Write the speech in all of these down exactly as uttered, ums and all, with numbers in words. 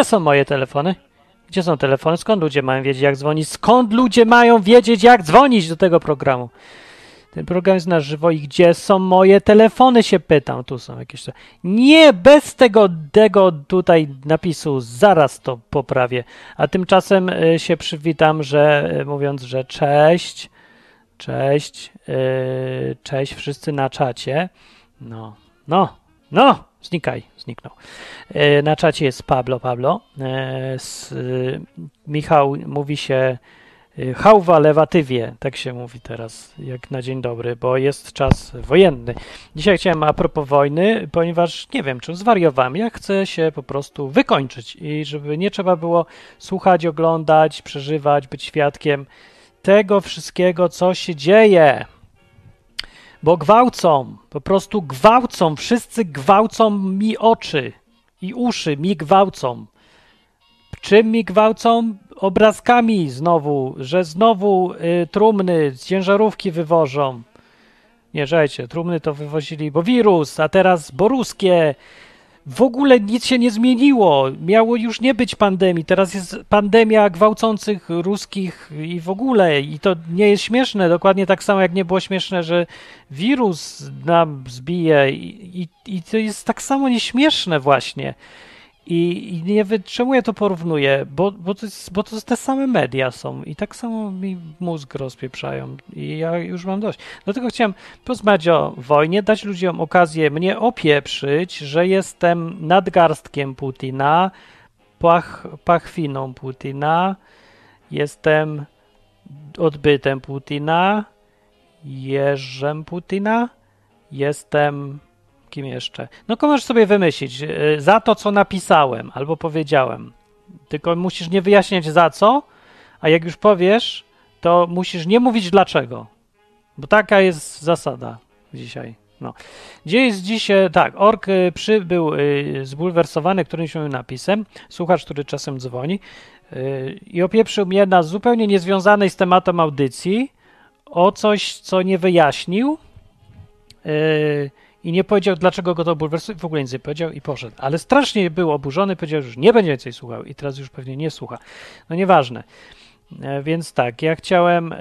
Gdzie są moje telefony? Gdzie są telefony? Skąd ludzie mają wiedzieć, jak dzwonić? Skąd ludzie mają wiedzieć, jak dzwonić do tego programu? Ten program jest na żywo i gdzie są moje telefony, się pytam. Tu są jakieś... Nie, bez tego, tego tutaj napisu, zaraz to poprawię. A tymczasem y, się przywitam, że y, mówiąc, że cześć, cześć, y, cześć wszyscy na czacie. No, no, no, znikaj, zniknął. Y, na czacie jest Pablo, Pablo. Y, z, y, Michał mówi się chałwa lewatywie, tak się mówi teraz, jak na dzień dobry, bo jest czas wojenny. Dzisiaj chciałem a propos wojny, ponieważ nie wiem, czy zwariowałem, ja chcę się po prostu wykończyć i żeby nie trzeba było słuchać, oglądać, przeżywać, być świadkiem tego wszystkiego, co się dzieje. Bo gwałcą, po prostu gwałcą, wszyscy gwałcą mi oczy i uszy, mi gwałcą. Czym mi gwałcą? Obrazkami znowu, że znowu y, trumny z ciężarówki wywożą. Nie, żejcie, trumny to wywozili, bo wirus, a teraz boruskie. W ogóle nic się nie zmieniło. Miało już nie być pandemii, teraz jest pandemia gwałcących ruskich i w ogóle. I to nie jest śmieszne, dokładnie tak samo jak nie było śmieszne, że wirus nam zbije i, i, i to jest tak samo nieśmieszne właśnie. I, I nie wiem, czemu ja to porównuję, bo, bo, to jest, bo to te same media są i tak samo mi mózg rozpieprzają i ja już mam dość. Dlatego chciałem porozmawiać o wojnie, dać ludziom okazję mnie opieprzyć, że jestem nadgarstkiem Putina, pach, pachwiną Putina, jestem odbytem Putina, jeżem Putina, jestem... Kim jeszcze? No to możesz sobie wymyślić. Za to, co napisałem albo powiedziałem. Tylko musisz nie wyjaśniać za co, a jak już powiesz, to musisz nie mówić dlaczego. Bo taka jest zasada dzisiaj. No. Gdzie jest dzisiaj... Tak, Ork przybył zbulwersowany którymś moim napisem, słuchacz, który czasem dzwoni i opieprzył mnie na zupełnie niezwiązanej z tematem audycji o coś, co nie wyjaśnił. Yy, I nie powiedział, dlaczego go to bulwersuje, w ogóle nic nie powiedział i poszedł. Ale strasznie był oburzony, powiedział, że już nie będzie więcej słuchał i teraz już pewnie nie słucha. No nieważne. E, więc tak, ja chciałem e,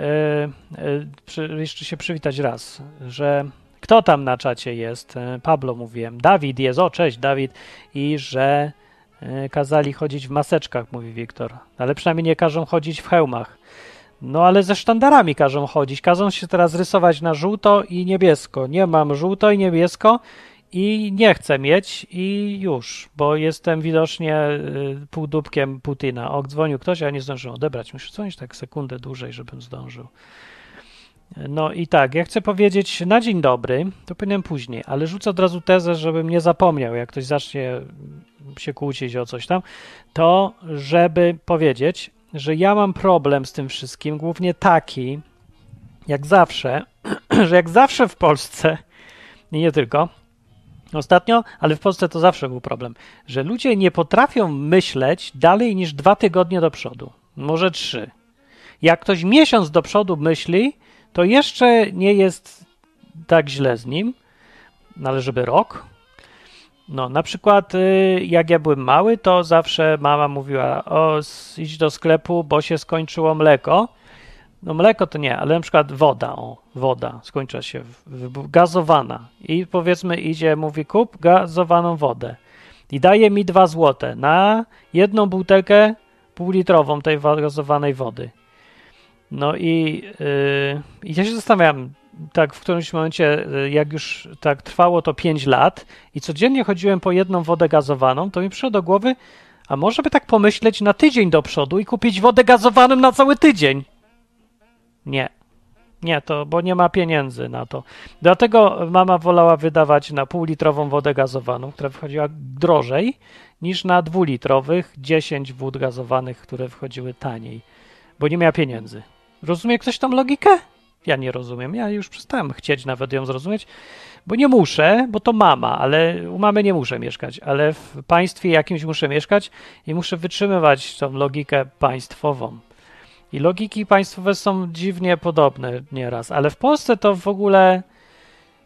e, jeszcze się przywitać raz, że kto tam na czacie jest? E, Pablo mówiłem. Dawid jest, o cześć Dawid. I że e, kazali chodzić w maseczkach, mówi Wiktor. Ale przynajmniej nie każą chodzić w hełmach. No ale ze sztandarami każą chodzić. Każą się teraz rysować na żółto i niebiesko. Nie mam żółto i niebiesko i nie chcę mieć i już, bo jestem widocznie y, półdubkiem Putina. O, dzwonił ktoś, a ja nie zdążyłem odebrać. Muszę dzwonić tak sekundę dłużej, żebym zdążył. No i tak, ja chcę powiedzieć na dzień dobry, to powinienem później, ale rzucę od razu tezę, żebym nie zapomniał, jak ktoś zacznie się kłócić o coś tam, to żeby powiedzieć, że ja mam problem z tym wszystkim, głównie taki, jak zawsze, że jak zawsze w Polsce, i nie tylko, ostatnio, ale w Polsce to zawsze był problem, że ludzie nie potrafią myśleć dalej niż dwa tygodnie do przodu, może trzy. Jak ktoś miesiąc do przodu myśli, to jeszcze nie jest tak źle z nim, no ale żeby rok. No, na przykład jak ja byłem mały, to zawsze mama mówiła, o, idź do sklepu, bo się skończyło mleko. No mleko to nie, ale na przykład woda, o, woda skończyła się, w, w, gazowana. I powiedzmy idzie, mówi kup gazowaną wodę. I daje mi dwa złote na jedną butelkę półlitrową tej gazowanej wody. No i, yy, i ja się zastanawiam, tak w którymś momencie, jak już tak trwało to pięć lat i codziennie chodziłem po jedną wodę gazowaną, to mi przyszło do głowy, a może by tak pomyśleć na tydzień do przodu i kupić wodę gazowaną na cały tydzień? Nie. Nie, to, bo nie ma pieniędzy na to. Dlatego mama wolała wydawać na półlitrową wodę gazowaną, która wychodziła drożej, niż na dwulitrowych dziesięć wód gazowanych, które wychodziły taniej, bo nie miała pieniędzy. Rozumie ktoś tą logikę? Ja nie rozumiem. Ja już przestałem chcieć nawet ją zrozumieć, bo nie muszę, bo to mama, ale u mamy nie muszę mieszkać, ale w państwie jakimś muszę mieszkać i muszę wytrzymywać tą logikę państwową. I logiki państwowe są dziwnie podobne nieraz, ale w Polsce to w ogóle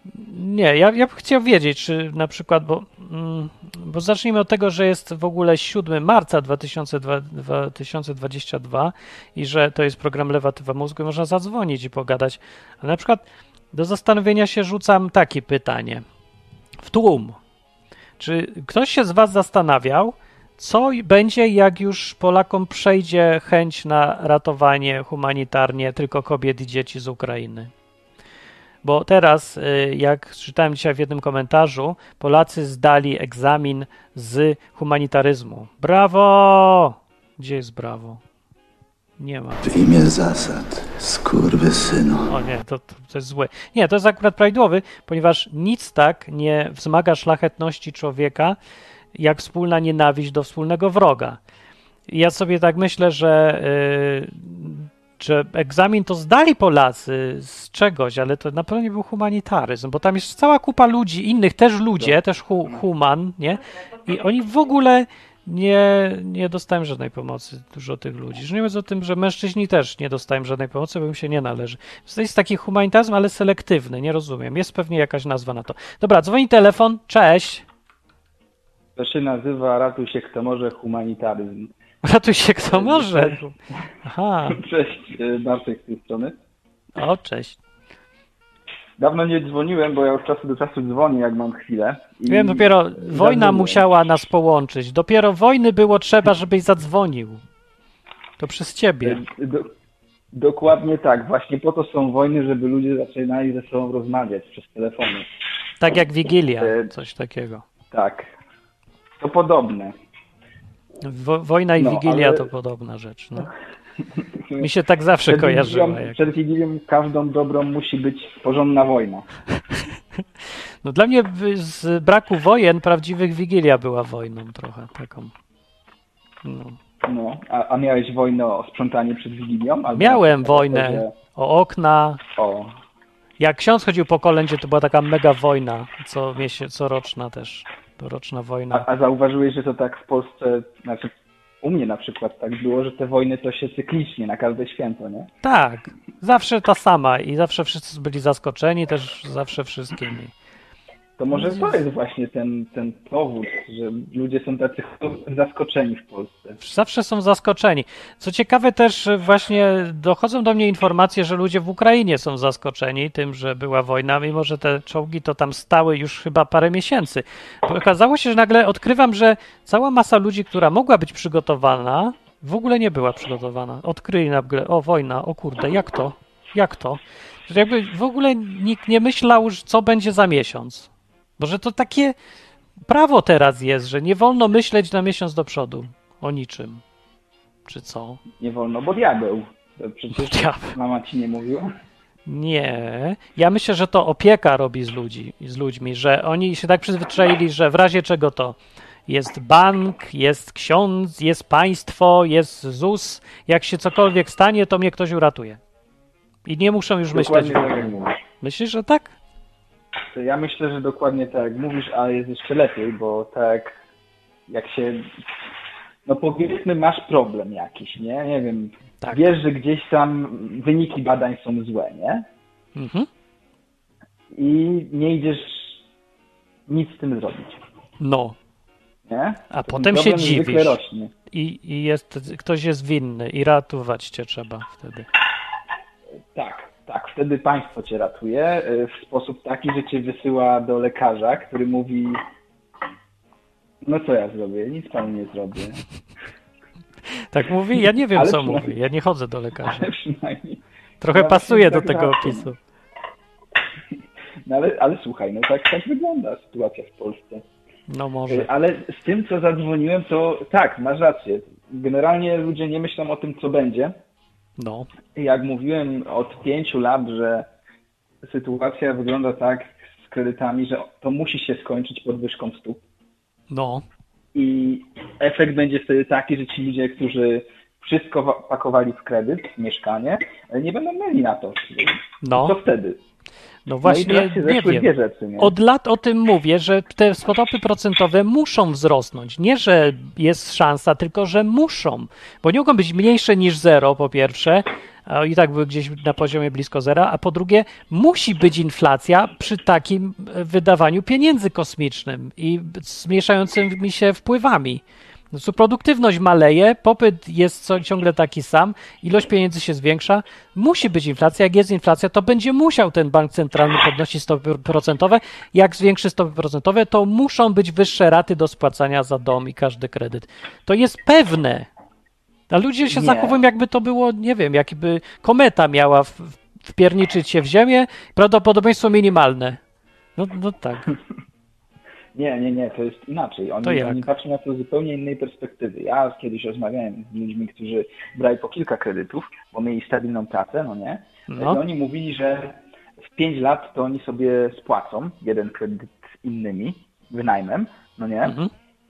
Nie, ja, ja bym chciał wiedzieć, czy na przykład, bo, mm, bo zacznijmy od tego, że jest w ogóle siódmego marca dwa tysiące dwudziestego drugiego i że to jest program Lewatywa Mózgu i można zadzwonić i pogadać. Ale na przykład do zastanowienia się rzucam takie pytanie. W tłum. Czy ktoś się z was zastanawiał, co będzie, jak już Polakom przejdzie chęć na ratowanie humanitarnie tylko kobiet i dzieci z Ukrainy? Bo teraz, jak czytałem dzisiaj w jednym komentarzu, Polacy zdali egzamin z humanitaryzmu. Brawo! Gdzie jest brawo? Nie ma. W imię zasad, skurwysynu. O nie, to, to, to jest złe. Nie, to jest akurat prawidłowy, ponieważ nic tak nie wzmaga szlachetności człowieka, jak wspólna nienawiść do wspólnego wroga. I ja sobie tak myślę, że, yy, że egzamin to zdali Polacy z czegoś, ale to na pewno nie był humanitaryzm, bo tam jest cała kupa ludzi, innych też ludzie, też hu, human, nie? I oni w ogóle nie, nie dostają żadnej pomocy, dużo tych ludzi. Że nie mówiąc o tym, że mężczyźni też nie dostają żadnej pomocy, bo im się nie należy. To jest taki humanitaryzm, ale selektywny, nie rozumiem. Jest pewnie jakaś nazwa na to. Dobra, dzwoni telefon, cześć. To się nazywa Ratuj się kto może humanitaryzm. Ratuj się kto może. Aha. Cześć, Bartek z tej strony. O, cześć. Dawno nie dzwoniłem, bo ja od czasu do czasu dzwonię, jak mam chwilę. I Wiem, dopiero wojna zadzwoniłem. musiała nas połączyć. Dopiero wojny było trzeba, żebyś zadzwonił. To przez ciebie. Do, dokładnie tak. Właśnie po to są wojny, żeby ludzie zaczynali ze sobą rozmawiać przez telefony. Tak jak Wigilia, coś takiego. Tak. To podobne. Wo- wojna i No, Wigilia ale- to podobna rzecz. No. Mi się tak zawsze Przed kojarzyła. Wigilią, Jak... przed Wigilią każdą dobrą musi być porządna wojna. No dla mnie w- z braku wojen prawdziwych Wigilia była wojną trochę taką. No. No, a, a miałeś wojnę o sprzątanie przed Wigilią? Albo Miałem na przykład wojnę to, że- o okna. O, Jak ksiądz chodził po kolędzie, to była taka mega wojna, co miesiąc, coroczna też. Doroczna wojna. a, a zauważyłeś, że to tak w Polsce, znaczy u mnie na przykład tak było, że te wojny to się cyklicznie na każde święto, nie? Tak, zawsze ta sama i zawsze wszyscy byli zaskoczeni, też zawsze wszystkimi. To może to jest właśnie ten, ten powód, że ludzie są tacy zaskoczeni w Polsce. Zawsze są zaskoczeni. Co ciekawe też właśnie dochodzą do mnie informacje, że ludzie w Ukrainie są zaskoczeni tym, że była wojna, mimo że te czołgi to tam stały już chyba parę miesięcy. Bo okazało się, że nagle odkrywam, że cała masa ludzi, która mogła być przygotowana, w ogóle nie była przygotowana. Odkryli nagle, o wojna, o kurde, jak to? Jak to? Że jakby w ogóle nikt nie myślał, że co będzie za miesiąc. Bo że to takie prawo teraz jest, że nie wolno myśleć na miesiąc do przodu o niczym. Czy co? Nie wolno, bo diabeł. To przecież Diabeł. mama ci nie mówiła. Nie. Ja myślę, że to opieka robi z ludzi, z ludźmi, że oni się tak przyzwyczaili, że w razie czego to jest bank, jest ksiądz, jest państwo, jest ZUS. Jak się cokolwiek stanie, to mnie ktoś uratuje. I nie muszą już myśleć. Dokładnie tak jak mówisz. Myślisz, że tak? To ja myślę, że dokładnie tak jak mówisz, a jest jeszcze lepiej, bo tak jak się, no powiedzmy masz problem jakiś, nie? Nie wiem, Tak. wiesz, że gdzieś tam wyniki badań są złe, nie? Mhm. I nie idziesz nic z tym zrobić, No. nie? A To potem ten się problem zwykle dziwisz. rośnie. I, I jest, ktoś jest winny i ratować cię trzeba wtedy. Tak, tak. Wtedy państwo cię ratuje y, w sposób taki, że cię wysyła do lekarza, który mówi: no co ja zrobię? Nic panu nie zrobię. Tak mówi? Ja nie wiem, Ale co przynajmniej- mówi. Ja nie chodzę do lekarza. Ale przynajmniej... Trochę no pasuje właśnie do tak tego zawsze. opisu. No ale, ale słuchaj, no tak, tak wygląda sytuacja w Polsce. No może. Y, Ale z tym, co zadzwoniłem, to tak, masz rację. Generalnie ludzie nie myślą o tym, co będzie. No. Jak mówiłem od pięciu lat, że sytuacja wygląda tak z kredytami, że to musi się skończyć podwyżką stóp. No. I efekt będzie wtedy taki, że ci ludzie, którzy wszystko wa- pakowali w kredyt, w mieszkanie, nie będą mieli na to. No. Co wtedy? No No i właśnie, teraz się nie zeszły wiem. dwie rzeczy. Nie? Od lat o tym mówię, że te stopy procentowe muszą wzrosnąć. Nie, że jest szansa, tylko że muszą. Bo nie mogą być mniejsze niż zero, po pierwsze, a i tak były gdzieś na poziomie blisko zera, a po drugie musi być inflacja przy takim wydawaniu pieniędzy kosmicznym i zmniejszającymi się wpływami. Po prostu produktywność maleje, popyt jest ciągle taki sam, ilość pieniędzy się zwiększa, musi być inflacja. Jak jest inflacja, to będzie musiał ten bank centralny podnosić stopy procentowe. Jak zwiększy stopy procentowe, to muszą być wyższe raty do spłacania za dom i każdy kredyt. To jest pewne. A ludzie się Nie. zachowują, jakby to było, nie wiem, jakby kometa miała w, wpierniczyć się w ziemię, prawdopodobieństwo minimalne. No, no tak. Nie, nie, nie, to jest inaczej. To Oni, jak? oni patrzą na to z zupełnie innej perspektywy. Ja kiedyś rozmawiałem z ludźmi, którzy brali po kilka kredytów, bo mieli stabilną pracę, no nie? No. I oni mówili, że w pięć lat to oni sobie spłacą jeden kredyt z innymi, wynajmem, no nie? Mhm.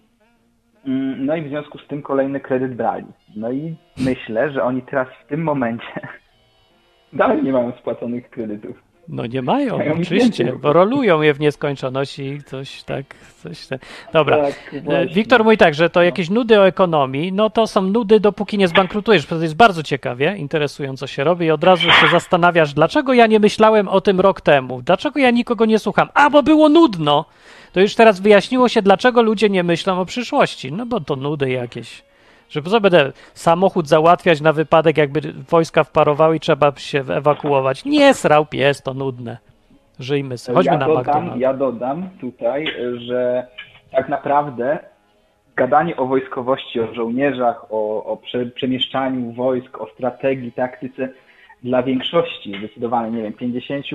Mm, No i w związku z tym kolejny kredyt brali. No i myślę, że oni teraz w tym momencie dalej nie mają spłaconych kredytów. No nie mają, Mają oczywiście, więcej. bo rolują je w nieskończoność i coś tak, coś tak. Dobra, Tak, E, właśnie. Wiktor mówi tak, że to jakieś nudy o ekonomii, no to są nudy, dopóki nie zbankrutujesz, to jest bardzo ciekawie, interesująco się robi i od razu się zastanawiasz, dlaczego ja nie myślałem o tym rok temu, dlaczego ja nikogo nie słucham, a bo było nudno. To już teraz wyjaśniło się, dlaczego ludzie nie myślą o przyszłości, no bo to nudy jakieś. Że po co będę samochód załatwiać na wypadek, jakby wojska wparowały i trzeba się ewakuować. Nie srał pies, to nudne. Żyjmy sobie. Chodźmy ja na dodam, McDonald's. ja dodam tutaj, że tak naprawdę gadanie o wojskowości, o żołnierzach, o, o prze, przemieszczaniu wojsk, o strategii, taktyce dla większości, zdecydowanie, nie wiem, pięćdziesiąt,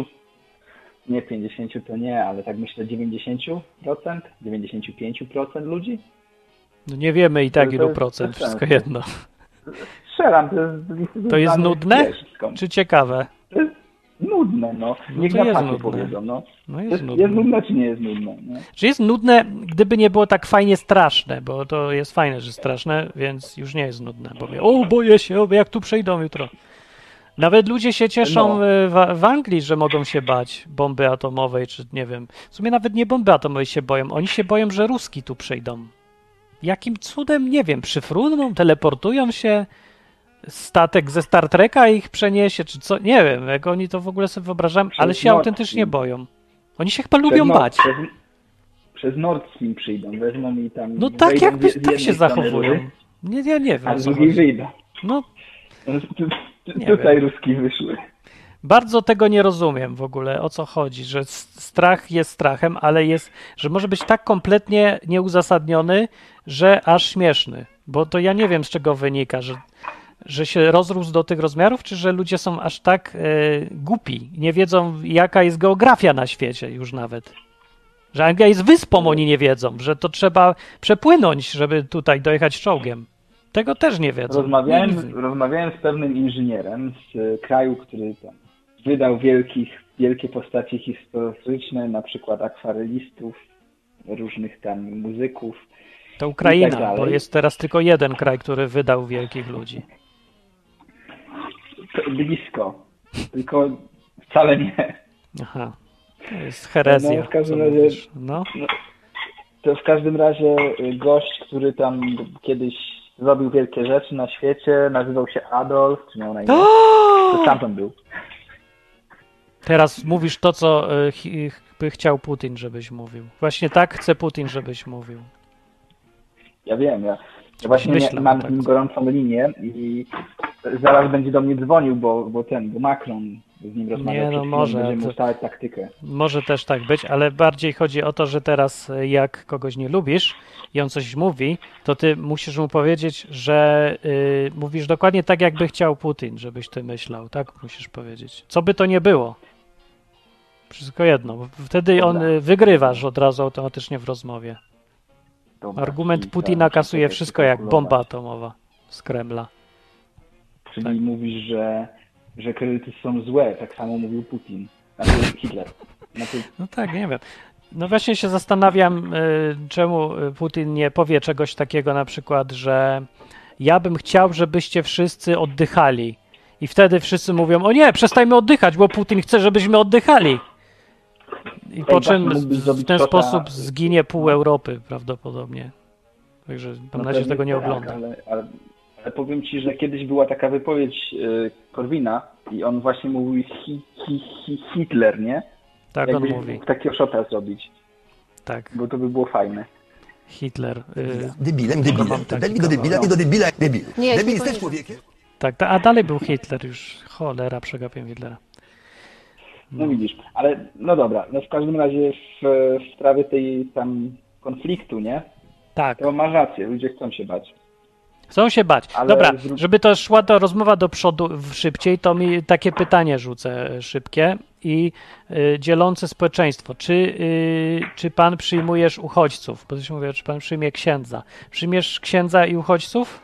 nie pięćdziesiąt to nie, ale tak myślę dziewięćdziesiąt procent, dziewięćdziesiąt pięć procent ludzi. No nie wiemy i tak To ilu jest procent, bez wszystko sensu. jedno. Strzelam, to jest, To jest danych, nudne? wiesz, skąd. Czy ciekawe? To jest nudne, no. No Niech to na jest pacie nudne. powiedzą, no. No Jest, jest jest nudne. nudne, czy nie jest nudne? Nie? Czy jest nudne, gdyby nie było tak fajnie straszne, bo to jest fajne, że straszne, więc już nie jest nudne, bo mnie, o boję się, jak tu przejdą jutro. Nawet ludzie się cieszą No. y, w, w Anglii, że mogą się bać bomby atomowej, czy nie wiem. W sumie nawet nie bomby atomowej się boją. Oni się boją, że Ruski tu przyjdą. Jakim cudem, nie wiem, przyfruną, teleportują się, statek ze Star Treka ich przeniesie, czy co, nie wiem, jak oni to w ogóle sobie wyobrażają, ale się Nord autentycznie Stream. boją. Oni się chyba lubią Nord- bać. Przez, przez Nord Stream przyjdą, wezmą i tam... No tak, wejdą jakby z- z tak jednej się strony zachowują. rury, Nie, ja nie wiem. a o z co drugiej chodzi. wyjdą. No, Tu- tu- Nie Tutaj wiem. Ruski wyszły. bardzo tego nie rozumiem w ogóle, o co chodzi, że s- strach jest strachem, ale jest, że może być tak kompletnie nieuzasadniony, że aż śmieszny. Bo to ja nie wiem, z czego wynika, że, że się rozrósł do tych rozmiarów, czy że ludzie są aż tak e, głupi, nie wiedzą, jaka jest geografia na świecie już nawet. Że Anglia jest wyspą, oni nie wiedzą, że to trzeba przepłynąć, żeby tutaj dojechać czołgiem. Tego też nie wiedzą. Rozmawiałem, Nigdy. rozmawiałem z pewnym inżynierem z e, kraju, który tam wydał wielkich, wielkie postacie historyczne, na przykład akwarelistów, różnych tam muzyków. To i Ukraina, tak dalej. bo jest teraz tylko jeden kraj, który wydał wielkich ludzi. To blisko, tylko wcale nie. Aha. To jest herezja. No, w każdym co razie- mówisz. No. To w każdym razie y, gość, który tam kiedyś zrobił wielkie rzeczy na świecie, nazywał się Adolf, czy miał na imię? To stamtąd był. Teraz mówisz to, co y, chi- by chciał Putin, żebyś mówił. Właśnie tak chce Putin, żebyś mówił. Ja wiem, ja, ja właśnie Myślę, nie, mam tak. z nim gorącą linię i zaraz będzie do mnie dzwonił, bo, bo ten, bo Macron z nim rozmawiał. Nie, no przed chwilą, może, Będziemy to- ustalać taktykę. Może też tak być, ale bardziej chodzi o to, że teraz y, jak kogoś nie lubisz i on coś mówi, to ty musisz mu powiedzieć, że y, mówisz dokładnie tak, jakby chciał Putin, żebyś ty myślał. Tak musisz powiedzieć. Co by to nie było. Wszystko jedno. bo Wtedy on Dobra. y, wygrywasz od razu automatycznie w rozmowie. Dobra, Argument czyli Putina trzeba kasuje sobie wszystko jak kalkulować. bomba atomowa z Kremla. Czyli tak. mówisz, że, że kredyty są złe, tak samo mówił Putin. Znaczy Hitler. Znaczy, No tak, nie wiem. No właśnie się zastanawiam, y, czemu y, Putin nie powie czegoś takiego na przykład, że ja bym chciał, żebyście wszyscy oddychali. I wtedy wszyscy mówią, o nie, przestańmy oddychać, bo Putin chce, żebyśmy oddychali. I po właśnie czym mógłbyś w zrobić ten shota- sposób zginie pół Europy prawdopodobnie. Także mam no nadzieję, że tego nie pewnie ogląda. Tak, ale, ale, Ale powiem ci, że kiedyś była taka wypowiedź y, Korwina i on właśnie mówił hi, hi, hi, Hitler, nie? Tak on Jakbyś mówi. mógł takiego shota zrobić, Tak, bo to by było fajne. Hitler. Y, Debilem, mam debilem. taki Ten mi do debila, kawał. nie do debila jak debil. Nie, Debil nie jest też powiedział. człowiekiem. tak, ta, a dalej był Hitler już. Cholera, przegapiłem Hitlera. No widzisz, ale no dobra, no w każdym razie w, w sprawie tej tam konfliktu, nie? Tak. To masz rację, ludzie chcą się bać. Chcą się bać. Ale Dobra, z dru- żeby to szła ta rozmowa do przodu w- szybciej, to mi takie pytanie rzucę e, szybkie i y, dzielące społeczeństwo. Czy, y, czy pan przyjmujesz uchodźców? Bo coś mówię, czy pan przyjmie księdza. Przyjmiesz księdza i uchodźców?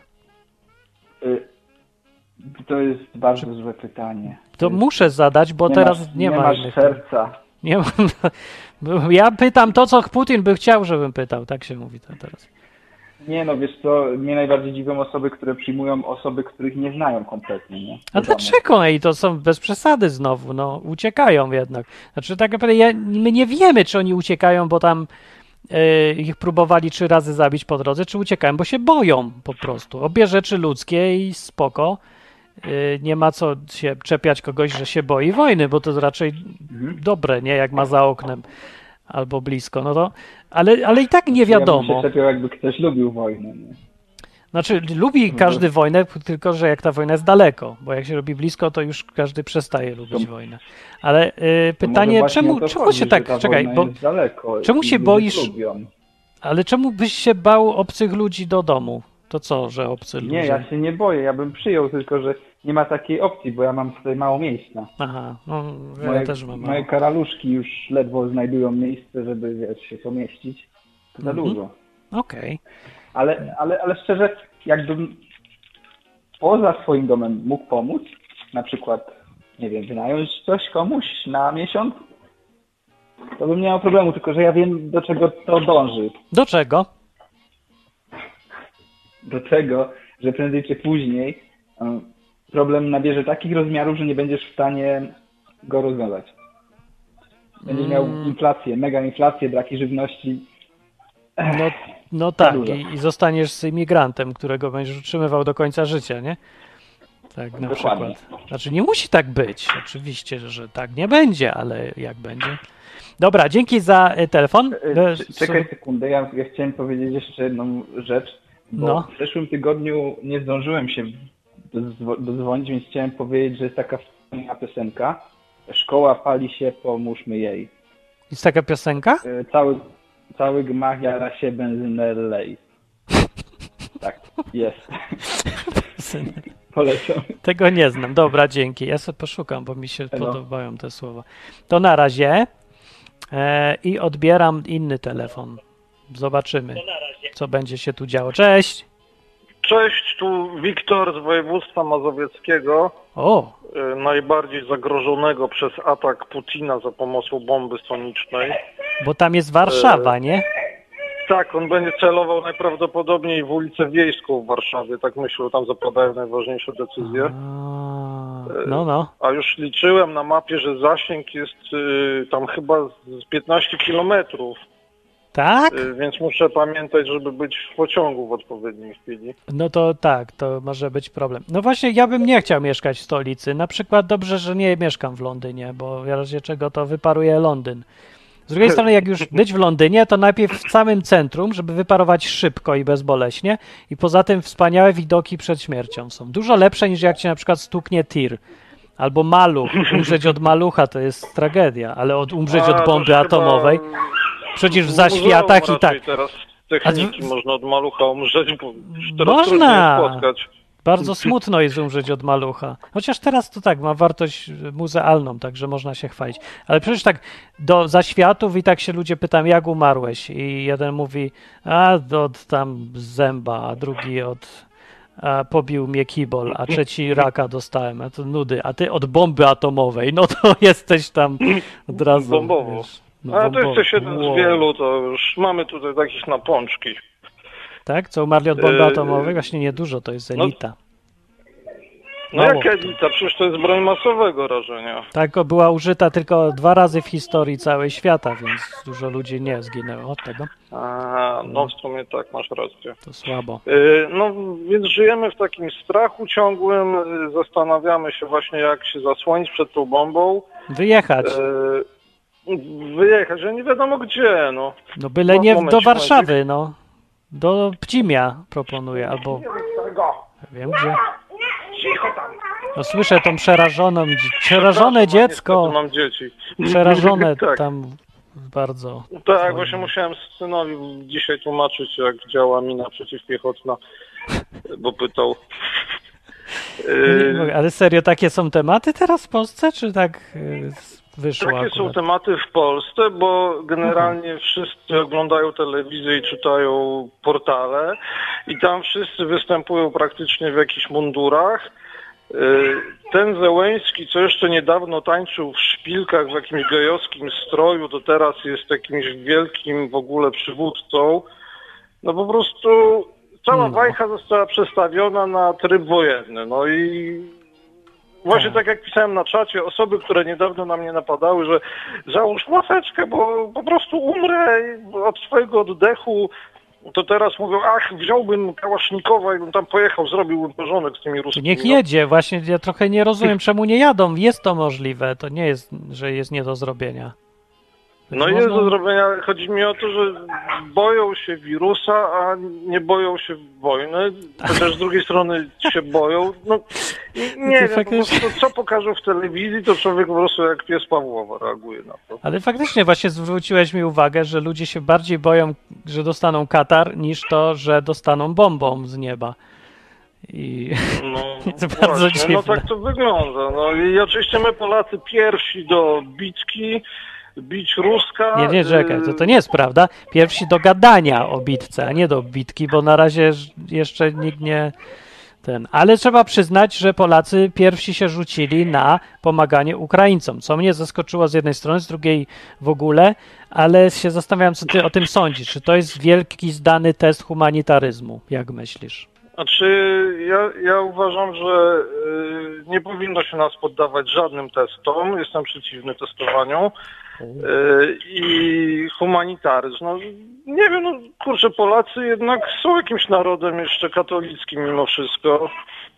Y, To jest bardzo złe pytanie. To muszę zadać, bo nie teraz masz, nie, nie ma masz innych. serca. Nie mam. Bo ja pytam to, co Putin by chciał, żebym pytał. Tak się mówi to teraz. Nie no, wiesz co, mnie najbardziej dziwią osoby, które przyjmują osoby, których nie znają kompletnie, nie? A Do domu. dlaczego? I to są bez przesady znowu, no uciekają jednak. Znaczy tak naprawdę ja, my nie wiemy, czy oni uciekają, bo tam e, ich próbowali trzy razy zabić po drodze, czy uciekają, bo się boją po prostu. Obie rzeczy ludzkie i spoko. E, nie ma co się czepiać kogoś, że się boi wojny, bo to raczej Mhm. dobre, nie? Jak ma za oknem albo blisko, no to... Ale, ale i tak nie Ja bym wiadomo. się czepiał, jakby ktoś lubił wojnę, nie? Znaczy, lubi każdy wojnę, tylko że jak ta wojna jest daleko, bo jak się robi blisko, to już każdy przestaje lubić To- wojnę. Ale y, To może pytanie, właśnie czemu, o to czemu chodzi, się że tak, ta czekaj, wojna bo, jest daleko czemu i się ludzie boisz- lubią. ale czemu byś się bał obcych ludzi do domu? To co, że obcy ludzie? Nie, ja się nie boję, ja bym przyjął, tylko że nie ma takiej opcji, bo ja mam tutaj mało miejsca. Aha, no ja Moje, też mam. moje mało. karaluszki już ledwo znajdują miejsce, żeby wiesz, się pomieścić. To za Mhm. dużo. Okej. Ale, ale, ale szczerze, jakbym poza swoim domem mógł pomóc, na przykład, nie wiem, wynająć coś komuś na miesiąc, to bym nie miał problemu, tylko że ja wiem, do czego to dąży. Do czego? Do tego, że prędzej czy później um, problem nabierze takich rozmiarów, że nie będziesz w stanie go rozwiązać. Będziesz miał Mm. inflację, mega inflację, braki żywności. No, no tak, dużo. i, i zostaniesz z imigrantem, którego będziesz utrzymywał do końca życia, nie? Tak, na Dokładnie. przykład. Znaczy nie musi tak być, oczywiście, że tak nie będzie, ale jak będzie. Dobra, dzięki za e, telefon. E, E, c- Czekaj sekundę, ja, ja chciałem powiedzieć jeszcze jedną rzecz, bo No. w zeszłym tygodniu nie zdążyłem się dozwo- dodzwonić, więc chciałem powiedzieć, że jest taka fajna piosenka. Szkoła pali się, pomóżmy jej. Jest taka piosenka? E, Cały, cały gmach jara się benzynę lej. Tak, jest. Polecam. Tego nie znam. Dobra, dzięki. Ja sobie poszukam, bo mi się Elo. podobają te słowa. To na razie e, i odbieram inny telefon. Zobaczymy, co będzie się tu działo. Cześć! Cześć, tu Wiktor z województwa mazowieckiego, O, y, najbardziej zagrożonego przez atak Putina za pomocą bomby sonicznej. bo tam jest Warszawa, nie? Tak, on będzie celował najprawdopodobniej w ulicę Wiejską w Warszawie, tak myślę, tam zapadają najważniejsze decyzje. A, no, no. A już liczyłem na mapie, że zasięg jest y, tam chyba z piętnaście kilometrów, Tak? y, więc muszę pamiętać, żeby być w pociągu w odpowiedniej chwili. No to tak, to może być problem. No właśnie, ja bym nie chciał mieszkać w stolicy. Na przykład dobrze, że nie mieszkam w Londynie, bo w razie czego to wyparuje Londyn. Z drugiej strony, jak już być w Londynie, to najpierw w samym centrum, żeby wyparować szybko i bezboleśnie. I poza tym wspaniałe widoki przed śmiercią są. Dużo lepsze niż jak cię na przykład stuknie tir. Albo maluch. Umrzeć od malucha to jest tragedia, ale od, umrzeć A, od to bomby chyba atomowej. Przecież w muzeum zaświatach i raczej tak. teraz techniki A- można od malucha umrzeć, bo już teraz Można. trudno je spotkać. Bardzo smutno jest umrzeć od malucha. Chociaż teraz to tak, ma wartość muzealną, także można się chwalić. Ale przecież tak do zaświatów i tak się ludzie pytają, jak umarłeś? I jeden mówi, a od tam zęba, a drugi od a, pobił mnie kibol, a trzeci raka dostałem, a to nudy. A ty od bomby atomowej, no to jesteś tam od razu. Bombowo. Wiesz, no, A to bombowo. jesteś jeden Wow. z wielu, to już mamy tutaj takich na pączki. Tak? Co umarli od bomby Yy, atomowej? Właśnie niedużo, to jest no- elita. No Mało. jak elita? Przecież to jest broń masowego rażenia. Tak była użyta tylko dwa razy w historii całej świata, więc dużo ludzi nie zginęło od tego. A, no w sumie tak, masz rację. To słabo. Yy, No więc żyjemy w takim strachu ciągłym, yy, zastanawiamy się właśnie jak się zasłonić przed tą bombą. Wyjechać. Yy, Wyjechać, że nie wiadomo gdzie, no. No byle no, nie momencik, do Warszawy, no. Do Pcimia proponuję, albo wiem gdzie. Cicho tam. No słyszę tą przerażoną, przerażone Przepraszam, dziecko, niestety mam dzieci. przerażone tak. tam bardzo. Tak, właśnie musiałem synowi dzisiaj tłumaczyć, jak działa mina przeciwpiechotna, bo pytał. Nie mogę, ale serio, takie są tematy teraz w Polsce, czy tak y, wyszło Takie są akurat? tematy w Polsce, bo generalnie wszyscy oglądają telewizję i czytają portale i tam wszyscy występują praktycznie w jakichś mundurach. Ten Zełenski, co jeszcze niedawno tańczył w szpilkach w jakimś gejowskim stroju, to teraz jest jakimś wielkim w ogóle przywódcą. No po prostu cała No. bajka została przestawiona na tryb wojenny. No i właśnie tak jak pisałem na czacie, osoby, które niedawno na mnie napadały, że załóż maseczkę, bo po prostu umrę od swojego oddechu, to teraz mówią, ach, wziąłbym kałasznikowa i bym tam pojechał, zrobiłbym porządek z tymi ruskimi. Niech jedzie, właśnie ja trochę nie rozumiem, czemu nie jadą. Jest to możliwe, to nie jest, że jest nie do zrobienia. No Można- jest do zrobienia, chodzi mi o to, że boją się wirusa, a nie boją się wojny, chociaż z drugiej strony się boją. No nie To wiem, po faktycznie- prostu co pokażą w telewizji, to człowiek po prostu jak pies Pawłowa reaguje na to. Ale faktycznie właśnie zwróciłeś mi uwagę, że ludzie się bardziej boją, że dostaną katar, niż to, że dostaną bombą z nieba. I No, To bardzo właśnie, no dziwne. tak to wygląda. No i oczywiście my Polacy pierwsi do bitki, bić Ruska. nie, nie, czekaj, to, to nie jest prawda. Pierwsi do gadania o bitce, a nie do bitki, bo na razie ż- jeszcze nikt nie ten. Ale trzeba przyznać, że Polacy pierwsi się rzucili na pomaganie Ukraińcom, co mnie zaskoczyło z jednej strony, z drugiej w ogóle, ale się zastanawiam, co ty o tym sądzisz. Czy to jest wielki zdany test humanitaryzmu? Jak myślisz? Znaczy, ja, ja uważam, że y, nie powinno się nas poddawać żadnym testom. Jestem przeciwny testowaniu. Y, I humanitaryzm. No, nie wiem, no kurczę, Polacy jednak są jakimś narodem jeszcze katolickim mimo wszystko.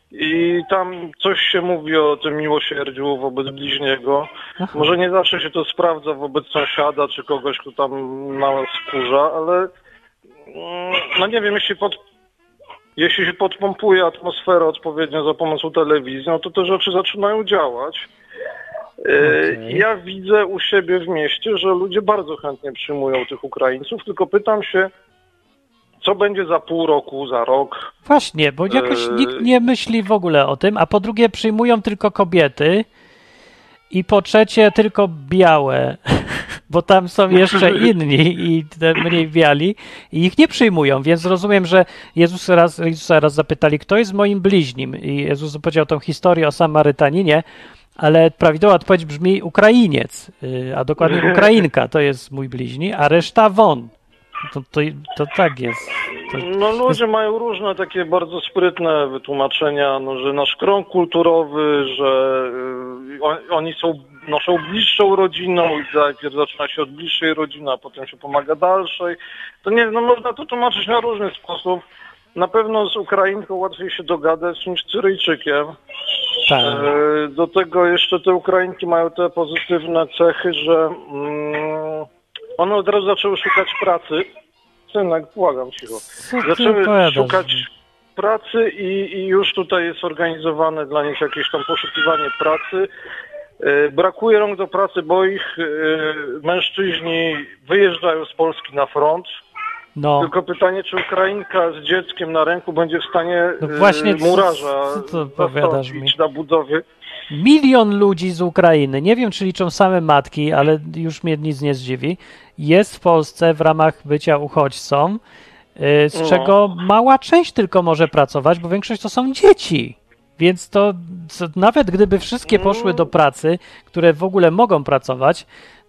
I tam coś się mówi o tym miłosierdziu wobec bliźniego. Aha. Może nie zawsze się to sprawdza wobec sąsiada czy kogoś, kto tam nas wkurza, ale mm, no nie wiem, jeśli pod Jeśli się podpompuje atmosferę odpowiednio za pomocą telewizji, no to te rzeczy zaczynają działać. Yy, Okej. Ja widzę u siebie w mieście, że ludzie bardzo chętnie przyjmują tych Ukraińców, tylko pytam się, co będzie za pół roku, za rok. Właśnie, bo jakoś Eee. nikt nie myśli w ogóle o tym, a po drugie przyjmują tylko kobiety i po trzecie tylko białe, bo tam są jeszcze inni i te mniej biali i ich nie przyjmują, więc rozumiem, że Jezus raz, Jezusa raz zapytali, kto jest moim bliźnim i Jezus opowiedział tą historię o Samarytaninie, ale prawidłowa odpowiedź brzmi Ukrainiec, y, a dokładnie Ukrainka to jest mój bliźni, a reszta won. To, to, to tak jest. To, No ludzie mają różne takie bardzo sprytne wytłumaczenia, no, że nasz krąg kulturowy, że y, on, oni są naszą bliższą rodziną i najpierw zaczyna się od bliższej rodziny, a potem się pomaga dalszej. To nie, no można to tłumaczyć na różny sposób. Na pewno z Ukrainką łatwiej się dogadać niż z Syryjczykiem. tak. E, Do tego jeszcze te Ukrainki mają te pozytywne cechy, że mm, one od razu zaczęły szukać pracy. Synek, błagam cicho. Co ty Zaczęły opowiadasz? szukać pracy i, i już tutaj jest organizowane dla nich jakieś tam poszukiwanie pracy. E, Brakuje rąk do pracy, bo ich e, mężczyźni wyjeżdżają z Polski na front. No. Tylko pytanie, czy Ukrainka z dzieckiem na ręku będzie w stanie No właśnie, e, co- murarza co to opowiadasz zastąpić na budowie. Milion ludzi z Ukrainy, nie wiem czy liczą same matki, ale już mnie nic nie zdziwi, jest w Polsce w ramach bycia uchodźcą, y, z No. czego mała część tylko może pracować, bo większość to są dzieci. Więc to co, nawet gdyby wszystkie poszły do pracy, które w ogóle mogą pracować,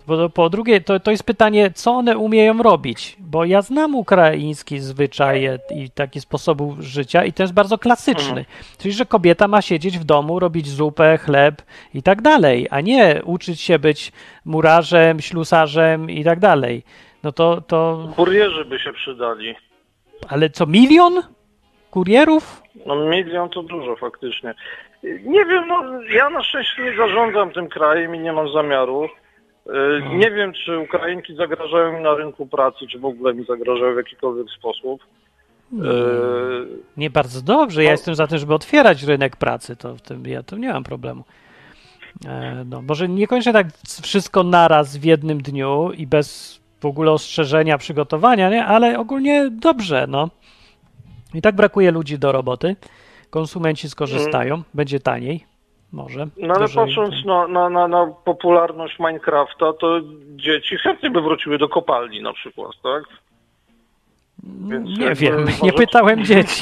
Bo to, po drugie, to, to jest pytanie, co one umieją robić, bo ja znam ukraiński zwyczaje i taki sposób życia i to jest bardzo klasyczny, czyli że kobieta ma siedzieć w domu, robić zupę, chleb i tak dalej, a nie uczyć się być murarzem, ślusarzem i tak dalej. No to, to... Kurierzy by się przydali. Ale co, milion kurierów? No milion to dużo faktycznie. Nie wiem, no ja na szczęście nie zarządzam tym krajem i nie mam zamiaru. Nie wiem, czy Ukrainki zagrażają mi na rynku pracy, czy w ogóle mi zagrażają w jakikolwiek sposób. Nie, nie bardzo dobrze. Ja no. jestem za tym, żeby otwierać rynek pracy. To w tym ja to nie mam problemu. No, może niekoniecznie tak wszystko naraz w jednym dniu i bez w ogóle ostrzeżenia, przygotowania, nie? Ale ogólnie dobrze, no. I tak brakuje ludzi do roboty. Konsumenci skorzystają, mm. będzie taniej. Może. No ale patrząc na, na, na, na popularność Minecrafta, to dzieci chętnie by wróciły do kopalni na przykład, tak? Więc nie wiem, może... nie pytałem dzieci.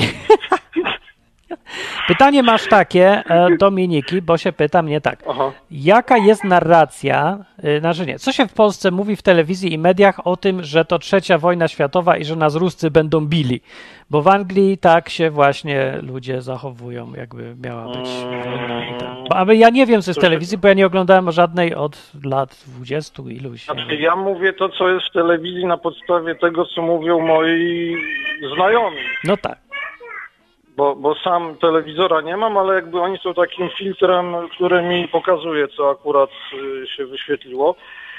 Pytanie masz takie, Dominiki, bo się pyta mnie tak. Aha. Jaka jest narracja, znaczy nie, co się w Polsce mówi w telewizji i mediach o tym, że to trzecia wojna światowa i że nas Ruscy będą bili? Bo w Anglii tak się właśnie ludzie zachowują, jakby miała być hmm. wojna i tak. Ale ja nie wiem, co jest w telewizji, bo ja nie oglądałem żadnej od lat dwudziestu iluś. Znaczy, ja mówię to, co jest w telewizji na podstawie tego, co mówią moi znajomi. No tak. Bo, bo sam telewizora nie mam, ale jakby oni są takim filtrem, który mi pokazuje, co akurat y, się wyświetliło.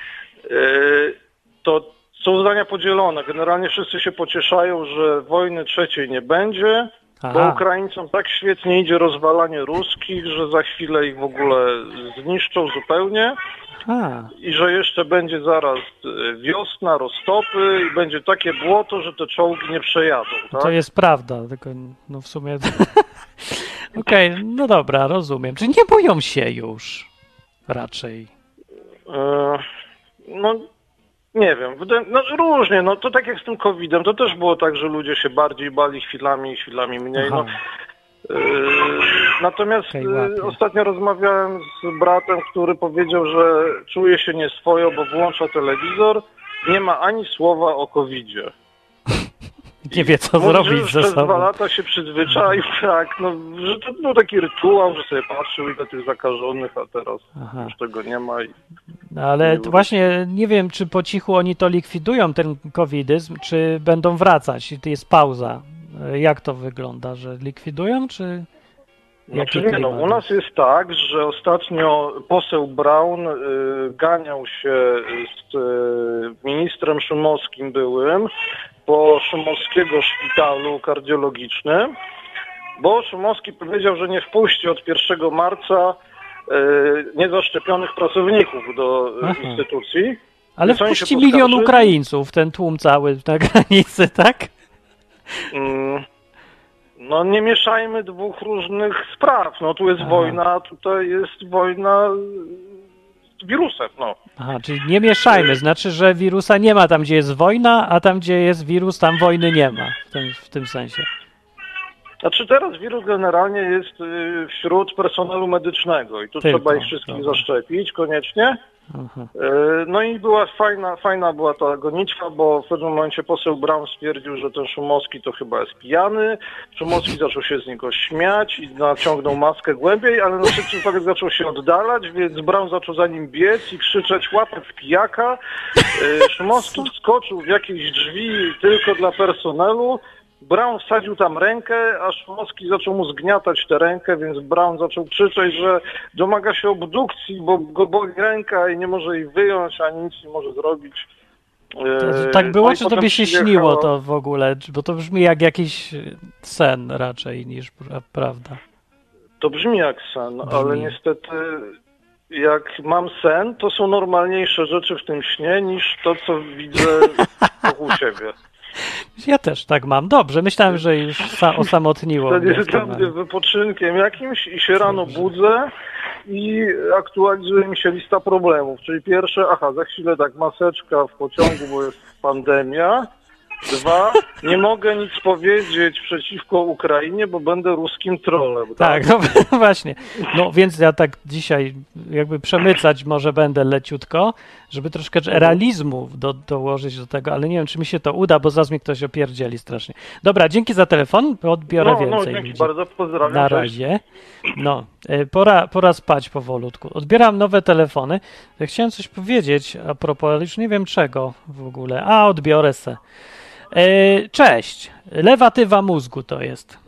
Y, to są zdania podzielone. Generalnie wszyscy się pocieszają, że wojny trzeciej nie będzie, Aha. bo Ukraińcom tak świetnie idzie rozwalanie ruskich, że za chwilę ich w ogóle zniszczą zupełnie. A. I że jeszcze będzie zaraz wiosna, roztopy i będzie takie błoto, że te czołgi nie przejadą. Tak? To jest prawda, tylko no w sumie... Okej, okay, no dobra, rozumiem. Czy nie boją się już raczej? E, no nie wiem, no różnie, no to tak jak z tym kowidem, to też było tak, że ludzie się bardziej bali chwilami, chwilami mniej. No. Natomiast okay, ostatnio rozmawiałem z bratem, który powiedział, że czuje się nieswojo, bo włącza telewizor, nie ma ani słowa o kowidzie. Nie wie, co mówi, zrobić że ze przez sobą. dwa lata się przyzwyczaił, tak, no, że to był taki rytuał, że sobie patrzył ile tych zakażonych, a teraz Aha. już tego nie ma. I no, ale nie właśnie nie wiem, czy po cichu oni to likwidują, ten covidyzm, czy będą wracać i to jest pauza. Jak to wygląda, że likwidują, czy... Znaczy nie, no, u nas jest tak, że ostatnio poseł Braun y, ganiał się z y, ministrem Szumowskim byłym po szumowskiego szpitalu kardiologicznym, bo Szumowski powiedział, że nie wpuści od pierwszego marca y, niezaszczepionych pracowników do y, instytucji. Ale wpuści milion Ukraińców, ten tłum cały na granicy, tak? Mm. No nie mieszajmy dwóch różnych spraw. No tu jest Aha. wojna, a tutaj jest wojna z wirusem, no. Aha, czyli nie mieszajmy, znaczy, że wirusa nie ma tam, gdzie jest wojna, a tam, gdzie jest wirus, tam wojny nie ma, w tym, w tym sensie. Znaczy teraz wirus generalnie jest wśród personelu medycznego i tu Tylko, trzeba ich wszystkich dobra. zaszczepić koniecznie. Aha. No i była fajna, fajna była ta gonitwa, bo w pewnym momencie poseł Braun stwierdził, że ten Szumowski to chyba jest pijany. Szumowski zaczął się z niego śmiać i naciągnął maskę głębiej, ale na trzeci wypadek zaczął się oddalać, więc Braun zaczął za nim biec i krzyczeć łapę w pijaka. Szumowski wskoczył w jakieś drzwi tylko dla personelu. Braun wsadził tam rękę, a Szumowski zaczął mu zgniatać tę rękę, więc Braun zaczął krzyczeć, że domaga się obdukcji, bo go boli ręka i nie może jej wyjąć, ani nic nie może zrobić. To, tak było, no czy tobie się przyjechało... śniło to w ogóle? Bo to brzmi jak jakiś sen raczej niż prawda. To brzmi jak sen, brzmi. ale niestety jak mam sen, to są normalniejsze rzeczy w tym śnie niż to, co widzę wokół siebie. Ja też tak mam. Dobrze, myślałem, że już sa- osamotniło. Wtedy jestem wypoczynkiem jakimś i się rano budzę i aktualizuje mi się lista problemów. Czyli pierwsze, aha, za chwilę tak maseczka w pociągu, bo jest pandemia. Dwa, nie mogę nic powiedzieć przeciwko Ukrainie, bo będę ruskim trollem. Tak, no właśnie. No więc ja tak dzisiaj jakby przemycać może będę leciutko, żeby troszkę realizmu do, dołożyć do tego, ale nie wiem, czy mi się to uda, bo zaraz mi ktoś opierdzieli strasznie. Dobra, dzięki za telefon, odbiorę No, więcej no, dzięki ludzi. bardzo, pozdrawiam. Na cześć. razie. No, e, pora, pora spać powolutku. Odbieram nowe telefony. Chciałem coś powiedzieć a propos, ale już nie wiem czego w ogóle. A, odbiorę se. E, cześć. Lewatywa mózgu to jest.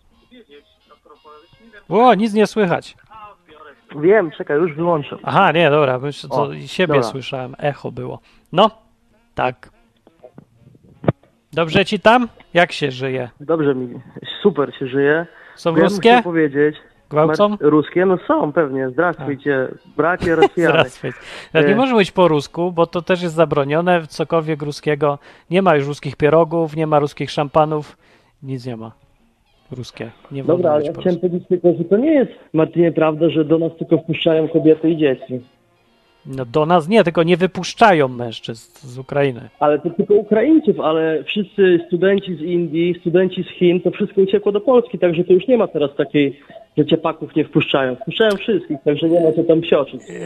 O, nic nie słychać. Wiem, czekaj, już wyłączę. Aha, nie, dobra, bo jeszcze to O, siebie dobra. słyszałem. Echo było. No, tak. Dobrze ci tam? Jak się żyje? Dobrze mi, super się żyje. Są Ja bym ruskie? chciał powiedzieć. Gwałcą? Mar- Ruskie? No są, pewnie. Zdrastwujcie, bracie Rosjanie. Zdrawstwuj. Nie E. może mówić po rusku, bo to też jest zabronione. Cokolwiek ruskiego. Nie ma już ruskich pierogów, nie ma ruskich szampanów. Nic nie ma. Ruskie. Nie wolno Dobra, ale mówić ja po chciałem rusku. powiedzieć tylko, że to nie jest, Martynie, prawda, że do nas tylko wpuszczają kobiety i dzieci. No do nas nie, tylko nie wypuszczają mężczyzn z Ukrainy. Ale to tylko Ukraińców, ale wszyscy studenci z Indii, studenci z Chin, to wszystko uciekło do Polski, także to już nie ma teraz takiej, że ciepaków nie wpuszczają. Wpuszczają wszystkich, także nie ma co tam psioczyć. Yy,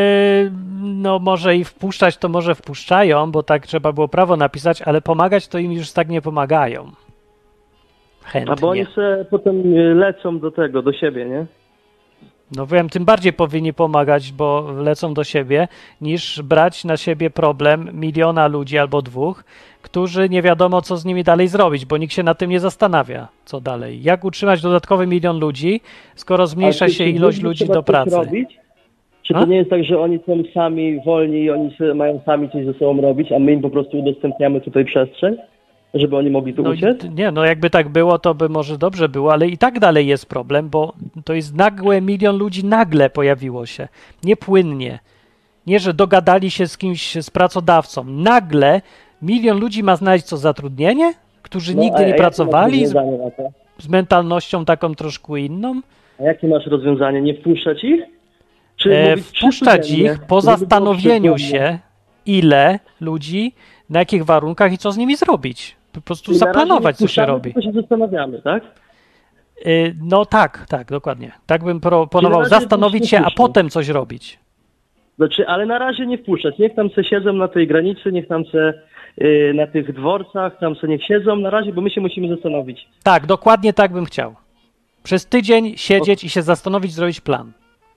no może i wpuszczać to może wpuszczają, bo tak trzeba było prawo napisać, ale pomagać to im już tak nie pomagają. Chętnie. A bo oni se potem y, lecą do tego, do siebie, nie? No wiem, tym bardziej powinni pomagać, bo lecą do siebie, niż brać na siebie problem miliona ludzi albo dwóch, którzy nie wiadomo, co z nimi dalej zrobić, bo nikt się nad tym nie zastanawia, co dalej. Jak utrzymać dodatkowy milion ludzi, skoro zmniejsza Ale się czy ilość ludzi ludzi trzeba do coś pracy? Robić? Czy A? to nie jest tak, że oni są sami wolni i oni sobie mają sami coś ze sobą robić, a my im po prostu udostępniamy tutaj przestrzeń, żeby oni mogli tu No, uciec? nie, no jakby tak było, to by może dobrze było, ale i tak dalej jest problem, bo to jest nagłe, milion ludzi nagle pojawiło się, niepłynnie. Nie, że dogadali się z kimś, z pracodawcą. Nagle milion ludzi ma znaleźć co, zatrudnienie? Którzy No, a nigdy nie jakie pracowali, masz z, rozwiązanie na to? z mentalnością taką troszkę inną? A jakie masz rozwiązanie? Nie wpuszczać ich? Czy E, mówić wpuszczać przyzwolenie, ich po żeby było zastanowieniu przyzwolenie? się, ile ludzi, na jakich warunkach i co z nimi zrobić. Po prostu Czyli na razie zaplanować, nie co się wpuszczamy, robi. tylko się zastanawiamy, tak? Y, No tak, tak, dokładnie. Tak bym proponował razie zastanowić nie się, a wpuszczać. potem coś robić. Znaczy, ale na razie nie wpuszczać. Niech tam se siedzą na tej granicy, niech tam se y, na tych dworcach, tam se niech siedzą na razie, bo my się musimy zastanowić. Tak, dokładnie tak bym chciał. Przez tydzień siedzieć i się zastanowić, zrobić plan.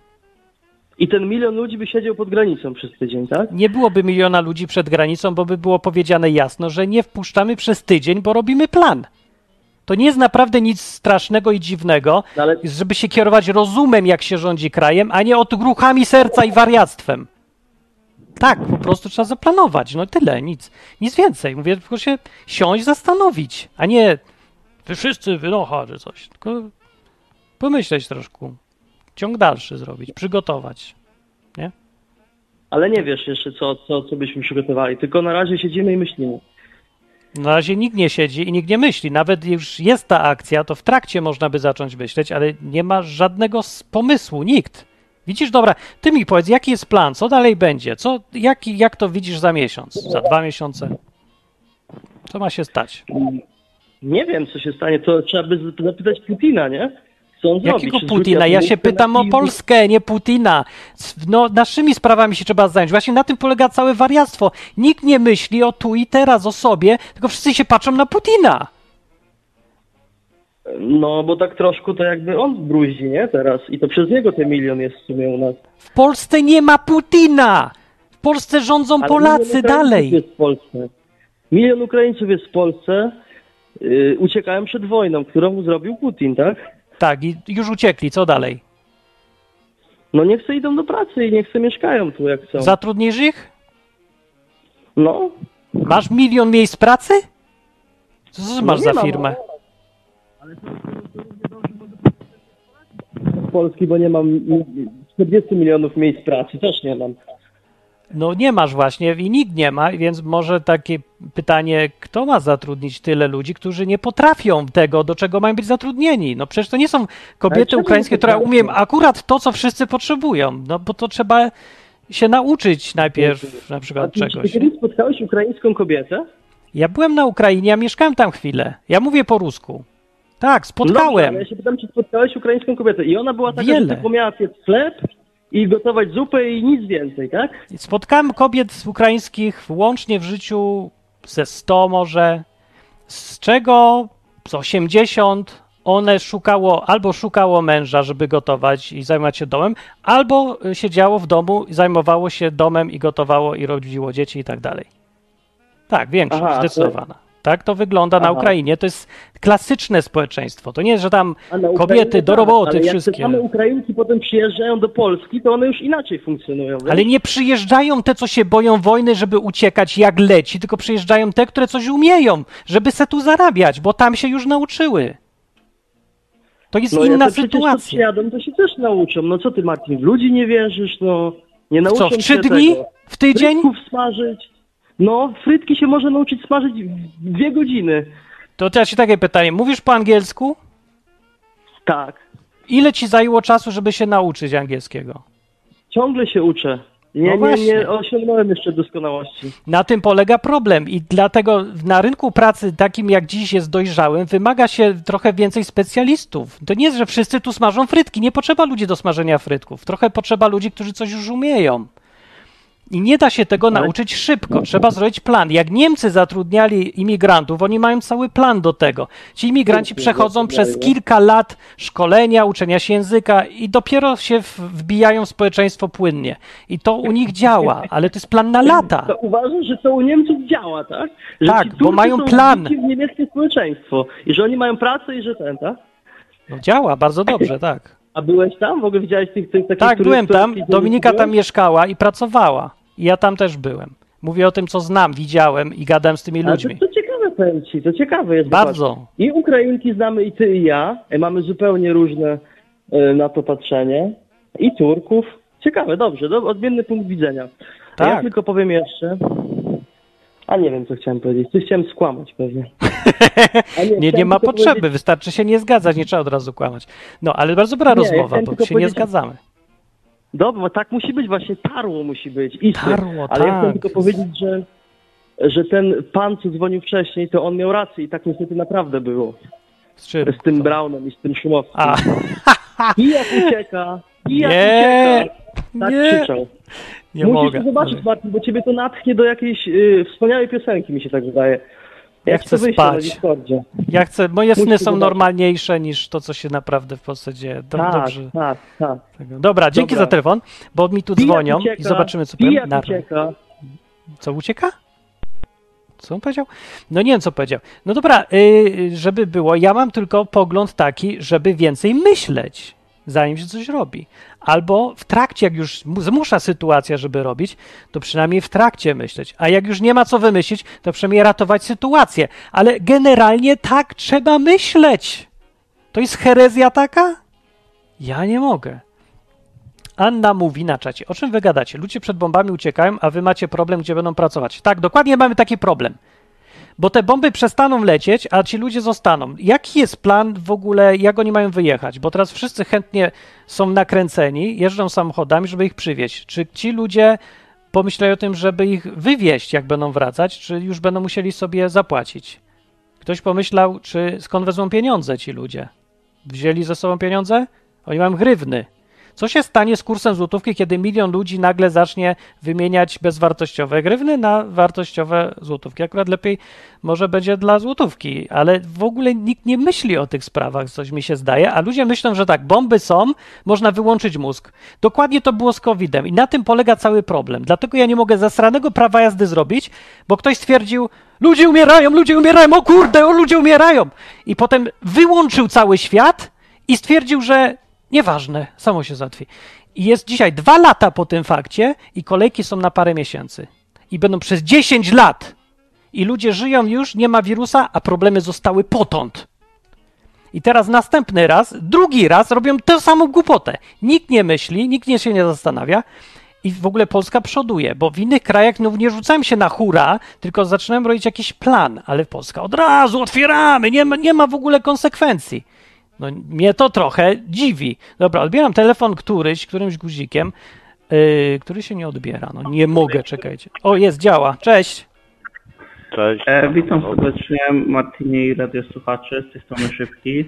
I ten milion ludzi by siedział pod granicą przez tydzień, tak? Nie byłoby miliona ludzi przed granicą, bo by było powiedziane jasno, że nie wpuszczamy przez tydzień, bo robimy plan. To nie jest naprawdę nic strasznego i dziwnego, No ale żeby się kierować rozumem, jak się rządzi krajem, a nie odruchami serca i wariactwem. Tak, po prostu trzeba zaplanować. No tyle, nic. Nic więcej. Mówię, tylko się siąść, zastanowić, a nie wy wszyscy wynocha, czy coś. Tylko pomyśleć troszkę. Ciąg dalszy zrobić, przygotować. Nie? Ale nie wiesz jeszcze, co, co, co byśmy przygotowali, tylko na razie siedzimy i myślimy. Na razie nikt nie siedzi i nikt nie myśli. Nawet już jest ta akcja, to w trakcie można by zacząć myśleć, ale nie ma żadnego s- pomysłu, nikt. Widzisz, dobra, ty mi powiedz, jaki jest plan, co dalej będzie, co, jak, jak to widzisz za miesiąc, za dwa miesiące? Co ma się stać? Nie wiem, co się stanie, to trzeba by z- zapytać Putina, nie? Co on zrobi? Jakiego Czy Putina? zrzuci Ja się atomówkę pytam na o Kijów? Polskę, nie Putina. S- No, naszymi sprawami się trzeba zająć. Właśnie na tym polega całe wariactwo. Nikt nie myśli o tu i teraz, o sobie, tylko wszyscy się patrzą na Putina. No, bo tak troszkę to jakby on bruździ, nie? Teraz. I to przez niego ten milion jest w sumie u nas. W Polsce nie ma Putina. W Polsce rządzą Ale Polacy milion Ukraińców dalej. jest w Polsce. Milion Ukraińców jest w Polsce. Yy, uciekałem przed wojną, którą zrobił Putin, tak? Tak, i już uciekli. Co dalej? No niech se idą do pracy i niech se mieszkają tu, jak chcą. Zatrudnisz ich? No. Masz milion miejsc pracy? Co ty masz nie za mam, firmę? Z Polski, bo nie mam czterdzieści milionów miejsc pracy, też nie mam. No nie masz właśnie i nikt nie ma, więc może takie pytanie, kto ma zatrudnić tyle ludzi, którzy nie potrafią tego, do czego mają być zatrudnieni? No przecież to nie są Ale kobiety czemu ukraińskie, nie które potrafią? umieją akurat to, co wszyscy potrzebują. No bo to trzeba się nauczyć najpierw na A przykład ty, czegoś. czy kiedyś spotkałeś ukraińską kobietę? Ja byłem na Ukrainie, ja mieszkałem tam chwilę. Ja mówię po rusku. Tak, No spotkałem. dobrze, ale ja się pytam, czy spotkałeś ukraińską kobietę i ona była taka, Wiele. że tylko miała piec chleb i gotować zupę i nic więcej, tak? Spotkałem kobiet ukraińskich łącznie w życiu ze sto może, z czego z osiemdziesiąt one szukało, albo szukało męża, żeby gotować i zajmować się domem, albo siedziało w domu i zajmowało się domem i gotowało i rodziło dzieci i tak dalej. Tak, większość, Aha, zdecydowana. Tak to wygląda na Aha. Ukrainie. To jest klasyczne społeczeństwo. To nie jest, że tam A na kobiety Ukrainie do tak, roboty ale jak wszystkie. te same Ukrainki potem przyjeżdżają do Polski, to one już inaczej funkcjonują. wiesz? Ale nie przyjeżdżają te, co się boją wojny, żeby uciekać jak leci, tylko przyjeżdżają te, które coś umieją, żeby se tu zarabiać, bo tam się już nauczyły. To jest No, inna jak to przecież tu sytuacja. przyjadą, to się też nauczą. No co ty, Martin, w ludzi nie wierzysz, no. Nie W nauczą co, w trzy się dni? tego. W tydzień? Frytków smażyć. No, frytki się może nauczyć smażyć w dwie godziny. To teraz ci takie pytanie. Mówisz po angielsku? Tak. Ile ci zajęło czasu, żeby się nauczyć angielskiego? Ciągle się uczę. No Nie, nie, właśnie. nie osiągnąłem jeszcze doskonałości. Na tym polega problem i dlatego na rynku pracy takim jak dziś jest dojrzałym wymaga się trochę więcej specjalistów. To nie jest, że wszyscy tu smażą frytki. Nie potrzeba ludzi do smażenia frytków. Trochę potrzeba ludzi, którzy coś już umieją. I nie da się tego Ale- nauczyć szybko. Trzeba zrobić plan. Jak Niemcy zatrudniali imigrantów, oni mają cały plan do tego. Ci imigranci Pięknie, przechodzą doskonale, przez no. kilka lat szkolenia, uczenia się języka i dopiero się w- wbijają w społeczeństwo płynnie. I to u nich działa, ale to jest plan na lata. To uważam, że to u Niemców działa, tak? Że Tak, ci bo Turcy mają są plan. wbici w niemieckie społeczeństwo. I że oni mają pracę i że ten, tak? No działa bardzo dobrze, tak. A byłeś tam? W ogóle widziałeś tych, tych takich... Tak, których- byłem tam. których- Dominika tam byłeś? mieszkała i pracowała. I ja tam też byłem. Mówię o tym, co znam, widziałem i gadałem z tymi Ale ludźmi. To, to ciekawe, powiem ci, to ciekawe jest. Bardzo. zobacz. I Ukrainki znamy i ty i ja. I mamy zupełnie różne e, na to patrzenie. I Turków. Ciekawe, dobrze, do, odmienny punkt widzenia. A Tak. ja tylko powiem jeszcze... A nie wiem, co chciałem powiedzieć. Coś chciałem skłamać pewnie. A Nie, nie chciałem ma tylko potrzeby, powiedzieć- wystarczy się nie zgadzać, nie trzeba od razu kłamać. No, ale bardzo dobra Nie, ja rozmowa, chciałem bo tylko się nie powiedzieć- zgadzamy. Dobra, bo tak musi być, właśnie tarło musi być. Istny. Tarło, Ale ja tak. chcę tylko powiedzieć, że, że ten pan, co dzwonił wcześniej, to on miał rację i tak niestety naprawdę było. Z czym? Z tym Brownem i z tym Szumowskim. A, I jak ucieka, i jak Nie, ucieka. Tak nie, krzyczał. nie Musisz mogę. to zobaczyć, Martin, bo ciebie to natchnie do jakiejś y, wspaniałej piosenki, mi się tak wydaje. Ja ci chcę to wyślę spać. na Discordzie. Ja chcę, moje Musisz sny są zobaczyć. normalniejsze niż to, co się naprawdę w Polsce dzieje. Do, Tak, dobrze. tak, tak. Dobra, dzięki Dobra. za telefon, bo mi tu Pijak dzwonią ucieka, i zobaczymy, co pijak powiem. Nara. ucieka. Co ucieka? Co on powiedział? No nie wiem, co powiedział. No dobra, yy, żeby było, ja mam tylko pogląd taki, żeby więcej myśleć, zanim się coś robi. Albo w trakcie, jak już mu- zmusza sytuacja, żeby robić, to przynajmniej w trakcie myśleć. A jak już nie ma co wymyślić, to przynajmniej ratować sytuację. Ale generalnie tak trzeba myśleć. To jest herezja taka? Ja nie mogę. Anna mówi na czacie, o czym wy gadacie? Ludzie przed bombami uciekają, a wy macie problem, gdzie będą pracować. Tak, dokładnie mamy taki problem. Bo te bomby przestaną lecieć, a ci ludzie zostaną. Jaki jest plan w ogóle, jak oni mają wyjechać? Bo teraz wszyscy chętnie są nakręceni, jeżdżą samochodami, żeby ich przywieźć. Czy ci ludzie pomyślają o tym, żeby ich wywieźć, jak będą wracać, czy już będą musieli sobie zapłacić? Ktoś pomyślał, czy skąd wezmą pieniądze ci ludzie? Wzięli ze sobą pieniądze? Oni mają grywny. Co się stanie z kursem złotówki, kiedy milion ludzi nagle zacznie wymieniać bezwartościowe grywny na wartościowe złotówki? Akurat lepiej może będzie dla złotówki, ale w ogóle nikt nie myśli o tych sprawach, coś mi się zdaje, a ludzie myślą, że tak, bomby są, można wyłączyć mózg. Dokładnie to było z kowidem i na tym polega cały problem. Dlatego ja nie mogę zasranego prawa jazdy zrobić, bo ktoś stwierdził, ludzie umierają, ludzie umierają, o kurde, o ludzie umierają. I potem wyłączył cały świat i stwierdził, że nieważne, samo się załatwi. I jest dzisiaj dwa lata po tym fakcie i kolejki są na parę miesięcy. I będą przez dziesięć lat. I ludzie żyją już, nie ma wirusa, a problemy zostały potąd. I teraz następny raz, drugi raz robią tę samą głupotę. Nikt nie myśli, nikt nie się nie zastanawia i w ogóle Polska przoduje, bo w innych krajach no, nie rzucają się na hura, tylko zaczynają robić jakiś plan, ale Polska od razu otwieramy, nie ma, nie ma w ogóle konsekwencji. No mnie to trochę dziwi. Dobra, odbieram telefon któryś, którymś guzikiem, yy, który się nie odbiera. No nie mogę, czekajcie. O, jest, działa. Cześć. Cześć. E, witam serdecznie, Martinie i radiosłuchacze, z tej strony Szybki.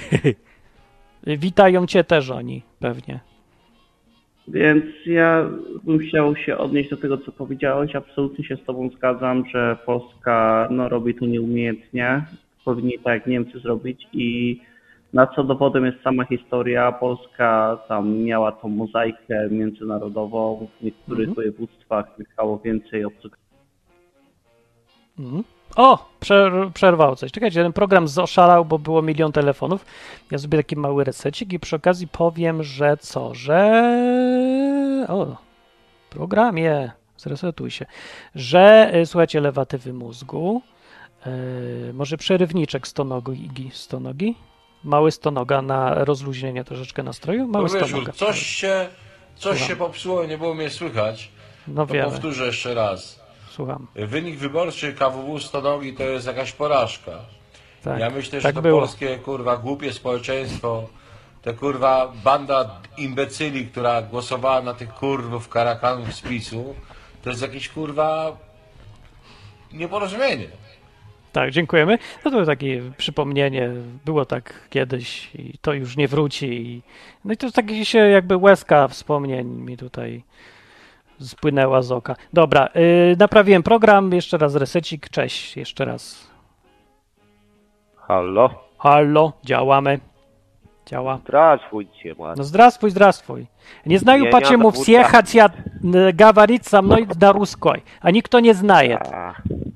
Witają cię też oni, pewnie. Więc ja bym chciał się odnieść do tego, co powiedziałeś. Absolutnie się z tobą zgadzam, że Polska no, robi to nieumiejętnie. Powinni tak jak Niemcy zrobić i na co dowodem jest sama historia. Polska tam miała tą mozaikę międzynarodową. W niektórych mhm. województwach mieszkało więcej obcych. Mhm. O! Przer- przerwało coś. Czekajcie, ten program oszalał, bo było milion telefonów. Ja zrobię taki mały resecik i przy okazji powiem, że co, że... O! Programie. Zresetuj się. Że, y, słuchajcie, lewatywy mózgu. Y, może przerywniczek stonogi. Stonogi? Mały stonoga na rozluźnienie troszeczkę nastroju. Mały no wiesz, stonoga. Coś się, coś się popsuło i nie było mnie słychać. No to wiemy. powtórzę jeszcze raz. Słucham. Wynik wyborczy K W W Stonogi to jest jakaś porażka. Tak, ja myślę, tak że to było. polskie, kurwa, głupie społeczeństwo, te, kurwa, banda imbecyli, która głosowała na tych, kurwów, karakanów z PiSu, to jest jakieś, kurwa, nieporozumienie. Tak, dziękujemy. No to takie przypomnienie, było tak kiedyś i to już nie wróci. I... No i to tak się jakby łezka wspomnień mi tutaj spłynęła z oka. Dobra, yy, naprawiłem program, jeszcze raz resecik, cześć, jeszcze raz. Halo? Halo, działamy. Działa. Здравствуйте, Martin. No здравствуй, здравствуй. Не знаю, Я почему не все хотят говорить со мной на русской, а никто не знает. A,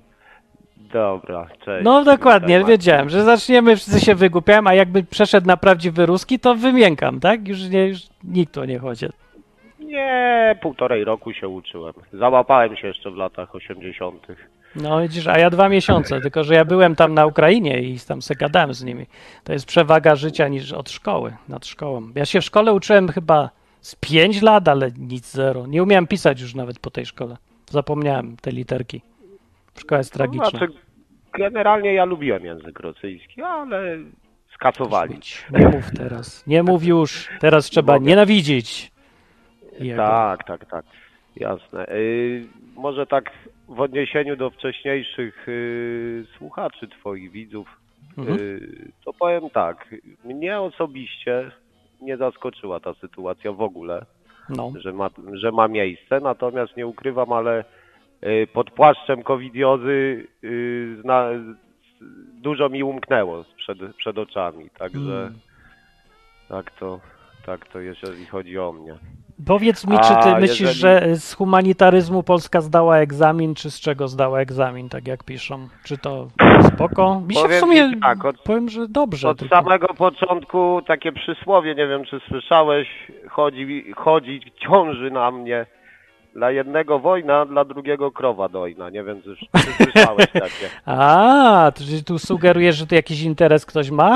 dobra, cześć. No dokładnie, Witaj, wiedziałem, że zaczniemy, wszyscy się wygłupiałem, a jakby przeszedł na prawdziwy ruski, to wymiękam, tak? Już, nie, już nikt tu nie chodzi. Nie, półtorej roku się uczyłem. Załapałem się jeszcze w latach osiemdziesiątych. No widzisz, a ja dwa miesiące, tylko że ja byłem tam na Ukrainie i tam se gadałem z nimi. To jest przewaga życia niż od szkoły, nad szkołą. Ja się w szkole uczyłem chyba z pięć lat, ale nic, zero. Nie umiałem pisać już nawet po tej szkole. Zapomniałem te literki. Szkoła jest tragiczna. No, znaczy, generalnie ja lubiłem język rosyjski, ale skasowali. Nie mów teraz, nie mów już. Teraz trzeba Mogę. nienawidzić. Jego. Tak, tak, tak. Jasne. Yy, może tak w odniesieniu do wcześniejszych yy, słuchaczy, twoich widzów, Mhm. yy, to powiem tak. Mnie osobiście nie zaskoczyła ta sytuacja w ogóle, No. że ma, że ma miejsce, natomiast nie ukrywam, ale yy, pod płaszczem covidiozy yy, zna, dużo mi umknęło przed, przed oczami, także Mm. tak to, tak to jeżeli chodzi o mnie. Powiedz mi, czy ty A myślisz, jeżeli- że z humanitaryzmu Polska zdała egzamin, czy z czego zdała egzamin, tak jak piszą? Czy to spoko? Mi się w Powiem sumie, ci tak, od- powiem, że dobrze. Od tylko... samego początku takie przysłowie, nie wiem czy słyszałeś, chodzi, chodzi, ciąży na mnie. Dla jednego wojna, dla drugiego krowa dojna. Nie wiem, czy, czy słyszałeś takie. A, to czy tu sugerujesz, że tu jakiś interes ktoś ma?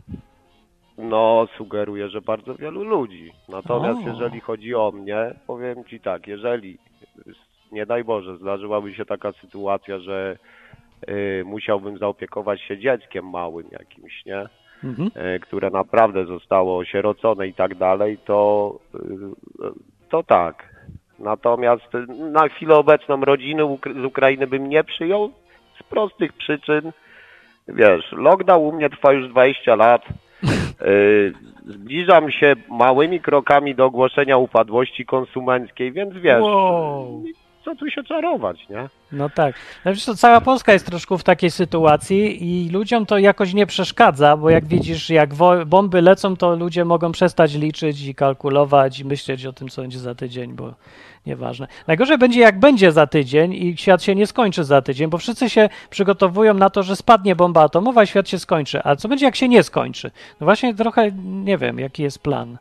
No, sugeruję, że bardzo wielu ludzi. Natomiast O. jeżeli chodzi o mnie, powiem ci tak, jeżeli, nie daj Boże, zdarzyłaby się taka sytuacja, że y, musiałbym zaopiekować się dzieckiem małym jakimś, nie? Mhm. Y, które naprawdę zostało osierocone i tak dalej, to, y, to tak. Natomiast na chwilę obecną rodziny Uk- z Ukrainy bym nie przyjął z prostych przyczyn. Wiesz, lockdown u mnie trwa już dwadzieścia lat. Yy, zbliżam się małymi krokami do ogłoszenia upadłości konsumenckiej, więc wiesz, Wow. co tu się czarować, nie? No tak. Znaczy, to cała Polska jest troszkę w takiej sytuacji i ludziom to jakoś nie przeszkadza, bo jak widzisz, jak wo- bomby lecą, to ludzie mogą przestać liczyć i kalkulować i myśleć o tym, co będzie za tydzień, bo nieważne. Najgorzej będzie, jak będzie za tydzień i świat się nie skończy za tydzień, bo wszyscy się przygotowują na to, że spadnie bomba atomowa i świat się skończy. A co będzie, jak się nie skończy? No właśnie trochę nie wiem, jaki jest plan.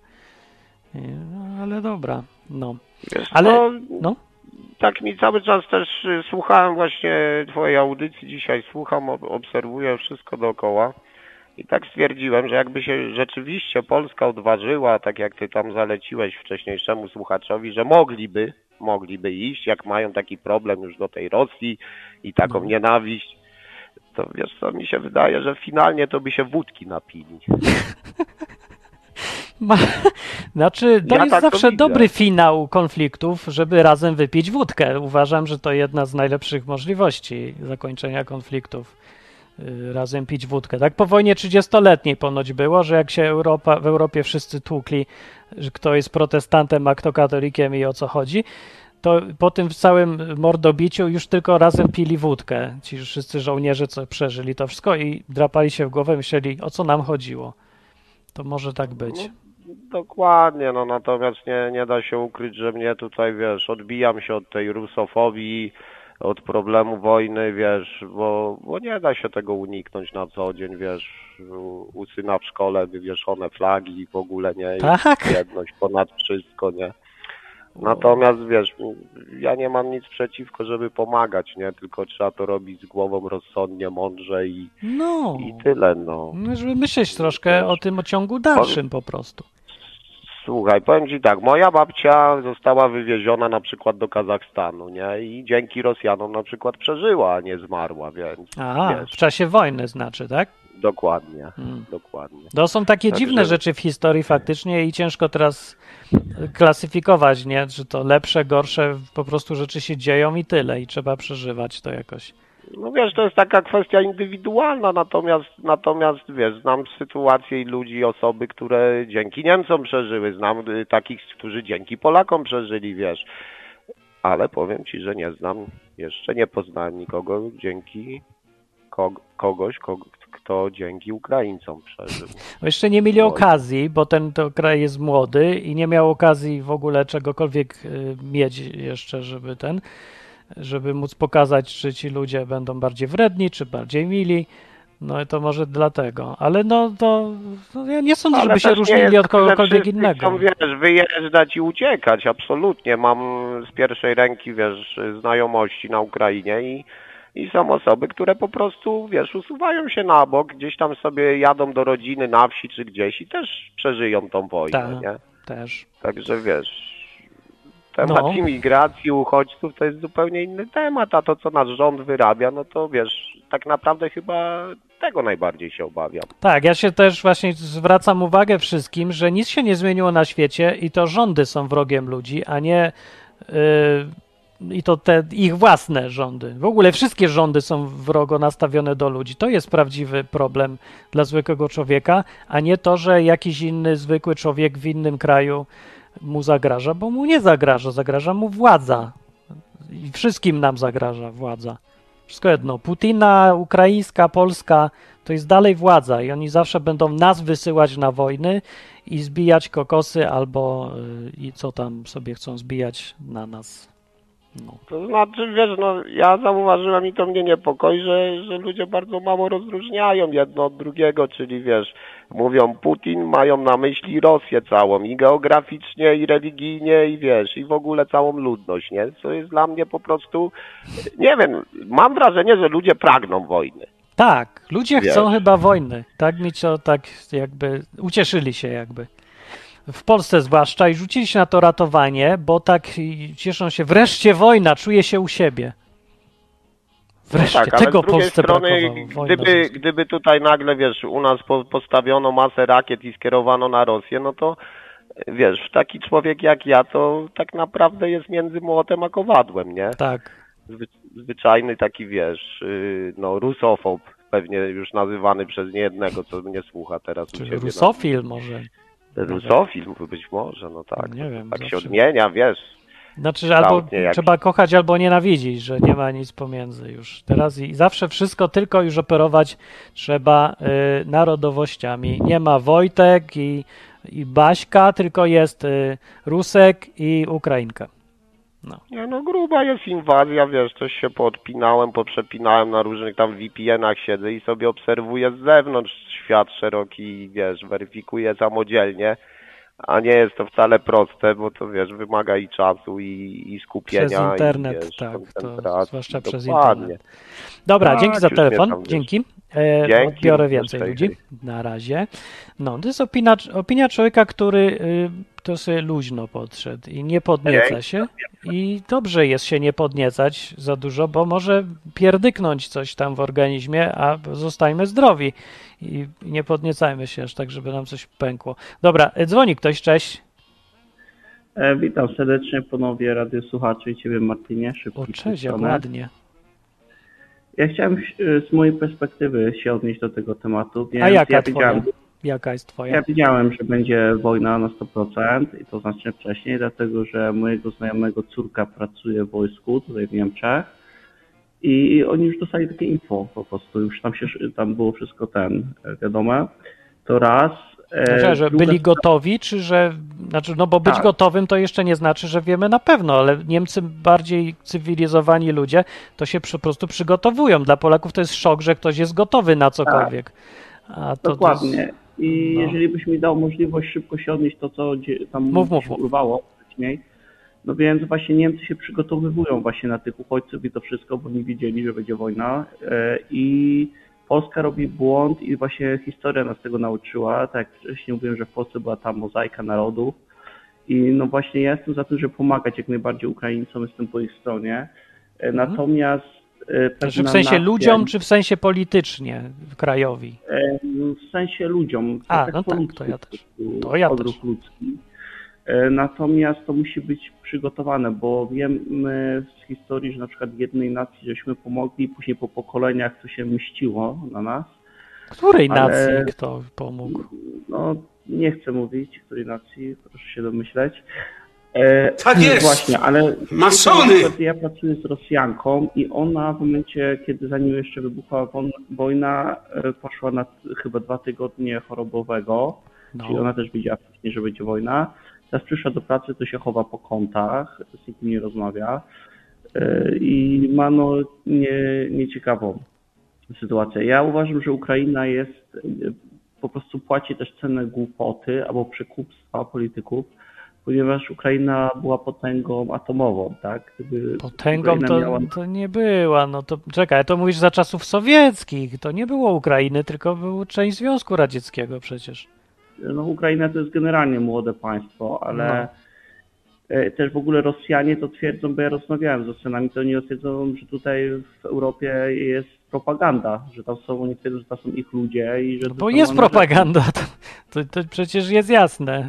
No, ale dobra, no. Wiesz, Ale, no, no. tak mi cały czas też y, słuchałem właśnie twojej audycji dzisiaj, słucham, ob- obserwuję wszystko dookoła i tak stwierdziłem, że jakby się rzeczywiście Polska odważyła, tak jak ty tam zaleciłeś wcześniejszemu słuchaczowi, że mogliby, mogliby iść, jak mają taki problem już do tej Rosji i taką No. nienawiść, to wiesz co, mi się wydaje, że finalnie to by się wódki napili. Ma, znaczy, to Ja jest tak to zawsze widzę. dobry finał konfliktów, żeby razem wypić wódkę. Uważam, że to jedna z najlepszych możliwości zakończenia konfliktów. y, Razem pić wódkę. Tak po wojnie trzydziestoletniej ponoć było, że jak się Europa, w Europie wszyscy tłukli, że kto jest protestantem, a kto katolikiem i o co chodzi, to po tym całym mordobiciu już tylko razem pili wódkę. Ci wszyscy żołnierze, co przeżyli to wszystko i drapali się w głowę, myśleli, o co nam chodziło. To może tak być. No, dokładnie, no natomiast nie, nie da się ukryć, że mnie tutaj, wiesz, odbijam się od tej rusofobii, od problemu wojny, wiesz, bo, bo nie da się tego uniknąć na co dzień, wiesz, u, u syna w szkole wywieszone flagi i w ogóle nie, i Tak? jedność ponad wszystko, nie. Natomiast, wiesz, ja nie mam nic przeciwko, żeby pomagać, nie, tylko trzeba to robić z głową rozsądnie, mądrze i, No, i tyle, no. no, żeby myśleć troszkę o tym o ciągu dalszym po prostu. Słuchaj, powiem Ci tak, moja babcia została wywieziona na przykład do Kazachstanu, nie? I dzięki Rosjanom na przykład przeżyła, a nie zmarła, więc Aha, wiesz, w czasie wojny znaczy, tak? dokładnie, Hmm. dokładnie. To są takie Także- dziwne rzeczy w historii faktycznie i ciężko teraz klasyfikować, nie? Że to lepsze, gorsze, po prostu rzeczy się dzieją i tyle i trzeba przeżywać to jakoś. No wiesz, to jest taka kwestia indywidualna, natomiast, natomiast wiesz, znam sytuacje i ludzi, i osoby, które dzięki Niemcom przeżyły, znam y, takich, którzy dzięki Polakom przeżyli, wiesz, ale powiem Ci, że nie znam, jeszcze nie poznałem nikogo dzięki kog- kogoś, kogo, kto dzięki Ukraińcom przeżył. Bo jeszcze nie mieli Oj. okazji, bo ten to kraj jest młody i nie miał okazji w ogóle czegokolwiek y, mieć jeszcze, żeby ten, żeby móc pokazać, czy ci ludzie będą bardziej wredni, czy bardziej mili. No i to może dlatego. Ale no to no, ja nie sądzę, Ale żeby się też nie różnili jest od tak, że kogokolwiek wszyscy innego. chcą, wiesz, wyjeżdżać i uciekać, absolutnie. Mam z pierwszej ręki, wiesz, znajomości na Ukrainie i, i są osoby, które po prostu, wiesz, usuwają się na bok, gdzieś tam sobie jadą do rodziny na wsi czy gdzieś i też przeżyją tą wojnę, Tak. nie? Też. Także wiesz, temat No. imigracji, uchodźców to jest zupełnie inny temat, a to, co nasz rząd wyrabia, no to wiesz, tak naprawdę chyba tego najbardziej się obawiam. Tak, ja się też właśnie zwracam uwagę wszystkim, że nic się nie zmieniło na świecie i to rządy są wrogiem ludzi, a nie yy, i to te ich własne rządy. W ogóle wszystkie rządy są wrogo nastawione do ludzi. To jest prawdziwy problem dla zwykłego człowieka, a nie to, że jakiś inny zwykły człowiek w innym kraju mu zagraża, bo mu nie zagraża, zagraża mu władza. I wszystkim nam zagraża władza. Wszystko jedno. Putina, ukraińska, polska, to jest dalej władza i oni zawsze będą nas wysyłać na wojny i zbijać kokosy albo y, i co tam sobie chcą zbijać na nas. No. To znaczy, wiesz, no ja zauważyłem i to mnie niepokoi, że, że ludzie bardzo mało rozróżniają jedno od drugiego, czyli wiesz, mówią Putin, mają na myśli Rosję całą i geograficznie, i religijnie, i wiesz, i w ogóle całą ludność, nie? Co jest dla mnie po prostu, nie wiem, mam wrażenie, że ludzie pragną wojny. Tak, ludzie Wiesz. chcą chyba wojny. Tak mi to tak jakby ucieszyli się jakby. W Polsce zwłaszcza i rzucili się na to ratowanie, bo tak i cieszą się, wreszcie wojna, czuję się u siebie. Wreszcie, No tak, ale tego z drugiej Polsce strony, brakowało. Wojna gdyby, z- gdyby tutaj nagle, wiesz, u nas po, postawiono masę rakiet i skierowano na Rosję, no to wiesz, taki człowiek jak ja, to tak naprawdę jest między młotem a kowadłem, nie? Tak. Zwy, zwyczajny taki, wiesz, yy, no rusofob, pewnie już nazywany przez niejednego, co mnie słucha teraz. u Czy ciebie, rusofil może. no. Rusofil, być może, no tak. Nie wiem, tak się zawsze- odmienia, wiesz. Znaczy, że albo Kształtnie jak- trzeba kochać, albo nienawidzić, że nie ma nic pomiędzy już. Teraz i zawsze wszystko tylko już operować trzeba y, narodowościami. Nie ma Wojtek i, i Baśka, tylko jest y, Rusek i Ukrainka. No. Nie, no gruba jest inwazja, wiesz, coś się poodpinałem, poprzepinałem na różnych tam V P N-ach, siedzę i sobie obserwuję z zewnątrz świat szeroki, wiesz, weryfikuję samodzielnie, a nie jest to wcale proste, bo to, wiesz, wymaga i czasu, i, i skupienia. Przez internet, i, wiesz, tak, to koncentracji. zwłaszcza przez Dokładnie. internet. Dobra, Tak, dzięki za już mnie telefon. tam, wiesz. Dzięki. E, Dzięki, odbiorę również więcej tej- ludzi. tej. Na razie. No, to jest opinia, opinia człowieka, który y, to sobie luźno podszedł i nie podnieca Dzięki. się. i dobrze jest się nie podniecać za dużo, bo może pierdyknąć coś tam w organizmie, a zostajmy zdrowi i nie podniecajmy się aż tak, żeby nam coś pękło. Dobra, dzwoni ktoś, cześć. E, witam serdecznie ponownie radiosłuchaczy i Ciebie, Martynie. Szybki O, cześć, jak ładnie. Ja chciałem z mojej perspektywy się odnieść do tego tematu. Więc a jaka ja twoja? widziałem, Jaka jest twoja? Ja widziałem, że będzie wojna na sto procent i to znacznie wcześniej, dlatego że mojego znajomego córka pracuje w wojsku tutaj w Niemczech i oni już dostali takie info po prostu, już tam się tam było wszystko ten wiadome. To raz. Znaczy, że byli gotowi, czy że, znaczy, no bo być tak. gotowym to jeszcze nie znaczy, że wiemy na pewno, ale Niemcy bardziej cywilizowani ludzie to się po prostu przygotowują. Dla Polaków to jest szok, że ktoś jest gotowy na cokolwiek. Tak. A to Dokładnie. To jest, I no. jeżeli byś mi dał możliwość szybko się odnieść to, co tam mów, mów, się mów. urwało wcześniej, no więc właśnie Niemcy się przygotowywują właśnie na tych uchodźców i to wszystko, bo nie wiedzieli, że będzie wojna i Polska robi błąd i właśnie historia nas tego nauczyła. Tak jak wcześniej mówiłem, że w Polsce była ta mozaika narodów i no właśnie ja jestem za tym, żeby pomagać jak najbardziej Ukraińcom, jestem po ich stronie. Natomiast Czy w sensie nacja, ludziom, czy w sensie politycznie krajowi? W sensie ludziom. A, tak no tak, to ja też. To ja odruch też. ludzki. Natomiast to musi być przygotowane, bo wiemy z historii, że na przykład jednej nacji żeśmy pomogli, później po pokoleniach to się mściło na nas. Której ale, nacji kto pomógł? No, nie chcę mówić, której nacji, proszę się domyśleć. E, tak jest! Właśnie, ale masony! Ja pracuję z Rosjanką i ona w momencie, kiedy zanim jeszcze wybuchła wojna, poszła na chyba dwa tygodnie chorobowego, no. Czyli ona też widziała wcześniej, że będzie wojna. Teraz przyszła do pracy, to się chowa po kątach, z nikim nie rozmawia i ma no nie, nieciekawą sytuację. Ja uważam, że Ukraina jest, po prostu płaci też cenę głupoty albo przekupstwa polityków, ponieważ Ukraina była potęgą atomową, tak? Gdyby potęgą to, miała... to nie była, no to czekaj, to mówisz za czasów sowieckich, to nie było Ukrainy, tylko był część Związku Radzieckiego przecież. No Ukraina to jest generalnie młode państwo, ale no. też w ogóle Rosjanie to twierdzą, bo ja rozmawiałem z Rosjanami, to oni twierdzą, że tutaj w Europie jest propaganda, że tam są, oni twierdzą, że to są ich ludzie i że... No bo jest propaganda, to, to, to przecież jest jasne.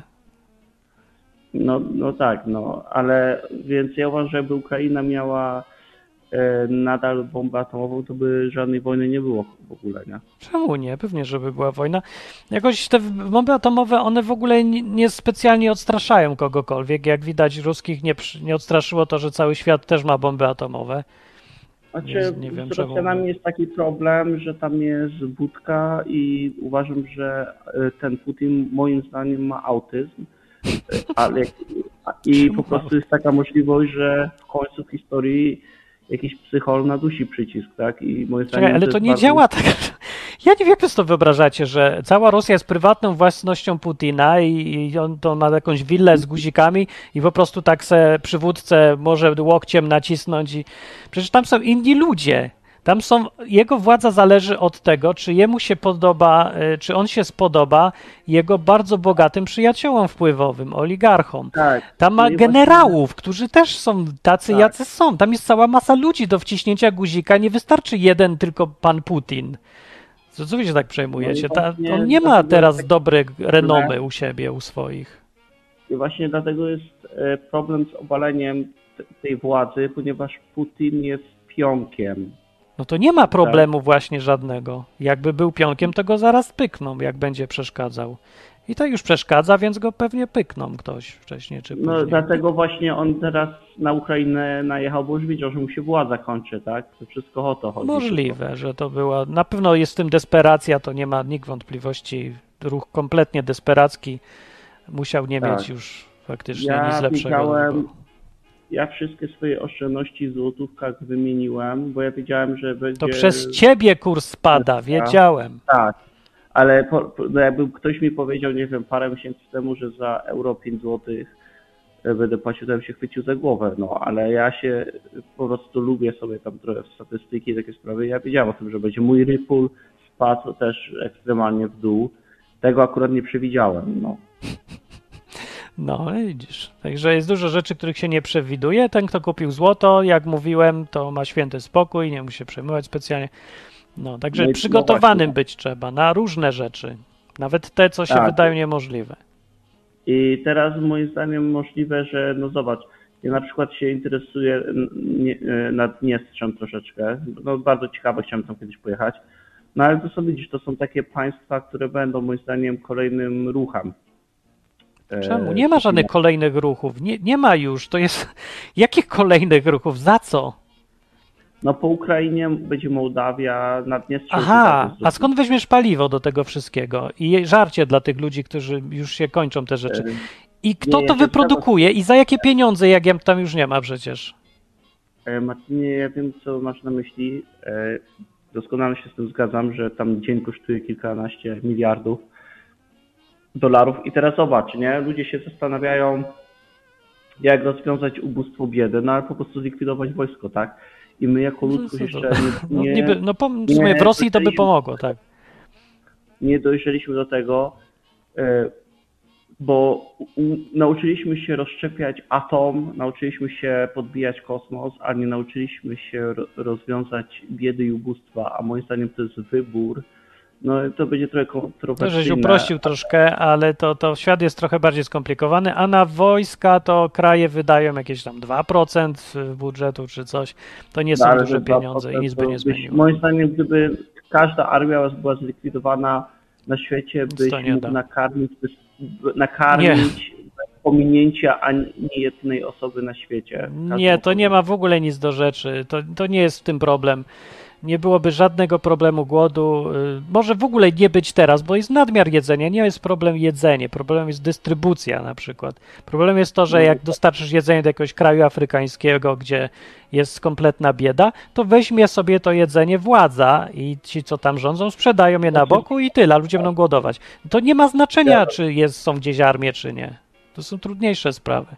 No, no tak, no, ale więc ja uważam, że jakby Ukraina miała e, nadal bombę atomową, to by żadnej wojny nie było w ogóle, nie? Czemu nie? Pewnie, żeby była wojna. Jakoś te bomby atomowe, one w ogóle nie, nie specjalnie odstraszają kogokolwiek. Jak widać, ruskich nie, nie odstraszyło to, że cały świat też ma bomby atomowe. Znaczy, nie, nie wiem, z Rosjanami jest taki problem, że tam jest wódka i uważam, że ten Putin moim zdaniem ma autyzm. Ale i po prostu jest taka możliwość, że w końcu w historii jakiś psychol nadusi przycisk, tak? I moim zdaniem Czekaj, ale to, to nie bardzo... działa tak. Ja nie wiem, jak wy to wyobrażacie, że cała Rosja jest prywatną własnością Putina i, i on to ma jakąś willę z guzikami i po prostu tak se przywódcę może łokciem nacisnąć i przecież tam są inni ludzie. Tam są, jego władza zależy od tego, czy jemu się podoba, czy on się spodoba jego bardzo bogatym przyjaciołom wpływowym, oligarchom. Tak. Tam ma generałów, którzy też są tacy, tak. jacy są. Tam jest cała masa ludzi do wciśnięcia guzika. Nie wystarczy jeden tylko pan Putin. Co, co wy się tak przejmujecie? Ta, on nie ma teraz dobrej renomy u siebie, u swoich. I właśnie dlatego jest problem z obaleniem tej władzy, ponieważ Putin jest pionkiem. No to nie ma problemu tak. właśnie żadnego. Jakby był pionkiem, to go zaraz pykną, jak będzie przeszkadzał. I to już przeszkadza, więc go pewnie pykną ktoś wcześniej czy później. No dlatego właśnie on teraz na Ukrainę najechał, bo już widział, że mu się władza kończy, tak? To wszystko o to chodzi. Możliwe, że to była... Na pewno jest w tym desperacja, to nie ma nikt wątpliwości. Ruch kompletnie desperacki musiał nie tak. mieć już faktycznie ja nic lepszego. Widziałem... Ja wszystkie swoje oszczędności w złotówkach wymieniłem, bo ja wiedziałem, że będzie... To przez ciebie kurs spada, wiedziałem. Tak, ale po, no jakby ktoś mi powiedział, nie wiem, parę miesięcy temu, że za euro pięć złotych będę płacił, to bym się chwycił za głowę, no ale ja się po prostu lubię sobie tam trochę w statystyki i takie sprawy. Ja wiedziałem o tym, że będzie mój Ripple spadł też ekstremalnie w dół. Tego akurat nie przewidziałem, no. No, widzisz. Także jest dużo rzeczy, których się nie przewiduje. Ten, kto kupił złoto, jak mówiłem, to ma święty spokój, nie musi się przejmować specjalnie. No, także No i- przygotowanym no być trzeba na różne rzeczy. Nawet te, co się Tak. wydają niemożliwe. I teraz moim zdaniem możliwe, że no zobacz, ja na przykład się interesuję n- nie- e, Naddniestrzem troszeczkę, no bardzo ciekawe, chciałem tam kiedyś pojechać, no ale to są widzisz, to są takie państwa, które będą moim zdaniem kolejnym ruchem. E, Czemu? Nie ma żadnych kolejnych ruchów. Nie, nie ma już. To jest... Jakich kolejnych ruchów? Za co? No po Ukrainie będzie Mołdawia, Naddniestrze. Aha, a skąd weźmiesz paliwo do tego wszystkiego? I żarcie dla tych ludzi, którzy już się kończą te rzeczy. I kto nie, to ja się wyprodukuje i za jakie pieniądze, jak ja tam już nie ma przecież? E, Marcinie, ja wiem, co masz na myśli. E, Doskonale się z tym zgadzam, że tam dzień kosztuje kilkanaście miliardów dolarów. I teraz zobacz, nie? Ludzie się zastanawiają, jak rozwiązać ubóstwo, biedę, no ale po prostu zlikwidować wojsko, tak? I my jako ludzkość Co to? jeszcze No, nie, niby, no po, w nie sumie w Rosji to by dojrzeliśmy- pomogło, tak. nie dojrzeliśmy do tego, e, bo u- nauczyliśmy się rozszczepiać atom, nauczyliśmy się podbijać kosmos, a nie nauczyliśmy się ro- rozwiązać biedy i ubóstwa, a moim zdaniem to jest wybór. No to będzie trochę To kontrowersyjne. żeś uprościł troszkę, ale to, to świat jest trochę bardziej skomplikowany, a na wojska to kraje wydają jakieś tam dwa procent budżetu czy coś. To nie są No, ale duże że dwa pieniądze i nic by procent nie to byś- zmieniło. Moim zdaniem, gdyby każda armia była zlikwidowana na świecie, byś to nie mógł da. nakarmić, bez, nakarmić bez pominięcia ani jednej osoby na świecie. Nie, to nie ma w ogóle nic do rzeczy. To, to nie jest w tym problem. Nie byłoby żadnego problemu głodu. Y, Może w ogóle nie być teraz, bo jest nadmiar jedzenia. Nie jest problem jedzenie. Problem jest dystrybucja na przykład. Problem jest to, że jak dostarczysz jedzenie do jakiegoś kraju afrykańskiego, gdzie jest kompletna bieda, to weźmie sobie to jedzenie władza i ci, co tam rządzą, sprzedają je na boku i tyle, a ludzie będą głodować. To nie ma znaczenia, czy jest, są gdzieś armie, czy nie. To są trudniejsze sprawy.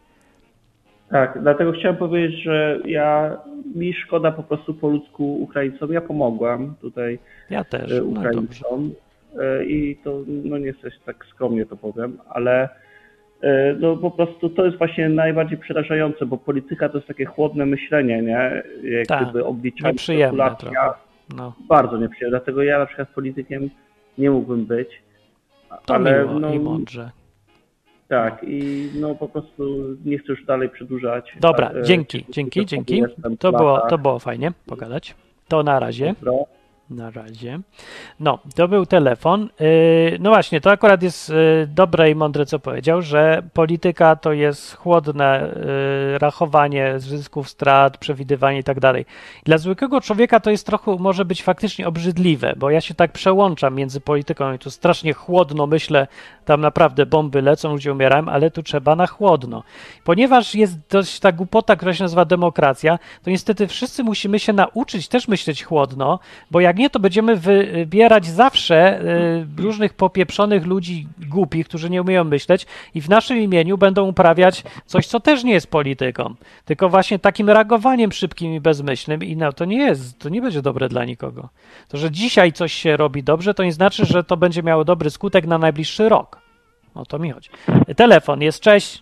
Tak, dlatego chciałem powiedzieć, że ja, mi szkoda po prostu po ludzku Ukraińcom. Ja pomogłem tutaj Ja też. e, No dobrze. Ukraińcom e, i to, no nie chcę tak skromnie to powiem, ale e, no po prostu to jest właśnie najbardziej przerażające, bo polityka to jest takie chłodne myślenie, nie? Jak Tak, gdyby obliczanie, nieprzyjemne kalkulacja. trochę. No, Bardzo nieprzyjemne, dlatego ja na przykład politykiem nie mógłbym być. to ale miło no, i mądrze. tak, i no po prostu nie chcę już dalej przedłużać. Dobra, E, dzięki, dzięki, dzięki. jestem To w było, latach. to było fajnie pogadać. To na razie. Dobra. Na razie. No, to był telefon. Yy, No właśnie, to akurat jest yy, dobre i mądre, co powiedział, że polityka to jest chłodne yy, rachowanie zysków, strat, przewidywanie i tak dalej. Dla zwykłego człowieka to jest trochę, może być faktycznie obrzydliwe, bo ja się tak przełączam między polityką i tu strasznie chłodno myślę, tam naprawdę bomby lecą, ludzie umierają, ale tu trzeba na chłodno. Ponieważ jest dość ta głupota, która się nazywa demokracja, to niestety wszyscy musimy się nauczyć też myśleć chłodno, bo jak nie, to będziemy wybierać zawsze y, różnych popieprzonych ludzi głupich, którzy nie umieją myśleć i w naszym imieniu będą uprawiać coś, co też nie jest polityką, tylko właśnie takim reagowaniem szybkim i bezmyślnym i no, to nie jest, to nie będzie dobre dla nikogo. To, że dzisiaj coś się robi dobrze, to nie znaczy, że to będzie miało dobry skutek na najbliższy rok. O to mi chodzi. Telefon jest, cześć.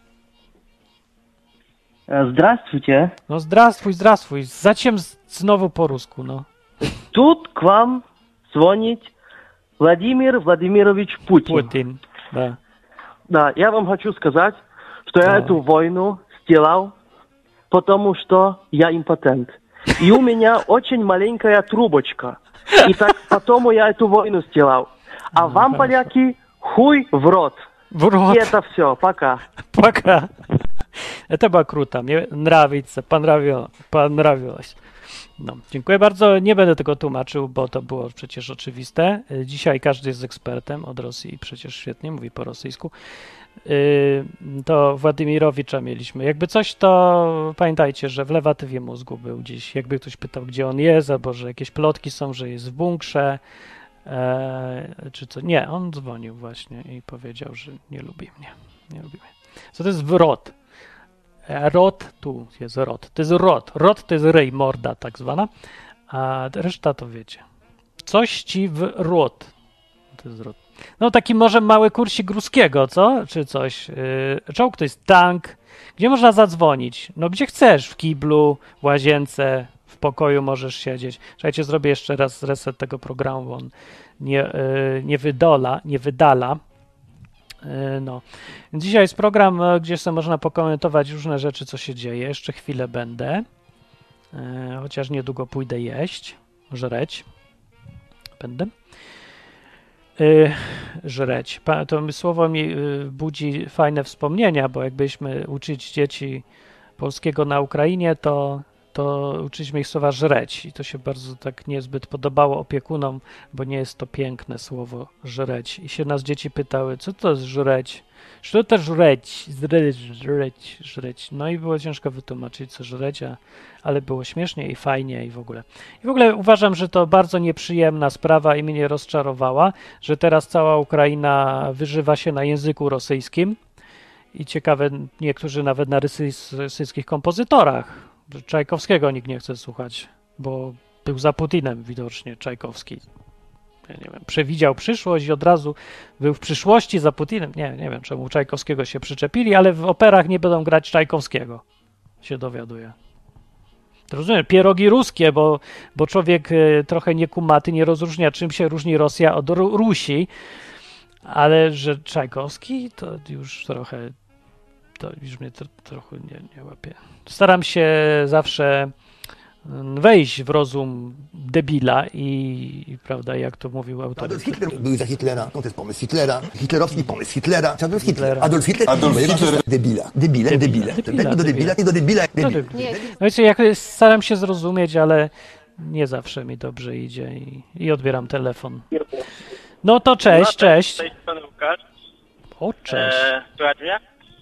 Здравствуйте. No zdrastwój, zdrastwój. Zaciem z- znowu po rusku, no. Тут к вам звонит Владимир Владимирович Путин. Putin. Да. Да, я вам хочу сказать, что я Давай. эту войну сделал, потому что я импотент. И у меня очень маленькая трубочка. И так потому я эту войну сделал. А вам, поляки, хуй в рот. В рот. И это все. Пока. Пока. Это była króta. Mnie nравится, понравилось, понравилось. No, dziękuję bardzo. Nie będę tego tłumaczył, bo to było przecież oczywiste. Dzisiaj każdy jest ekspertem od Rosji i przecież świetnie mówi po rosyjsku. Yy, To Władimirowicza mieliśmy. Jakby coś, to pamiętajcie, że w lewatywie mózgu był gdzieś. Jakby ktoś pytał, gdzie on jest, albo że jakieś plotki są, że jest w bunkrze, e, czy co. Nie, on dzwonił właśnie i powiedział, że nie lubi mnie. Nie lubi mnie. Co to jest wrot? E, Rot, tu jest rot. To jest rot. Rot to jest ryj, morda tak zwana, a reszta to wiecie. Coś ci w rot. To jest rot. No taki może mały kursik ruskiego, co? Czy coś. Yy, czołg to jest tank. Gdzie można zadzwonić? No gdzie chcesz. W kiblu, w łazience, w pokoju możesz siedzieć. Czekajcie, zrobię jeszcze raz reset tego programu, bo on nie, yy, nie wydola, nie wydala. Yy, no. Dzisiaj jest program, gdzie sobie można pokomentować różne rzeczy, co się dzieje. Jeszcze chwilę będę. Yy, chociaż niedługo pójdę jeść, żreć. Będę. Yy, żreć. To słowo mi yy, budzi fajne wspomnienia, bo jakbyśmy uczyć dzieci polskiego na Ukrainie, to, to uczyliśmy ich słowa żreć. I to się bardzo tak niezbyt podobało opiekunom, bo nie jest to piękne słowo żreć. I się nas dzieci pytały, co to jest żreć? Co to żreć? Żreć, żreć, żreć. No i było ciężko wytłumaczyć, co żreć, a, ale było śmiesznie i fajnie i w ogóle. I w ogóle uważam, że to bardzo nieprzyjemna sprawa i mnie rozczarowała, że teraz cała Ukraina wyżywa się na języku rosyjskim i ciekawe, niektórzy nawet na rosyjskich kompozytorach. Czajkowskiego nikt nie chce słuchać, bo był za Putinem widocznie Czajkowski. Ja nie wiem, przewidział przyszłość i od razu był w przyszłości za Putinem. Nie, nie wiem, czemu Czajkowskiego się przyczepili, ale w operach nie będą grać Czajkowskiego, się dowiaduję. To rozumiem, pierogi ruskie, bo, bo człowiek y, trochę niekumaty nie rozróżnia, czym się różni Rosja od Ru- Rusi, ale że Czajkowski to już trochę, to już mnie to, trochę nie, nie łapie. Staram się zawsze wejść w rozum debila i, i prawda, jak to mówił autorytet. Adolf Hitler był za Hitlera, no to jest pomysł Hitlera, hitlerowski pomysł Hitlera, Adolf Hitler, Adolf Hitler, Adolf Hitler, debila, debile, debile, debile, do debila, nie do debila, debil. No wiecie, jak staram się zrozumieć, ale nie zawsze mi dobrze idzie i, i odbieram telefon. No to cześć, cześć. Cześć, pan Łukasz. O, cześć. E, Słychać mnie?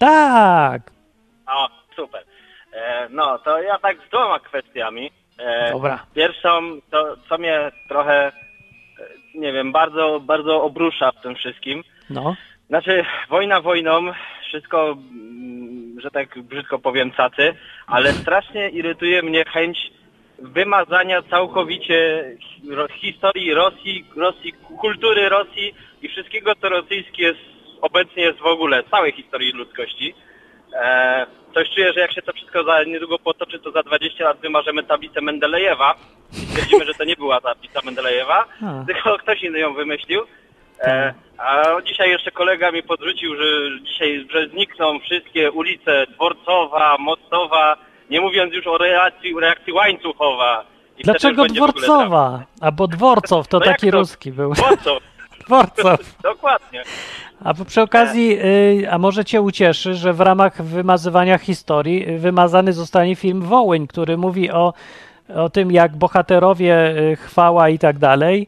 Tak. O, super. E, no, to ja tak z dwoma kwestiami. E, Dobra. Pierwszą, to co mnie trochę, e, nie wiem, bardzo, bardzo obrusza w tym wszystkim. No. Znaczy, wojna wojną, wszystko, mm, że tak brzydko powiem, cacy, ale strasznie irytuje mnie chęć wymazania całkowicie ro- historii Rosji, Rosji, kultury Rosji i wszystkiego, co rosyjskie jest, obecnie jest w ogóle, całej historii ludzkości. E, coś czuję, że jak się to wszystko za niedługo potoczy, to za dwadzieścia lat wymarzymy tablicę Mendelejewa i stwierdzimy, że to nie była tablica Mendelejewa, A. tylko ktoś inny ją wymyślił. E, a dzisiaj jeszcze kolega mi podrzucił, że dzisiaj że znikną wszystkie ulice Dworcowa, Mostowa, nie mówiąc już o reakcji, reakcji Łańcuchowa. I Dlaczego Dworcowa? Albo Dworcow, to no taki to? ruski był. Dworcow. Dworcow. Dokładnie. A przy okazji, y, a może cię ucieszy, że w ramach wymazywania historii y, wymazany zostanie film Wołyń, który mówi o, o tym, jak bohaterowie y, chwała i tak dalej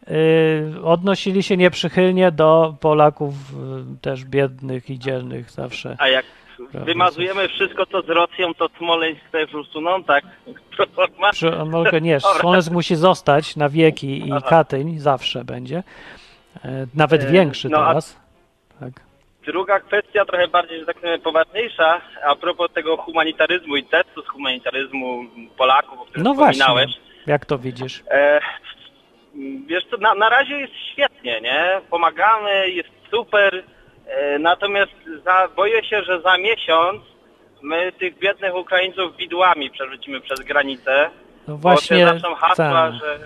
y, odnosili się nieprzychylnie do Polaków y, też biednych i dzielnych zawsze. A jak Prawda, wymazujemy wszystko, co z Rosją, to Smoleńsk też usuną, tak? Przy, mogę, nie, Smoleńsk musi zostać na wieki i Aha. Katyń zawsze będzie. E, nawet E, większy no, a- teraz. Tak. Druga kwestia, trochę bardziej, że tak powiem, poważniejsza, a propos tego humanitaryzmu i testu z humanitaryzmu Polaków, o którym No właśnie, wspominałeś. jak to widzisz? E, wiesz co, na, na razie jest świetnie, nie? Pomagamy, jest super, e, natomiast za, boję się, że za miesiąc my tych biednych Ukraińców widłami przerzucimy przez granicę, No właśnie, bo te zaczną hasła, tak. że,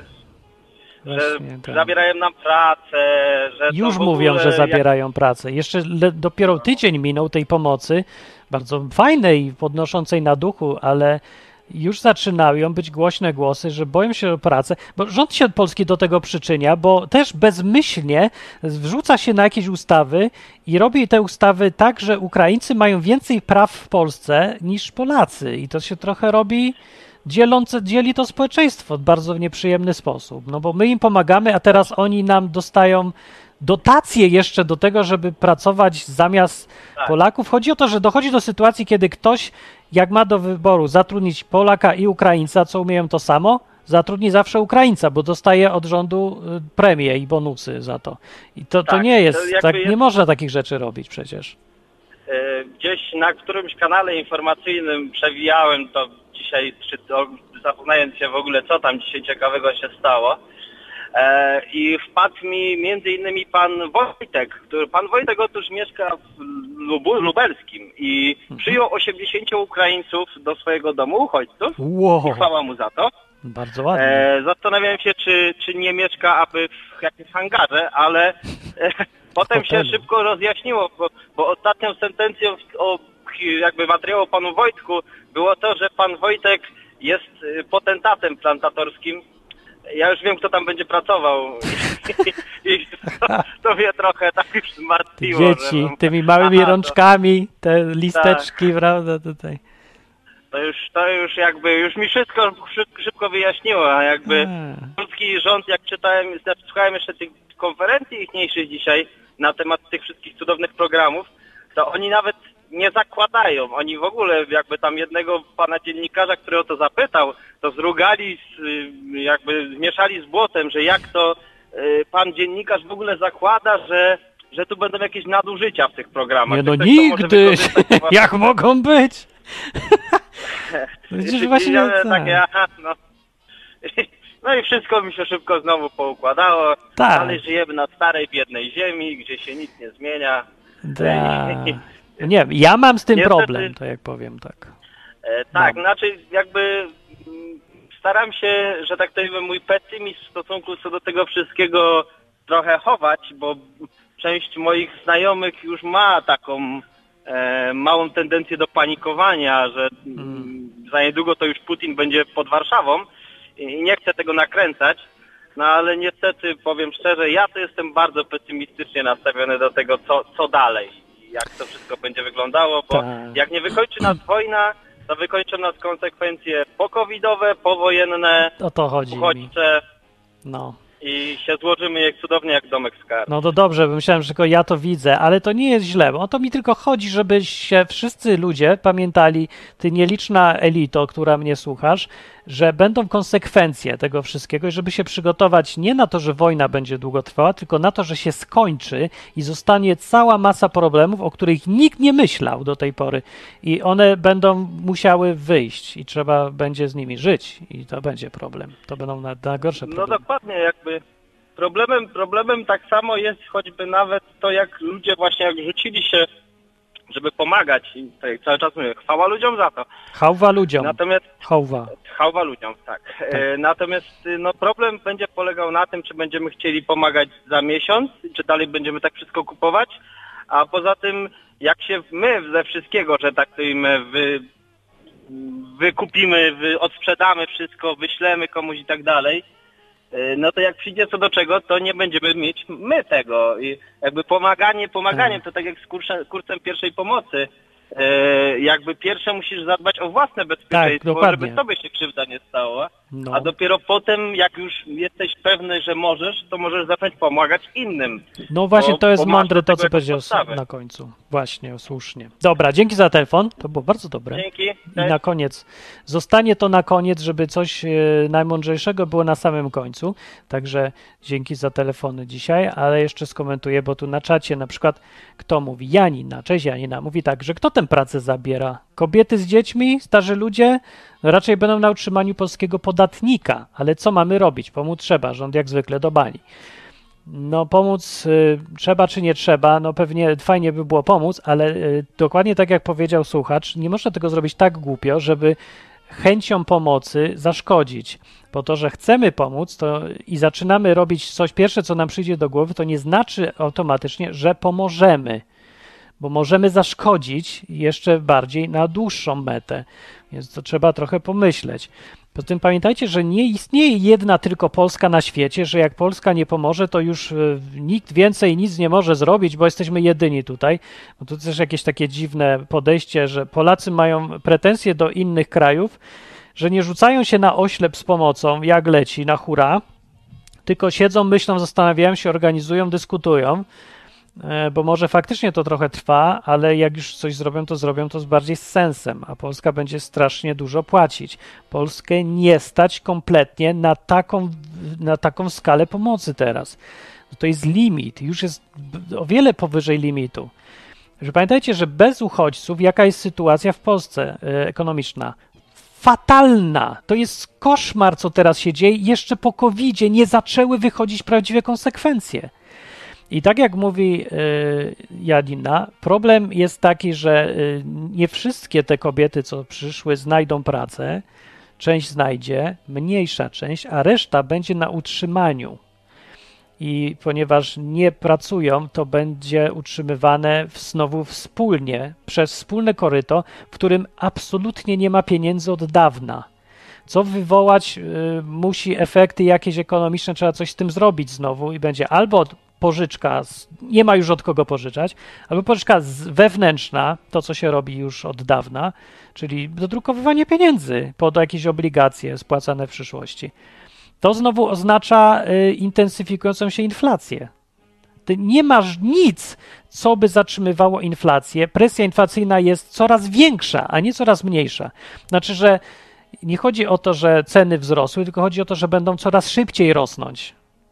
że Właśnie, tak. zabierają nam pracę, że Już to w mówią, ogóle że jak- zabierają pracę. Jeszcze le, dopiero tydzień minął tej pomocy, bardzo fajnej, podnoszącej na duchu, ale już zaczynają być głośne głosy, że boją się o pracę, bo rząd się polski do tego przyczynia, bo też bezmyślnie wrzuca się na jakieś ustawy i robi te ustawy tak, że Ukraińcy mają więcej praw w Polsce niż Polacy i to się trochę robi dzielące, dzieli to społeczeństwo w bardzo nieprzyjemny sposób, no bo my im pomagamy, a teraz oni nam dostają dotacje jeszcze do tego, żeby pracować zamiast Polaków. Chodzi o to, że dochodzi do sytuacji, kiedy ktoś, jak ma do wyboru zatrudnić Polaka i Ukraińca, co umieją to samo, zatrudni zawsze Ukraińca, bo dostaje od rządu y, premie i bonusy za to. I to, to Tak, nie to jest, jakby tak, jest- nie można takich rzeczy robić przecież. E, Gdzieś na którymś kanale informacyjnym przewijałem to dzisiaj, czy to, zapoznając się w ogóle, co tam dzisiaj ciekawego się stało. E, I wpadł mi między innymi pan Wojtek, który, pan Wojtek otóż mieszka w Lubu, Lubelskim i mhm. przyjął osiemdziesięciu Ukraińców do swojego domu, uchodźców. Wow. I chwała mu za to. Bardzo ładnie. E, zastanawiałem się, czy, czy nie mieszka aby w jakimś hangarze, ale e, potem się szybko rozjaśniło, bo, bo ostatnią sentencją o jakby materiału o panu Wojtku było to, że pan Wojtek jest potentatem plantatorskim. Ja już wiem, kto tam będzie pracował i, i to, to mnie trochę tak już zmartwiło. Dzieci, że, tymi małymi aha, rączkami, te listeczki, tak. Prawda, tutaj. To już, to już jakby, już mi wszystko szybko, szybko wyjaśniło, a jakby polski rząd, jak czytałem, słuchałem jeszcze tych konferencji ichniejszych dzisiaj na temat tych wszystkich cudownych programów, to oni nawet nie zakładają, oni w ogóle jakby tam jednego pana dziennikarza, który o to zapytał, to zrugali, z, jakby zmieszali z błotem, że jak to y, pan dziennikarz w ogóle zakłada, że, że tu będą jakieś nadużycia w tych programach. Nie no nigdy! Jak mogą być? Przecież właśnie takie, aha, no. No i wszystko mi się szybko znowu poukładało, tak. Ale żyjemy na starej, biednej ziemi, gdzie się nic nie zmienia. Da. Nie, ja mam z tym niestety, problem, to jak powiem, tak. E, tak, mam. Znaczy jakby m, staram się, że tak powiem, mój pesymizm w stosunku co do tego wszystkiego trochę chować, bo część moich znajomych już ma taką e, małą tendencję do panikowania, że mm. za niedługo to już Putin będzie pod Warszawą i nie chcę tego nakręcać, no ale niestety powiem szczerze, ja to jestem bardzo pesymistycznie nastawiony do tego, co, co dalej. Jak to wszystko będzie wyglądało, bo tak. Jak nie wykończy nas wojna, to wykończą nas konsekwencje pokowidowe, powojenne, o to chodzi uchodźcze mi. No. I się złożymy jak cudownie jak domek z kart. No to dobrze, bo myślałem, że tylko ja to widzę, ale to nie jest źle, bo o to mi tylko chodzi, żeby się wszyscy ludzie pamiętali, ty nieliczna elito, która mnie słuchasz, że będą konsekwencje tego wszystkiego i żeby się przygotować nie na to, że wojna będzie długo trwała, tylko na to, że się skończy i zostanie cała masa problemów, o których nikt nie myślał do tej pory i one będą musiały wyjść i trzeba będzie z nimi żyć i to będzie problem. To będą na, na gorsze problemy. No dokładnie, jakby problemem, problemem tak samo jest choćby nawet to, jak ludzie właśnie jak rzucili się, żeby pomagać i tak cały czas mówię, chwała ludziom za to. Chwała ludziom. Natomiast chwała. Chwała ludziom, tak. tak. E, natomiast no, problem będzie polegał na tym, czy będziemy chcieli pomagać za miesiąc, czy dalej będziemy tak wszystko kupować, a poza tym jak się my ze wszystkiego, że tak powiem, wy, wykupimy, wy odsprzedamy wszystko, wyślemy komuś i tak dalej, no to jak przyjdzie co do czego, to nie będziemy mieć my tego. I jakby pomaganie, pomaganiem to tak jak z kursem, kursem pierwszej pomocy. E, jakby pierwsze musisz zadbać o własne bezpieczeństwo, tak, żeby tobie się krzywda nie stała, no. A dopiero potem, jak już jesteś pewny, że możesz, to możesz zacząć pomagać innym. No właśnie, bo, to jest mądre to, co powiedział na końcu. Właśnie, słusznie. Dobra, dzięki za telefon, to było bardzo dobre. Dzięki. I na koniec, zostanie to na koniec, żeby coś e, najmądrzejszego było na samym końcu, także dzięki za telefony dzisiaj, ale jeszcze skomentuję, bo tu na czacie na przykład kto mówi? Janina, cześć Janina, mówi tak, że kto tę pracę zabiera? Kobiety z dziećmi? Starzy ludzie? No raczej będą na utrzymaniu polskiego podatnika, ale co mamy robić? Pomóc trzeba, rząd jak zwykle do bani. No pomóc y, trzeba czy nie trzeba, no pewnie fajnie by było pomóc, ale y, dokładnie tak jak powiedział słuchacz, nie można tego zrobić tak głupio, żeby chęcią pomocy zaszkodzić. Po to, że chcemy pomóc to i zaczynamy robić coś pierwsze, co nam przyjdzie do głowy, to nie znaczy automatycznie, że pomożemy, bo możemy zaszkodzić jeszcze bardziej na dłuższą metę, więc to trzeba trochę pomyśleć. Poza tym pamiętajcie, że nie istnieje jedna tylko Polska na świecie, że jak Polska nie pomoże, to już nikt więcej nic nie może zrobić, bo jesteśmy jedyni tutaj. Bo to też jakieś takie dziwne podejście, że Polacy mają pretensje do innych krajów, że nie rzucają się na oślep z pomocą, jak leci, na hura, tylko siedzą, myślą, zastanawiają się, organizują, dyskutują, bo może faktycznie to trochę trwa, ale jak już coś zrobią, to zrobią to z bardziej z sensem, a Polska będzie strasznie dużo płacić. Polskę nie stać kompletnie na taką, na taką skalę pomocy teraz. To jest limit, już jest o wiele powyżej limitu. Że pamiętajcie, że bez uchodźców jaka jest sytuacja w Polsce e, ekonomiczna? fatalna. To jest koszmar, co teraz się dzieje. Jeszcze po kowidzie nie zaczęły wychodzić prawdziwe konsekwencje. I tak jak mówi y, Janina, problem jest taki, że y, nie wszystkie te kobiety, co przyszły, znajdą pracę. Część znajdzie, mniejsza część, a reszta będzie na utrzymaniu. I ponieważ nie pracują, to będzie utrzymywane znowu wspólnie, przez wspólne koryto, w którym absolutnie nie ma pieniędzy od dawna. Co wywołać y, musi efekty jakieś ekonomiczne, trzeba coś z tym zrobić znowu i będzie albo pożyczka, nie ma już od kogo pożyczać, albo pożyczka wewnętrzna, to co się robi już od dawna, czyli dodrukowywanie pieniędzy pod jakieś obligacje spłacane w przyszłości. To znowu oznacza y, intensyfikującą się inflację. Ty nie masz nic, co by zatrzymywało inflację. Presja inflacyjna jest coraz większa, a nie coraz mniejsza. Znaczy, że nie chodzi o to, że ceny wzrosły, tylko chodzi o to, że będą coraz szybciej rosnąć.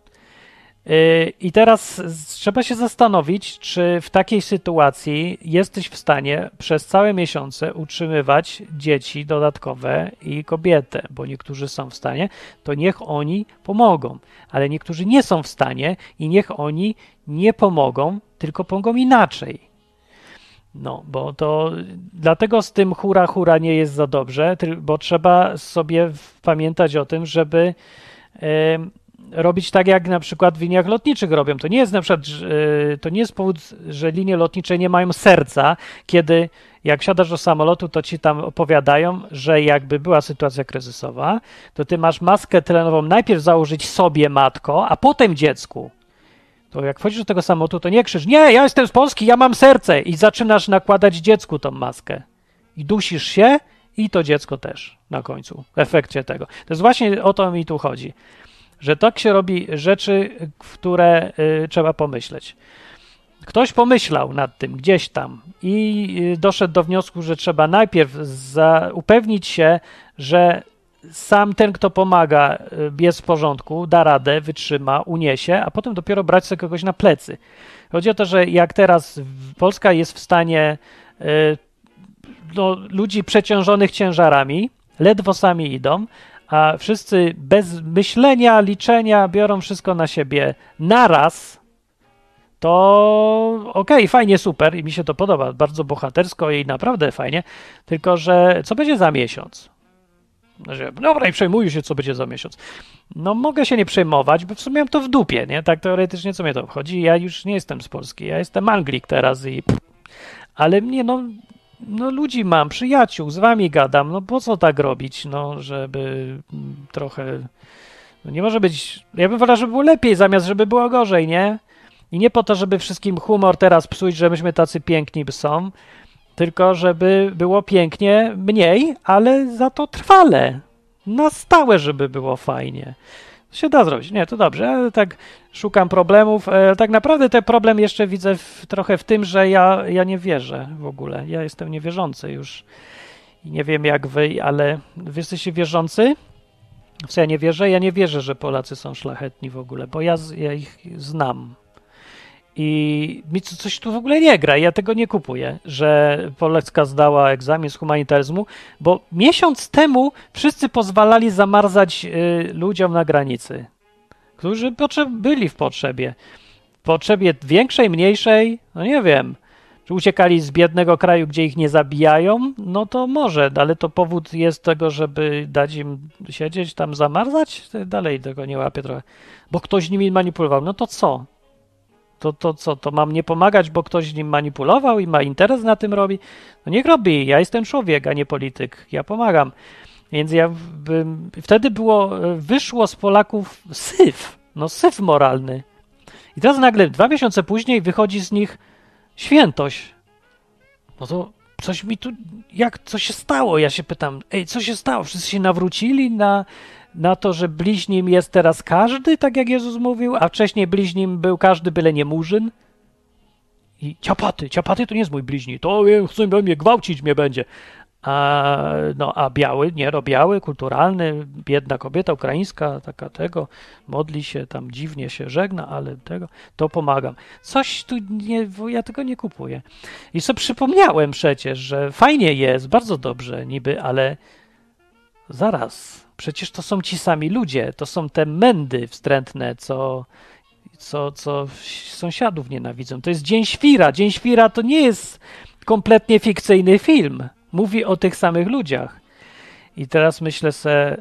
I teraz trzeba się zastanowić, czy w takiej sytuacji jesteś w stanie przez całe miesiące utrzymywać dzieci dodatkowe i kobietę, bo niektórzy są w stanie, to niech oni pomogą, ale niektórzy nie są w stanie i niech oni nie pomogą, tylko pomogą inaczej. No, bo to dlatego z tym hura, hura nie jest za dobrze, bo trzeba sobie pamiętać o tym, żeby yy, robić tak, jak na przykład w liniach lotniczych robią. To nie jest na przykład, yy, to nie jest powód, że linie lotnicze nie mają serca, kiedy jak wsiadasz do samolotu, to ci tam opowiadają, że jakby była sytuacja kryzysowa, to ty masz maskę tlenową najpierw założyć sobie, matko, a potem dziecku. To jak wchodzisz do tego samolotu, to nie krzycz, nie, ja jestem z Polski, ja mam serce i zaczynasz nakładać dziecku tą maskę. I dusisz się i to dziecko też na końcu, w efekcie tego. To jest właśnie o to mi tu chodzi, że tak się robi rzeczy, w które y, trzeba pomyśleć. Ktoś pomyślał nad tym gdzieś tam i y, doszedł do wniosku, że trzeba najpierw za, upewnić się, że sam ten, kto pomaga, jest w porządku, da radę, wytrzyma, uniesie, a potem dopiero brać sobie kogoś na plecy. Chodzi o to, że jak teraz Polska jest w stanie y, no, ludzi przeciążonych ciężarami, ledwo sami idą, a wszyscy bez myślenia, liczenia biorą wszystko na siebie naraz, to okej, okay, fajnie, super i mi się to podoba, bardzo bohatersko i naprawdę fajnie, tylko że co będzie za miesiąc? Dobra, i przejmuję się, co będzie za miesiąc. No mogę się nie przejmować, bo w sumie mam to w dupie, nie? Tak teoretycznie co mnie to obchodzi? Ja już nie jestem z Polski, ja jestem Anglik teraz i... Ale mnie, no, no ludzi mam, przyjaciół, z wami gadam, no po co tak robić, no, żeby trochę... No nie może być... Ja bym wolał, żeby było lepiej, zamiast żeby było gorzej, nie? I nie po to, żeby wszystkim humor teraz psuć, że myśmy tacy piękni są, tylko żeby było pięknie mniej, ale za to trwale, na stałe, żeby było fajnie. To się da zrobić. Nie, to dobrze, ale tak szukam problemów. E, tak naprawdę ten problem jeszcze widzę w, trochę w tym, że ja, ja nie wierzę w ogóle. Ja jestem niewierzący już i nie wiem jak wy, ale wy jesteście wierzący? W co ja nie wierzę? Ja nie wierzę, że Polacy są szlachetni w ogóle, bo ja, ja ich znam. I mi coś tu w ogóle nie gra, ja tego nie kupuję, że Polska zdała egzamin z humanitaryzmu, bo miesiąc temu wszyscy pozwalali zamarzać y, ludziom na granicy, którzy potrze- byli w potrzebie. W potrzebie większej, mniejszej, no nie wiem, czy uciekali z biednego kraju, gdzie ich nie zabijają, no to może, ale to powód jest tego, żeby dać im siedzieć tam, zamarzać? Dalej tego nie łapię trochę, bo ktoś nimi manipulował, no to co? To, to co, to mam nie pomagać, bo ktoś nim manipulował i ma interes na tym robi? No niech robi, ja jestem człowiek, a nie polityk, ja pomagam. Więc ja bym, wtedy było, wyszło z Polaków syf, no syf moralny. I teraz nagle dwa miesiące później wychodzi z nich świętość. No to coś mi tu, jak, co się stało? Ja się pytam, ej, co się stało? Wszyscy się nawrócili na... na to, że bliźnim jest teraz każdy, tak jak Jezus mówił, a wcześniej bliźnim był każdy, byle nie murzyn. I ciapaty, ciapaty to nie jest mój bliźni, to chce mnie gwałcić, mnie będzie. A, no, a biały, nie, no biały, kulturalny, biedna kobieta ukraińska, taka tego, modli się, tam dziwnie się żegna, ale tego, to pomagam. Coś tu nie, ja tego nie kupuję. I sobie przypomniałem przecież, że fajnie jest, bardzo dobrze niby, ale zaraz, przecież to są ci sami ludzie, to są te mędy wstrętne, co, co, co sąsiadów nienawidzą. To jest Dzień Świra. Dzień Świra to nie jest kompletnie fikcyjny film. Mówi o tych samych ludziach. I teraz myślę se,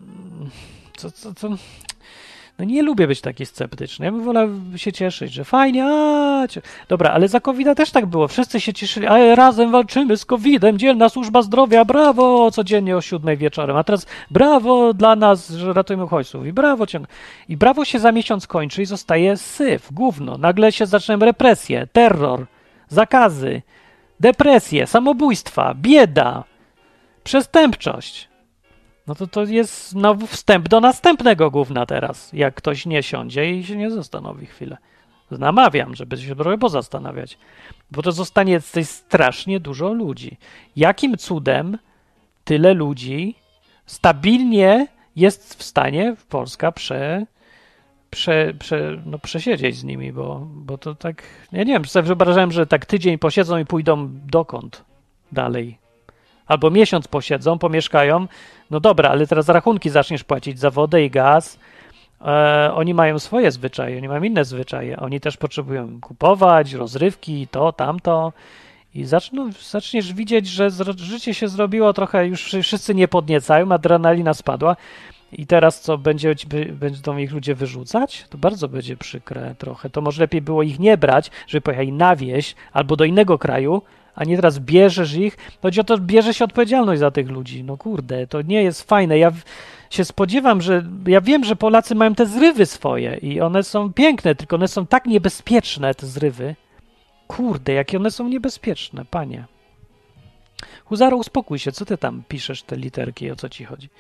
co, co, co... No nie lubię być taki sceptyczny. Ja bym wolał się cieszyć, że fajnie, a... cie... Dobra, ale za kowida też tak było. Wszyscy się cieszyli, a razem walczymy z kowidem, dzielna służba zdrowia, brawo, codziennie o siódmej wieczorem. A teraz brawo dla nas, że ratujemy uchodźców. I brawo ciągle. I brawo się za miesiąc kończy i zostaje syf, gówno. Nagle się zaczynają represje, terror, zakazy, depresje, samobójstwa, bieda, przestępczość. No to to jest znowu wstęp do następnego gówna teraz, jak ktoś nie siądzie i się nie zastanowi chwilę. Namawiam, żeby się trochę pozastanawiać, bo to zostanie tutaj strasznie dużo ludzi. Jakim cudem tyle ludzi stabilnie jest w stanie Polska prze, prze, prze, no przesiedzieć z nimi, bo, bo to tak, ja nie wiem, sobie wyobrażałem, że tak tydzień posiedzą i pójdą dokąd dalej. Albo miesiąc posiedzą, pomieszkają, no dobra, ale teraz rachunki zaczniesz płacić za wodę i gaz. E, oni mają swoje zwyczaje, oni mają inne zwyczaje. Oni też potrzebują kupować, rozrywki, to, tamto. I zaczną, zaczniesz widzieć, że zro, życie się zrobiło trochę, już wszyscy nie podniecają, adrenalina spadła. I teraz co, będzie, będą ich ludzie wyrzucać? To bardzo będzie przykre trochę. To może lepiej było ich nie brać, żeby pojechali na wieś albo do innego kraju, a nie teraz bierzesz ich. Chodzi o to, bierze się odpowiedzialność za tych ludzi. No kurde, to nie jest fajne. Ja się spodziewam, że ja wiem, że Polacy mają te zrywy swoje i one są piękne, tylko one są tak niebezpieczne, te zrywy. Kurde, jakie one są niebezpieczne, panie. Huzaro, uspokój się, co ty tam piszesz, te literki, o co ci chodzi?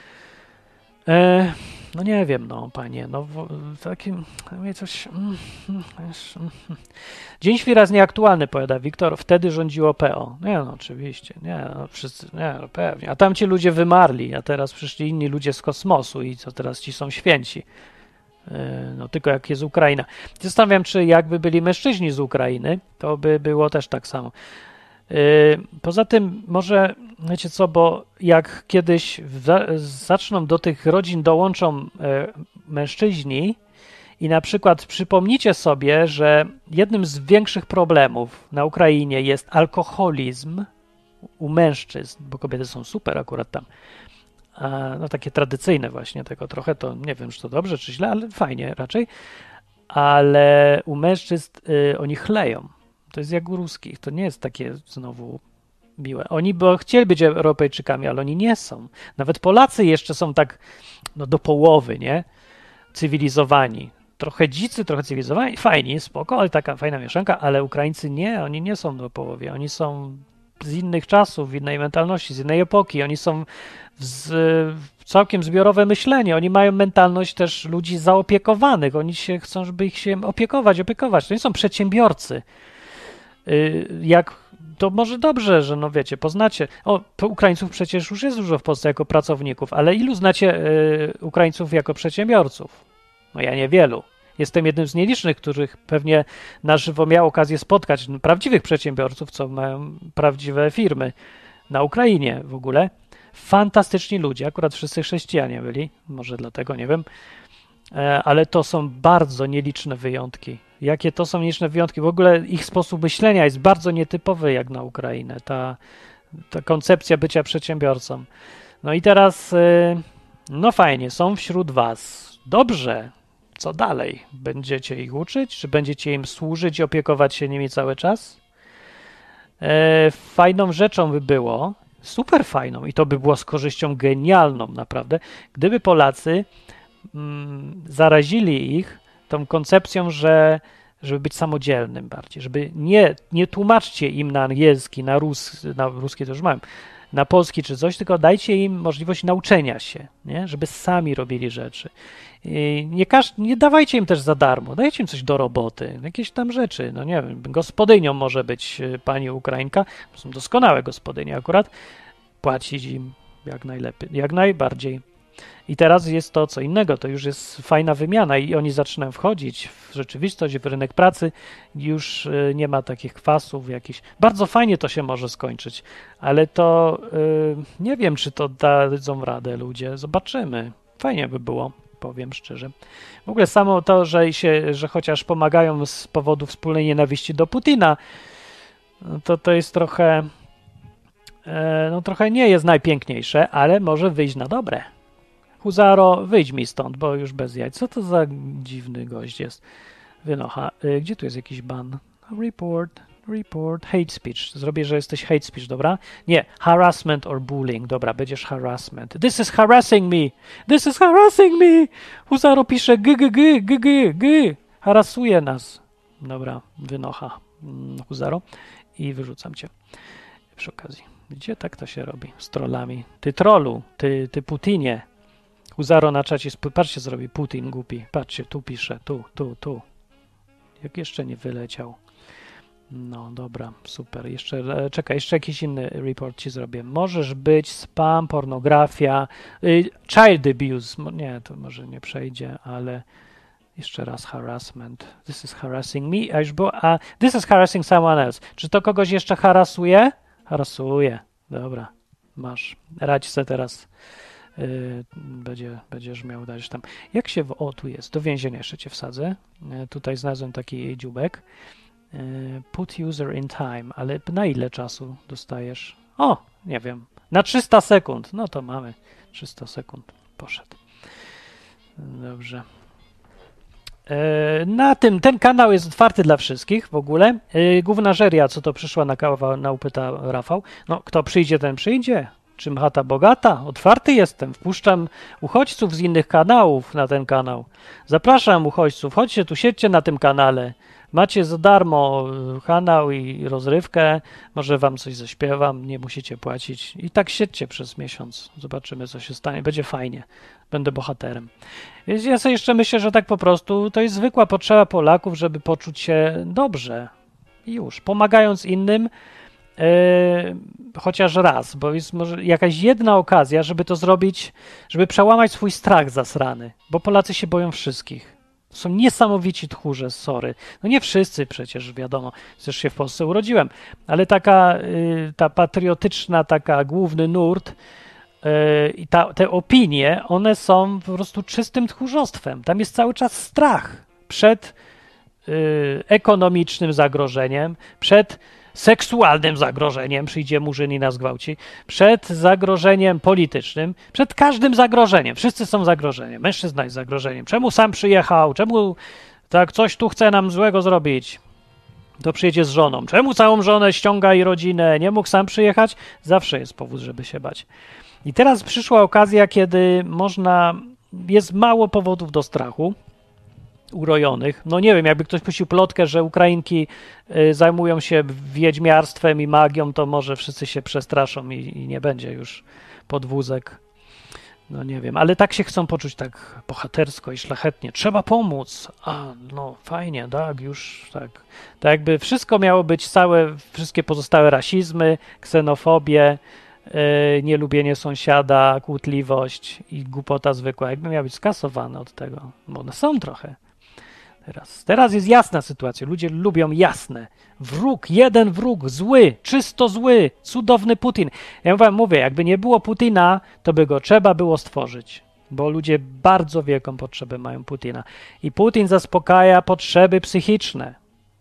E, no nie wiem, no panie, no w takim, coś... Dzień Świra jest nieaktualny, powiada Wiktor, wtedy rządziło P O. Nie no, oczywiście, nie, no wszyscy, nie, no pewnie. A tam ci ludzie wymarli, a teraz przyszli inni ludzie z kosmosu i co teraz ci są święci. E, no tylko jak jest Ukraina. Zastanawiam, czy jakby byli mężczyźni z Ukrainy, to by było też tak samo. Poza tym może, wiecie co, bo jak kiedyś zaczną do tych rodzin dołączą mężczyźni i na przykład przypomnicie sobie, że jednym z większych problemów na Ukrainie jest alkoholizm u mężczyzn, bo kobiety są super akurat tam, no takie tradycyjne właśnie tego trochę, to nie wiem, czy to dobrze, czy źle, ale fajnie raczej, ale u mężczyzn y, oni chleją. To jest jak u ruskich, to nie jest takie znowu miłe. Oni bo chcieli być Europejczykami, ale oni nie są. Nawet Polacy jeszcze są tak no, do połowy, nie? Cywilizowani. Trochę dzicy, trochę cywilizowani. Fajnie, spoko, ale taka fajna mieszanka, ale Ukraińcy nie, oni nie są do połowy. Oni są z innych czasów, w innej mentalności, z innej epoki. Oni są z, całkiem zbiorowe myślenie. Oni mają mentalność też ludzi zaopiekowanych. Oni się chcą, żeby ich się opiekować, opiekować. To nie są przedsiębiorcy. Jak to może dobrze, że no wiecie, poznacie. O, Ukraińców przecież już jest dużo w Polsce jako pracowników, ale ilu znacie y, Ukraińców jako przedsiębiorców? No ja niewielu. Jestem jednym z nielicznych, których pewnie na żywo miał okazję spotkać prawdziwych przedsiębiorców, co mają prawdziwe firmy na Ukrainie w ogóle. Fantastyczni ludzie, akurat wszyscy chrześcijanie byli, może dlatego, nie wiem, ale to są bardzo nieliczne wyjątki. Jakie to są nieliczne wyjątki? W ogóle ich sposób myślenia jest bardzo nietypowy jak na Ukrainę, ta, ta koncepcja bycia przedsiębiorcą. No i teraz, no fajnie, są wśród was. Dobrze, co dalej? Będziecie ich uczyć? Czy będziecie im służyć i opiekować się nimi cały czas? E, fajną rzeczą by było, super fajną, i to by było z korzyścią genialną naprawdę, gdyby Polacy mm, zarazili ich tą koncepcją, że żeby być samodzielnym bardziej, żeby nie, nie tłumaczcie im na angielski, na, rus, na ruski to już mam, na polski czy coś, tylko dajcie im możliwość nauczenia się, nie? Żeby sami robili rzeczy. I nie, każ, nie dawajcie im też za darmo, dajcie im coś do roboty, jakieś tam rzeczy, no nie wiem, gospodynią może być pani Ukrainka, są doskonałe gospodynie akurat, płacić im jak najlepiej, jak najbardziej. I teraz jest to co innego, to już jest fajna wymiana i oni zaczynają wchodzić w rzeczywistość, w rynek pracy, już y, nie ma takich kwasów jakichś. Bardzo fajnie to się może skończyć, ale to y, nie wiem, czy to dadzą radę ludzie, zobaczymy. Fajnie by było, powiem szczerze. W ogóle samo to, że, się, że chociaż pomagają z powodu wspólnej nienawiści do Putina, to to jest trochę, e, no trochę nie jest najpiękniejsze, ale może wyjść na dobre. Huzaro, wyjdź mi stąd, bo już bez jaj. Co to za dziwny gość jest? Wynocha. E, gdzie tu jest jakiś ban? Report, report, hate speech. Zrobię, że jesteś hate speech, dobra? Nie, harassment or bullying. Dobra, będziesz harassment. This is harassing me. This is harassing me. Huzaro pisze g, g, g, g, g, g. Harasuje nas. Dobra, wynocha. Huzaro. I wyrzucam cię przy okazji. Gdzie tak to się robi? Z trollami. Ty trollu, ty, ty Putinie. Huzaro na czacie, patrzcie, zrobi Putin głupi. Patrzcie, tu pisze, tu, tu, tu. Jak jeszcze nie wyleciał. No dobra, super. Jeszcze, czekaj, jeszcze jakiś inny report ci zrobię. Możesz być spam, pornografia, y, child abuse. Nie, to może nie przejdzie, ale jeszcze raz harassment. This is harassing me. A już było, a this is harassing someone else. Czy to kogoś jeszcze harasuje? Harasuje. Dobra, masz. Radź se teraz. Yy, będzie, będziesz miał dać tam. Jak się... W, o, tu jest. Do więzienia jeszcze cię wsadzę. Yy, tutaj znalazłem taki dziubek. Yy, put user in time. Ale na ile czasu dostajesz? O, nie wiem. Na trzysta sekund. No to mamy. trzysta sekund. Poszedł. Dobrze. Na tym, ten kanał jest otwarty dla wszystkich w ogóle. Główna żeria, co to przyszła na kanał, pyta Rafał. No, kto przyjdzie, ten przyjdzie. Czym chata bogata? Otwarty jestem. Wpuszczam uchodźców z innych kanałów na ten kanał. Zapraszam uchodźców. Chodźcie tu, siedźcie na tym kanale. Macie za darmo kanał i rozrywkę. Może wam coś zaśpiewam. Nie musicie płacić. I tak siedźcie przez miesiąc. Zobaczymy, co się stanie. Będzie fajnie. Będę bohaterem. Więc ja sobie jeszcze myślę, że tak po prostu to jest zwykła potrzeba Polaków, żeby poczuć się dobrze. I już. Pomagając innym yy, chociaż raz, bo jest może jakaś jedna okazja, żeby to zrobić, żeby przełamać swój strach zasrany. Bo Polacy się boją wszystkich. Są niesamowici tchórze, sorry. No nie wszyscy przecież, wiadomo. Też się w Polsce urodziłem. Ale taka yy, ta patriotyczna, taka główny nurt i ta, te opinie, one są po prostu czystym tchórzostwem. Tam jest cały czas strach przed y, ekonomicznym zagrożeniem, przed seksualnym zagrożeniem, przyjdzie murzyn i nas gwałci, przed zagrożeniem politycznym, przed każdym zagrożeniem. Wszyscy są zagrożeniem. Mężczyzna jest zagrożeniem. Czemu sam przyjechał? Czemu tak coś tu chce nam złego zrobić? To przyjedzie z żoną. Czemu całą żonę ściąga i rodzinę? Nie mógł sam przyjechać? Zawsze jest powód, żeby się bać. I teraz przyszła okazja, kiedy można, jest mało powodów do strachu urojonych. No nie wiem, jakby ktoś puścił plotkę, że Ukrainki y, zajmują się wiedźmiarstwem i magią, to może wszyscy się przestraszą i, i nie będzie już podwózek. No nie wiem, ale tak się chcą poczuć tak bohatersko i szlachetnie. Trzeba pomóc. A, no fajnie, tak, już tak. Tak jakby wszystko miało być całe, wszystkie pozostałe rasizmy, ksenofobie, Yy, nielubienie sąsiada, kłótliwość i głupota zwykła, jakby miały być skasowane od tego, bo one są trochę. Teraz, teraz jest jasna sytuacja, ludzie lubią jasne. Wróg, jeden wróg, zły, czysto zły, cudowny Putin. Ja wam mówię, jakby nie było Putina, to by go trzeba było stworzyć, bo ludzie bardzo wielką potrzebę mają Putina. I Putin zaspokaja potrzeby psychiczne.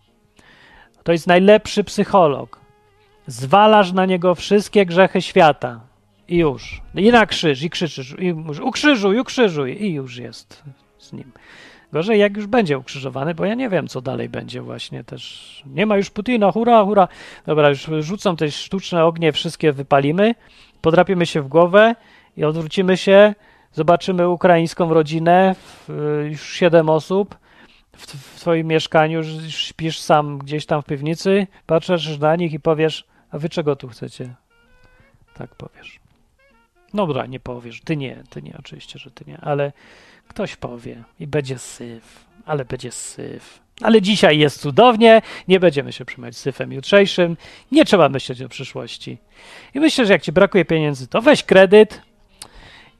To jest najlepszy psycholog. Zwalasz na niego wszystkie grzechy świata i już. I na krzyż, i krzyczysz, i ukrzyżuj, ukrzyżuj i już jest z nim. Gorzej jak już będzie ukrzyżowany, bo ja nie wiem, co dalej będzie właśnie też. Nie ma już Putina, hura, hura. Dobra, już rzucą te sztuczne ognie, wszystkie wypalimy, podrapimy się w głowę i odwrócimy się, zobaczymy ukraińską rodzinę, już siedem osób, w, w twoim mieszkaniu, śpisz sam gdzieś tam w piwnicy, patrzysz na nich i powiesz, a wy czego tu chcecie? Tak powiesz. No dobra, nie powiesz. Ty nie, ty nie, oczywiście, że ty nie, ale ktoś powie i będzie syf, ale będzie syf. Ale dzisiaj jest cudownie, nie będziemy się przejmować syfem jutrzejszym, nie trzeba myśleć o przyszłości. I myślę, że jak ci brakuje pieniędzy, to weź kredyt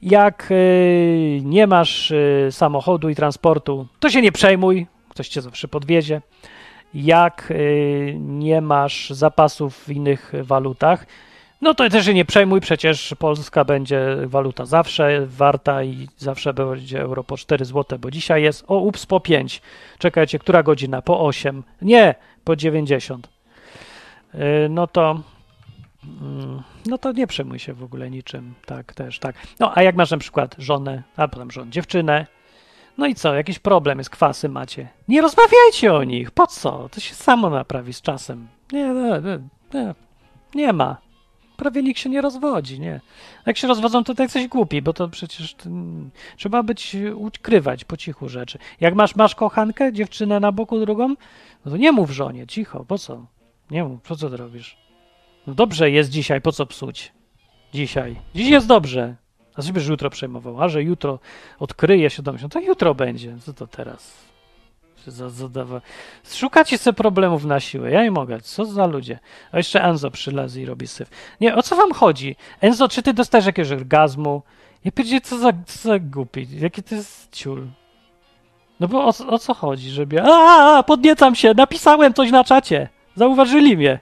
Jak y, nie masz y, samochodu i transportu, to się nie przejmuj, ktoś cię zawsze podwiezie. Jak y, nie masz zapasów w innych walutach, no to też się nie przejmuj, przecież Polska będzie waluta zawsze warta i zawsze będzie euro po cztery złote, bo dzisiaj jest, o ups, po pięć. Czekajcie, która godzina? Po osiem. Nie, po dziewięćdziesiąt. Yy, no to yy, no to nie przejmuj się w ogóle niczym. Tak, też, tak. No, a jak masz na przykład żonę, a potem żonę, dziewczynę, no i co, jakiś problem jest, kwasy macie. Nie rozmawiajcie o nich, po co? To się samo naprawi z czasem. Nie, nie, nie, nie, nie ma. Prawie nikt się nie rozwodzi, nie. Jak się rozwodzą, to tak coś głupi, bo to przecież to, mm, trzeba być, ukrywać po cichu rzeczy. Jak masz, masz kochankę, dziewczynę na boku drugą, no to nie mów żonie, cicho, po co? Nie mów, po co to robisz? No dobrze jest dzisiaj, po co psuć? Dzisiaj. Dziś jest dobrze. A co byś jutro przejmował? A że jutro odkryje się dom, to jutro będzie. Co to teraz? Zadawa. Szukacie sobie problemów na siłę. Ja nie mogę. Co za ludzie. A jeszcze Enzo przylazł i robi syf. Nie, o co wam chodzi? Enzo, czy ty dostajesz jakiegoś orgazmu? Ja pierdzie, co za, co za głupi. Jaki to jest ciul. No bo o, o co chodzi? Żeby... A, podniecam się. Napisałem coś na czacie. Zauważyli mnie.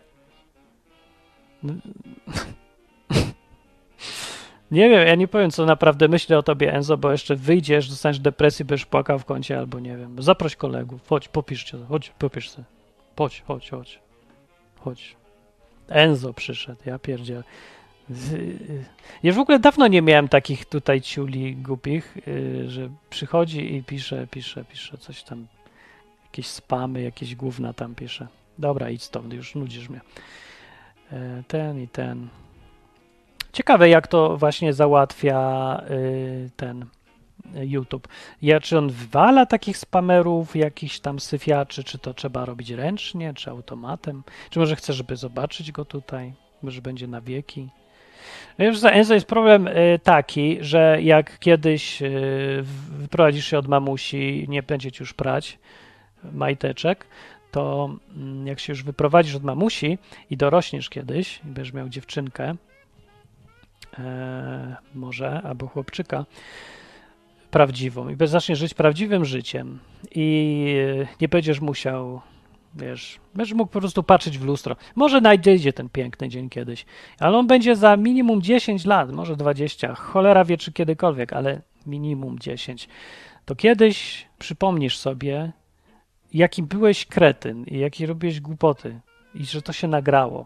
Nie wiem, ja nie powiem, co naprawdę myślę o tobie, Enzo, bo jeszcze wyjdziesz, dostaniesz depresji, będziesz płakał w kącie, albo nie wiem. Zaproś kolegów, chodź, popiszcie, chodź, popisz se. Chodź, chodź, chodź. Chodź. Enzo przyszedł, ja pierdzielę. Ja w ogóle dawno nie miałem takich tutaj ciuli głupich, że przychodzi i pisze, pisze, pisze coś tam. Jakieś spamy, jakieś gówna tam pisze. Dobra, idź stąd, już nudzisz mnie. Ten i ten. Ciekawe, jak to właśnie załatwia y, ten YouTube. Ja, czy on wywala takich spamerów, jakichś tam syfiaczy, czy to trzeba robić ręcznie, czy automatem? Czy może chce, żeby zobaczyć go tutaj? Może będzie na wieki? Wiesz, za Enzo jest problem y, taki, że jak kiedyś y, wyprowadzisz się od mamusi, nie będzie ci już prać majteczek, to y, jak się już wyprowadzisz od mamusi i dorośniesz kiedyś, i będziesz miał dziewczynkę, E, może, albo chłopczyka prawdziwą i zaczniesz żyć prawdziwym życiem i nie będziesz musiał, wiesz, będziesz mógł po prostu patrzeć w lustro. Może nadejdzie ten piękny dzień kiedyś, ale on będzie za minimum dziesięć lat, może dwadzieścia, cholera wie czy kiedykolwiek, ale minimum dziesięć. To kiedyś przypomnisz sobie, jaki byłeś kretyn i jakie robiłeś głupoty i że to się nagrało.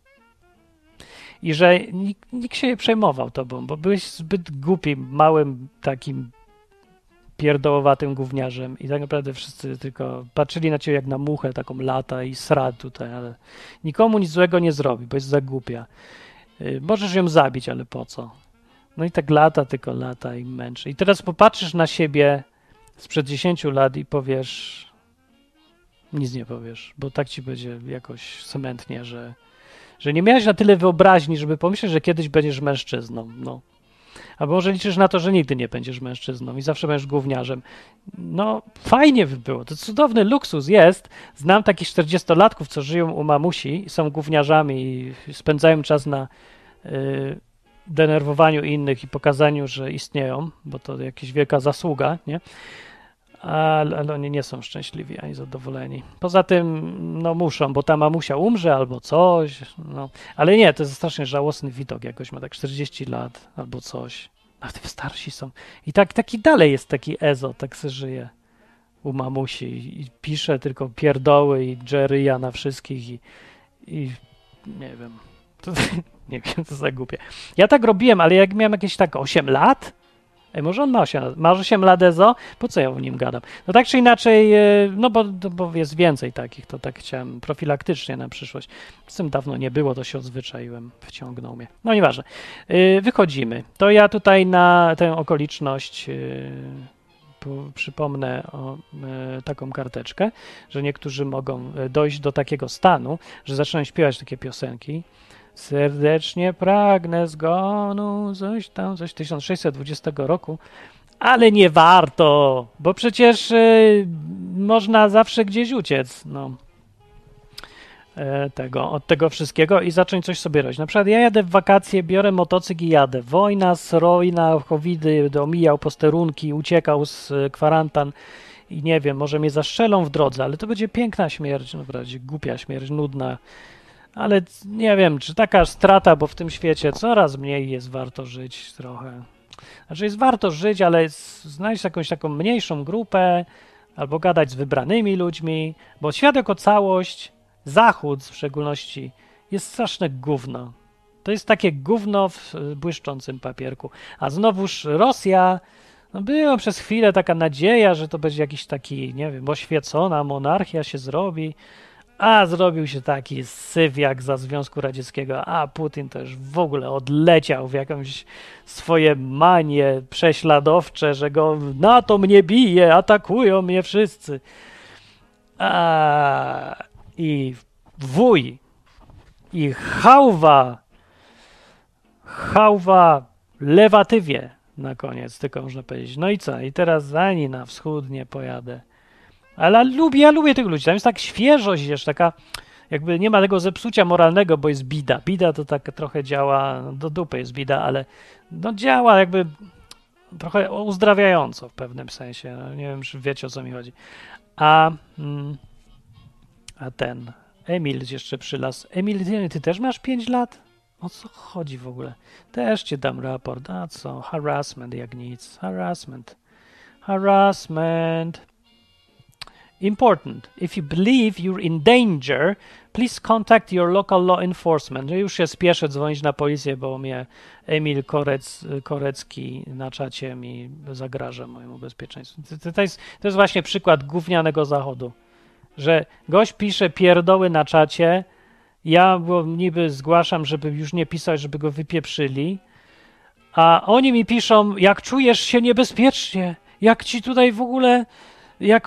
I że nikt, nikt się nie przejmował tobą, bo byłeś zbyt głupim, małym takim pierdołowatym gówniarzem i tak naprawdę wszyscy tylko patrzyli na ciebie jak na muchę, taką lata i sra tutaj, ale nikomu nic złego nie zrobi, bo jest za głupia. Yy, możesz ją zabić, ale po co? No i tak lata, tylko lata i męczy. I teraz popatrzysz na siebie sprzed dziesięciu lat i powiesz, nic nie powiesz, bo tak ci będzie jakoś smętnie, że że nie miałeś na tyle wyobraźni, żeby pomyśleć, że kiedyś będziesz mężczyzną, no. Albo może liczysz na to, że nigdy nie będziesz mężczyzną i zawsze będziesz gówniarzem. No, fajnie by było, to cudowny luksus jest. Znam takich czterdziestolatków, co żyją u mamusi i są gówniarzami i spędzają czas na y, denerwowaniu innych i pokazaniu, że istnieją, bo to jakaś wielka zasługa, nie? Ale, ale oni nie są szczęśliwi ani zadowoleni. Poza tym, no muszą, bo ta mamusia umrze albo coś, no. Ale nie, to jest strasznie żałosny widok, jakoś ma tak czterdzieści lat albo coś. A tym starsi są. I tak, taki dalej jest taki Ezo, tak se żyje u mamusi i pisze tylko pierdoły i Jerryja na wszystkich i, i nie wiem, to, nie wiem, to za głupie. Ja tak robiłem, ale jak miałem jakieś tak osiem lat, Ej, może on ma osiem lat, ma osiem lat Ezo? Po co ja o nim gadam? No tak czy inaczej, no bo, bo jest więcej takich, to tak chciałem profilaktycznie na przyszłość. Z tym dawno nie było, to się odzwyczaiłem, wciągnął mnie. No nieważne. Wychodzimy. To ja tutaj na tę okoliczność przypomnę o taką karteczkę, że niektórzy mogą dojść do takiego stanu, że zaczynają śpiewać takie piosenki. Serdecznie pragnę zgonu, coś tam, coś tysiąc sześćset dwudziestego roku, ale nie warto, bo przecież y, można zawsze gdzieś uciec, no. e, tego, od tego wszystkiego i zacząć coś sobie robić. Na przykład ja jadę w wakacje, biorę motocykl i jadę. Wojna, srojna, covidy, omijał posterunki, uciekał z e, kwarantan i nie wiem, może mnie zastrzelą w drodze, ale to będzie piękna śmierć, no będzie głupia śmierć, nudna. Ale nie wiem, czy taka strata, bo w tym świecie coraz mniej jest warto żyć trochę. Znaczy jest warto żyć, ale znaleźć jakąś taką mniejszą grupę albo gadać z wybranymi ludźmi, bo świat jako całość, Zachód w szczególności, jest straszne gówno. To jest takie gówno w błyszczącym papierku. A znowuż Rosja, no była przez chwilę taka nadzieja, że to będzie jakiś taki, nie wiem, oświecona monarchia się zrobi, a zrobił się taki syf jak za Związku Radzieckiego, a Putin to już w ogóle odleciał w jakąś swoje manie prześladowcze, że go NATO mnie bije, atakują mnie wszyscy. A i wuj, i chałwa, chałwa lewatywie na koniec, tylko można powiedzieć. No i co? I teraz ani na wschód nie pojadę. Ale lubię, ja lubię tych ludzi. Tam jest tak świeżość jeszcze, taka jakby nie ma tego zepsucia moralnego, bo jest bida. Bida to tak trochę działa, no do dupy jest bida, ale no działa jakby trochę uzdrawiająco w pewnym sensie. No, nie wiem, czy wiecie, o co mi chodzi. A, mm, a ten Emil jeszcze przylazł. Emil, ty, ty też masz pięć lat? O co chodzi w ogóle? Też ci dam raport. A co? Harassment jak nic. Harassment. Harassment. Important. If you believe you're in danger, please contact your local law enforcement. Ja już się spieszę dzwonić na policję, bo mnie Emil Korec, Korecki na czacie mi zagraża mojemu bezpieczeństwu. To, to, jest, to jest właśnie przykład gównianego Zachodu, że gość pisze pierdoły na czacie, ja go niby zgłaszam, żeby już nie pisać, żeby go wypieprzyli, a oni mi piszą, jak czujesz się niebezpiecznie, jak ci tutaj w ogóle, jak,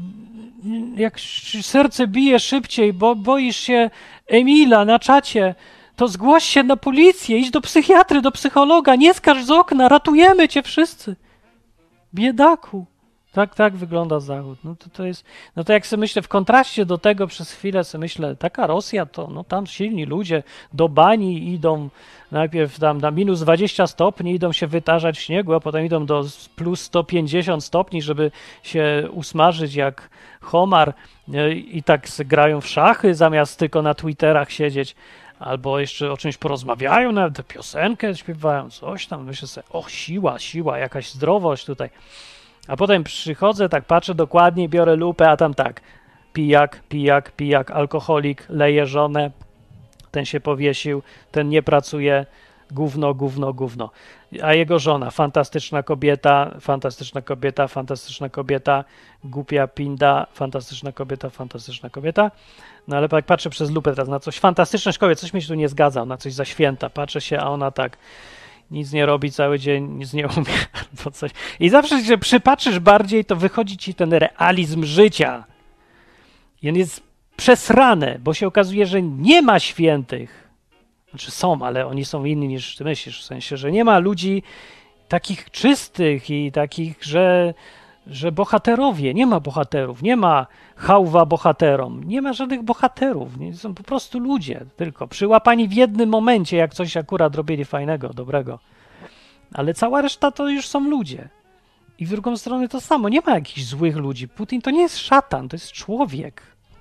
jak serce bije szybciej, bo boisz się Emila na czacie, to zgłoś się na policję, idź do psychiatry, do psychologa, nie skacz z okna, ratujemy cię wszyscy. Biedaku. Tak, tak wygląda Zachód. No to, to jest, no to jak sobie myślę, w kontraście do tego przez chwilę sobie myślę, taka Rosja to, no tam silni ludzie do bani idą, najpierw tam na minus dwadzieścia stopni idą się wytarzać w śniegu, a potem idą do plus sto pięćdziesiąt stopni, żeby się usmażyć jak homar i tak grają w szachy zamiast tylko na Twitterach siedzieć. Albo jeszcze o czymś porozmawiają, nawet piosenkę śpiewają, coś tam. Myślę sobie, o siła, siła, jakaś zdrowość tutaj. A potem przychodzę, tak patrzę dokładnie, biorę lupę, a tam tak, pijak, pijak, pijak, alkoholik, leje żonę, ten się powiesił, ten nie pracuje, gówno, gówno, gówno. A jego żona, fantastyczna kobieta, fantastyczna kobieta, fantastyczna kobieta, głupia pinda, fantastyczna kobieta, fantastyczna kobieta. No ale jak patrzę przez lupę teraz na coś, fantastyczna kobieta, coś mi się tu nie zgadza, na coś za święta, patrzę się, a ona tak... nic nie robi cały dzień, nic nie umie, albo coś. I zawsze, jak się przypatrzysz bardziej, to wychodzi ci ten realizm życia. I on jest przesrany, bo się okazuje, że nie ma świętych. Znaczy są, ale oni są inni niż ty myślisz, w sensie, że nie ma ludzi takich czystych i takich, że, że bohaterowie, nie ma bohaterów, nie ma chałwa bohaterom, nie ma żadnych bohaterów, nie, są po prostu ludzie, tylko przyłapani w jednym momencie, jak coś akurat robili fajnego, dobrego. Ale cała reszta to już są ludzie. I w drugą stronę to samo, nie ma jakichś złych ludzi. Putin to nie jest szatan, to jest człowiek.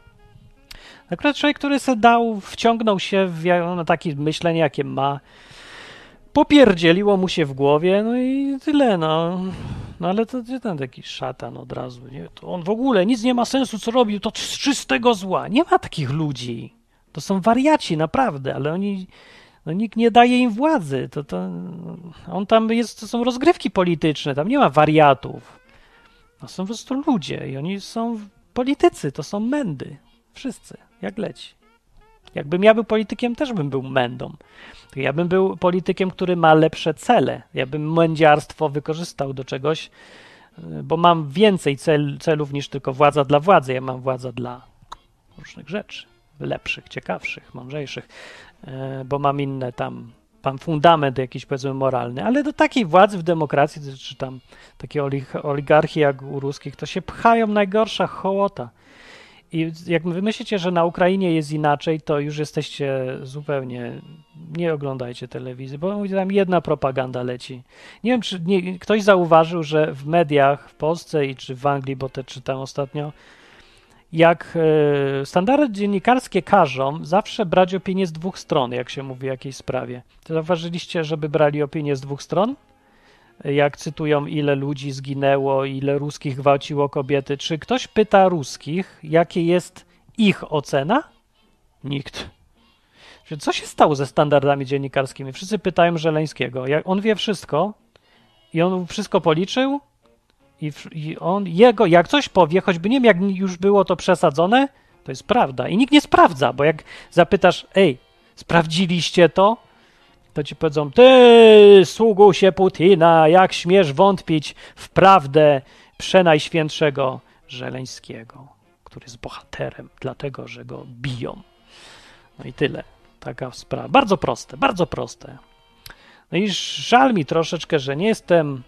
Akurat człowiek, który se dał, wciągnął się w no, takie myślenie, jakie ma, popierdzieliło mu się w głowie, no i tyle, no. No ale to gdzie ten taki szatan od razu, nie? To on w ogóle nic nie ma sensu, co robił, to z czystego zła. Nie ma takich ludzi. To są wariaci, naprawdę, ale oni, no nikt nie daje im władzy. To, to, on tam jest, to są rozgrywki polityczne, tam nie ma wariatów. To są po prostu ludzie i oni są politycy, to są mędy. Wszyscy, jak leci. Jakbym ja był politykiem, też bym był mędą. Ja bym był politykiem, który ma lepsze cele. Ja bym mędziarstwo wykorzystał do czegoś, bo mam więcej cel, celów niż tylko władza dla władzy. Ja mam władzę dla różnych rzeczy. Lepszych, ciekawszych, mądrzejszych, bo mam inne tam, mam fundament jakiś, powiedzmy, moralny. Ale do takiej władzy w demokracji, czy tam takiej oligarchii jak u ruskich, to się pchają najgorsza hołota. I jak wy myślicie, że na Ukrainie jest inaczej, to już jesteście zupełnie... Nie oglądajcie telewizji, bo tam jedna propaganda leci. Nie wiem, czy nie, ktoś zauważył, że w mediach w Polsce i czy w Anglii, bo te czytam ostatnio, jak e, standardy dziennikarskie każą zawsze brać opinię z dwóch stron, jak się mówi o jakiejś sprawie. To zauważyliście, żeby brali opinię z dwóch stron? Jak cytują, ile ludzi zginęło, ile ruskich gwałciło kobiety. Czy ktoś pyta ruskich, jakie jest ich ocena? Nikt. Co się stało ze standardami dziennikarskimi? Wszyscy pytają Żeleńskiego. Jak on wie wszystko i on wszystko policzył i, i on, jego, jak coś powie, choćby nie wiem, jak już było to przesadzone, to jest prawda. I nikt nie sprawdza, bo jak zapytasz, ej, sprawdziliście to? To ci powiedzą, ty, sługusie Putina, jak śmiesz wątpić w prawdę przenajświętszego Żeleńskiego, który jest bohaterem, dlatego, że go biją. No i tyle. Taka sprawa. Bardzo proste, bardzo proste. No i żal mi troszeczkę, że nie jestem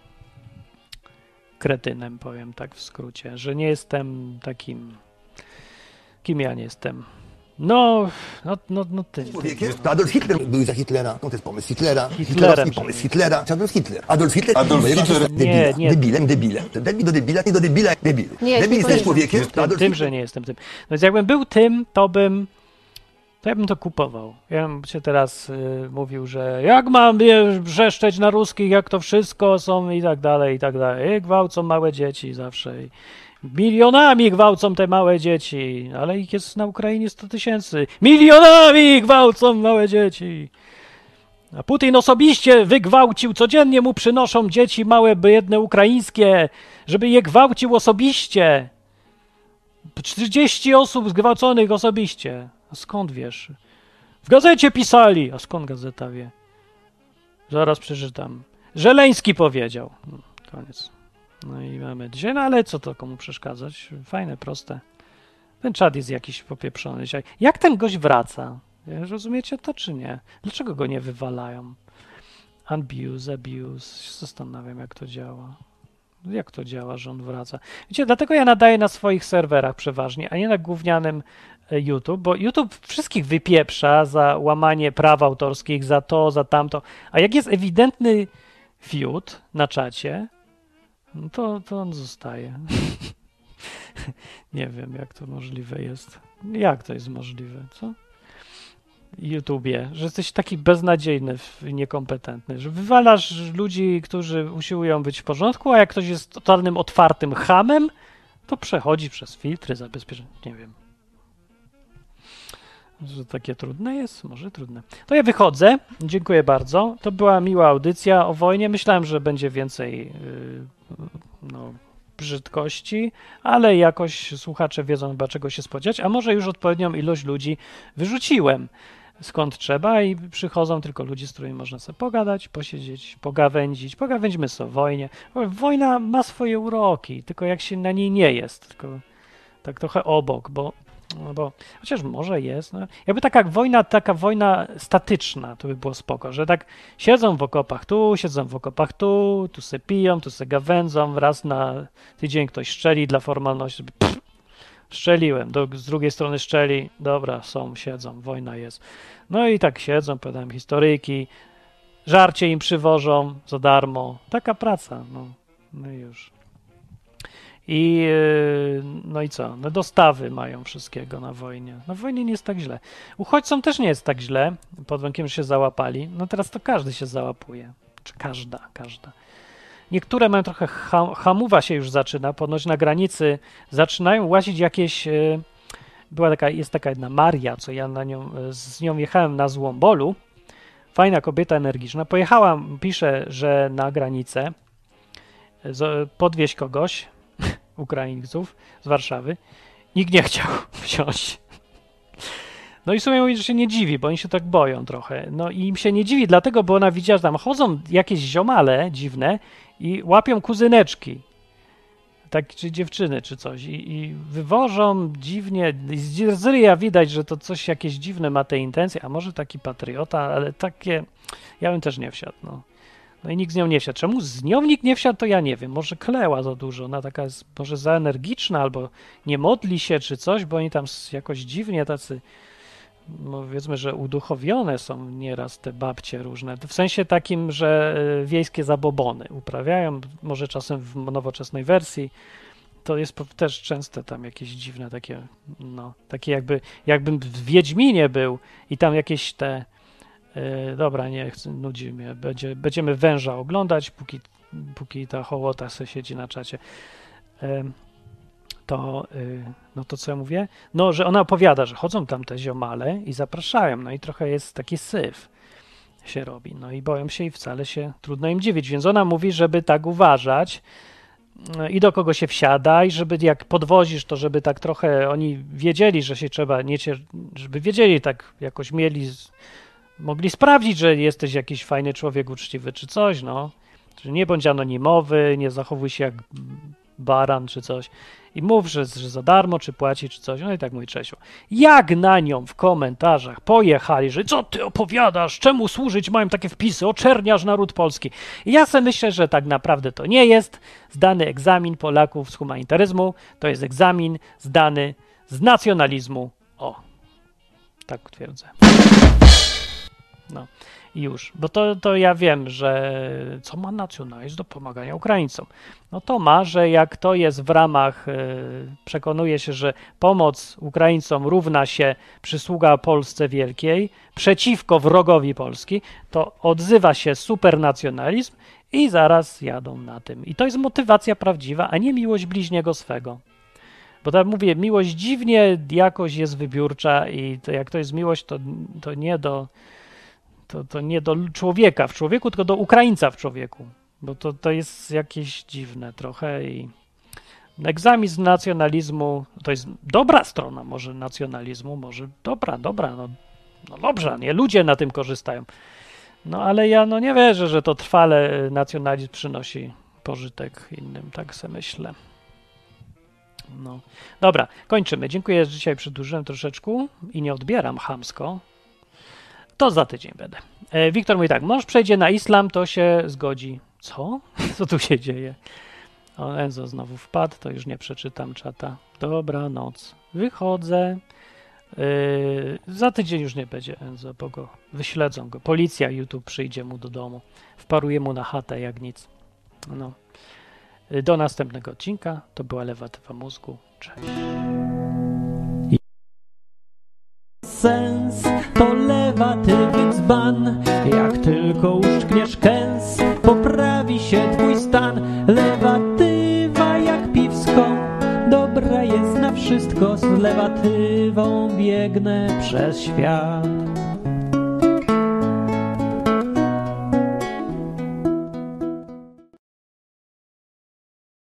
kretynem, powiem tak w skrócie, że nie jestem takim... Kim ja nie jestem? No, no, no, no ty. To Adolf Hitler był za Hitlera. No to jest pomysł Hitlera. Hitlerem. Pomysł Hitlera. To Adolf Hitler. Adolf Hitler. Adolf Hitler. Debila. Nie, nie. Debilem, debilem. Debil do debila, nie do debila, debil. Nie, Debil nie jest też powiedział. człowiekiem. To Tym, Adolf tym, Hitler. że nie jestem tym. No więc jakbym był tym, to bym to ja bym to kupował. Ja bym się teraz y, mówił, że jak mam wiesz, wrzeszczeć na ruskich, jak to wszystko są i tak dalej, i tak dalej. I gwałcą małe dzieci zawsze. I milionami gwałcą te małe dzieci, ale ich jest na Ukrainie sto tysięcy. Milionami gwałcą małe dzieci. A Putin osobiście wygwałcił, codziennie mu przynoszą dzieci małe, biedne ukraińskie, żeby je gwałcił osobiście. czterdzieści osób zgwałconych osobiście. A skąd wiesz? W gazecie pisali. A skąd gazeta wie? Zaraz przeczytam. Żeleński powiedział. No, koniec. No i mamy dzisiaj, no ale co to komu przeszkadzać? Fajne, proste. Ten czat jest jakiś popieprzony dzisiaj. Jak ten gość wraca? Rozumiecie to, czy nie? Dlaczego go nie wywalają? Unbuse, abuse. Się zastanawiam, jak to działa. Jak to działa, że on wraca? Wiecie, dlatego ja nadaję na swoich serwerach przeważnie, a nie na gównianym YouTube, bo YouTube wszystkich wypieprza za łamanie praw autorskich, za to, za tamto. A jak jest ewidentny fiut na czacie, no to, to on zostaje. Nie wiem, jak to możliwe jest. Jak to jest możliwe, co? YouTubie, że jesteś taki beznadziejny i niekompetentny, że wywalasz ludzi, którzy usiłują być w porządku, a jak ktoś jest totalnym, otwartym chamem, to przechodzi przez filtry zabezpieczenia. Nie wiem. Że takie trudne jest? Może trudne. To ja wychodzę. Dziękuję bardzo. To była miła audycja o wojnie. Myślałem, że będzie więcej yy, no, brzydkości, ale jakoś słuchacze wiedzą chyba czego się spodziewać, a może już odpowiednią ilość ludzi wyrzuciłem skąd trzeba i przychodzą tylko ludzie, z którymi można sobie pogadać, posiedzieć, pogawędzić. Pogawędźmy sobie o wojnie. Wojna ma swoje uroki, tylko jak się na niej nie jest, tylko tak trochę obok, bo No bo chociaż może jest, no. Jakby taka wojna, taka wojna statyczna, to by było spoko, że tak siedzą w okopach tu, siedzą w okopach tu, tu se piją, tu se gawędzą, raz na tydzień ktoś szczeli dla formalności, pff, szczeliłem, do, z drugiej strony szczeli, dobra, są, siedzą, wojna jest. No i tak siedzą, powiadam historyjki, żarcie im przywożą za darmo, taka praca, no, no i już. I no i co? No dostawy mają wszystkiego na wojnie. Na wojnie nie jest tak źle. Uchodźcom też nie jest tak źle, pod warunkiem, że się załapali. No teraz to każdy się załapuje. Czy każda, każda. Niektóre mają trochę ham, hamuwa się już zaczyna, ponoć na granicy zaczynają łazić jakieś... Była taka, jest taka jedna Maria, co ja na nią, z nią jechałem na Złombolu. Fajna kobieta, energiczna. Pojechałam, pisze, że na granicę podwieźć kogoś, Ukraińców z Warszawy. Nikt nie chciał wsiąść. No i w sumie mówi, że się nie dziwi, bo oni się tak boją trochę. No i im się nie dziwi, dlatego, bo ona widziała, że tam chodzą jakieś ziomale dziwne i łapią kuzyneczki. Tak, czy dziewczyny, czy coś. I, i wywożą dziwnie. Z ryja widać, że to coś jakieś dziwne ma te intencje, a może taki patriota, ale takie... Ja bym też nie wsiadł, no. No i nikt z nią nie wsiadł. Czemu z nią nikt nie wsiadł, to ja nie wiem. Może kleła za dużo, ona taka jest może za energiczna, albo nie modli się, czy coś, bo oni tam jakoś dziwnie tacy, no powiedzmy, że uduchowione są nieraz te babcie różne. W sensie takim, że wiejskie zabobony uprawiają, może czasem w nowoczesnej wersji. To jest też częste tam jakieś dziwne takie, no, takie jakby, jakbym w Wiedźminie był i tam jakieś te, yy, dobra, nie chcę, nudzi mnie, będzie, będziemy węża oglądać, póki, póki ta hołota se siedzi na czacie. Yy, to, yy, no to co ja mówię? No, że ona opowiada, że chodzą tam te ziomale i zapraszają, no i trochę jest taki syf się robi, no i boją się i wcale się trudno im dziwić, więc ona mówi, żeby tak uważać, i do kogo się wsiada i żeby jak podwozisz, to żeby tak trochę oni wiedzieli, że się trzeba, nie cier- żeby wiedzieli tak jakoś mieli, mogli sprawdzić, że jesteś jakiś fajny człowiek, uczciwy czy coś, no. Że nie bądź anonimowy, nie zachowuj się jak baran czy coś i mów, że, że za darmo czy płaci czy coś. No i tak mój Czesiu. Jak na nią w komentarzach pojechali, że co ty opowiadasz, czemu służyć mają takie wpisy, oczerniasz naród polski. I ja sobie myślę, że tak naprawdę to nie jest zdany egzamin Polaków z humanitaryzmu, to jest egzamin zdany z nacjonalizmu. O, tak twierdzę. No. I już, bo to, to ja wiem, że co ma nacjonalizm do pomagania Ukraińcom? No to ma, że jak to jest w ramach, yy, przekonuje się, że pomoc Ukraińcom równa się przysługa Polsce Wielkiej przeciwko wrogowi Polski, to odzywa się supernacjonalizm i zaraz jadą na tym. I to jest motywacja prawdziwa, a nie miłość bliźniego swego. Bo tak mówię, miłość dziwnie jakoś jest wybiórcza i to jak to jest miłość, to, to nie do... To, to nie do człowieka w człowieku, tylko do Ukraińca w człowieku, bo to, to jest jakieś dziwne trochę i egzamin z nacjonalizmu, to jest dobra strona może nacjonalizmu, może dobra, dobra, no, no dobrze, nie, ludzie na tym korzystają, no ale ja no nie wierzę, że to trwale nacjonalizm przynosi pożytek innym, tak sobie myślę. No, dobra, kończymy, dziękuję, że dzisiaj przedłużyłem troszeczkę i nie odbieram chamsko. To za tydzień będę. E, Wiktor mówi tak, mąż przejdzie na islam, to się zgodzi. Co? Co tu się dzieje? O, Enzo znowu wpadł, to już nie przeczytam czata. Dobranoc. Wychodzę. E, za tydzień już nie będzie Enzo, bo go wyśledzą go. Policja YouTube przyjdzie mu do domu. Wparuje mu na chatę jak nic. No. E, do następnego odcinka. To była Lewatywa Mózgu. Cześć. Sens to lewatywy dzban, jak tylko uszczkniesz kęs, poprawi się twój stan. Lewatywa jak piwsko, dobra jest na wszystko, z lewatywą biegnę przez świat.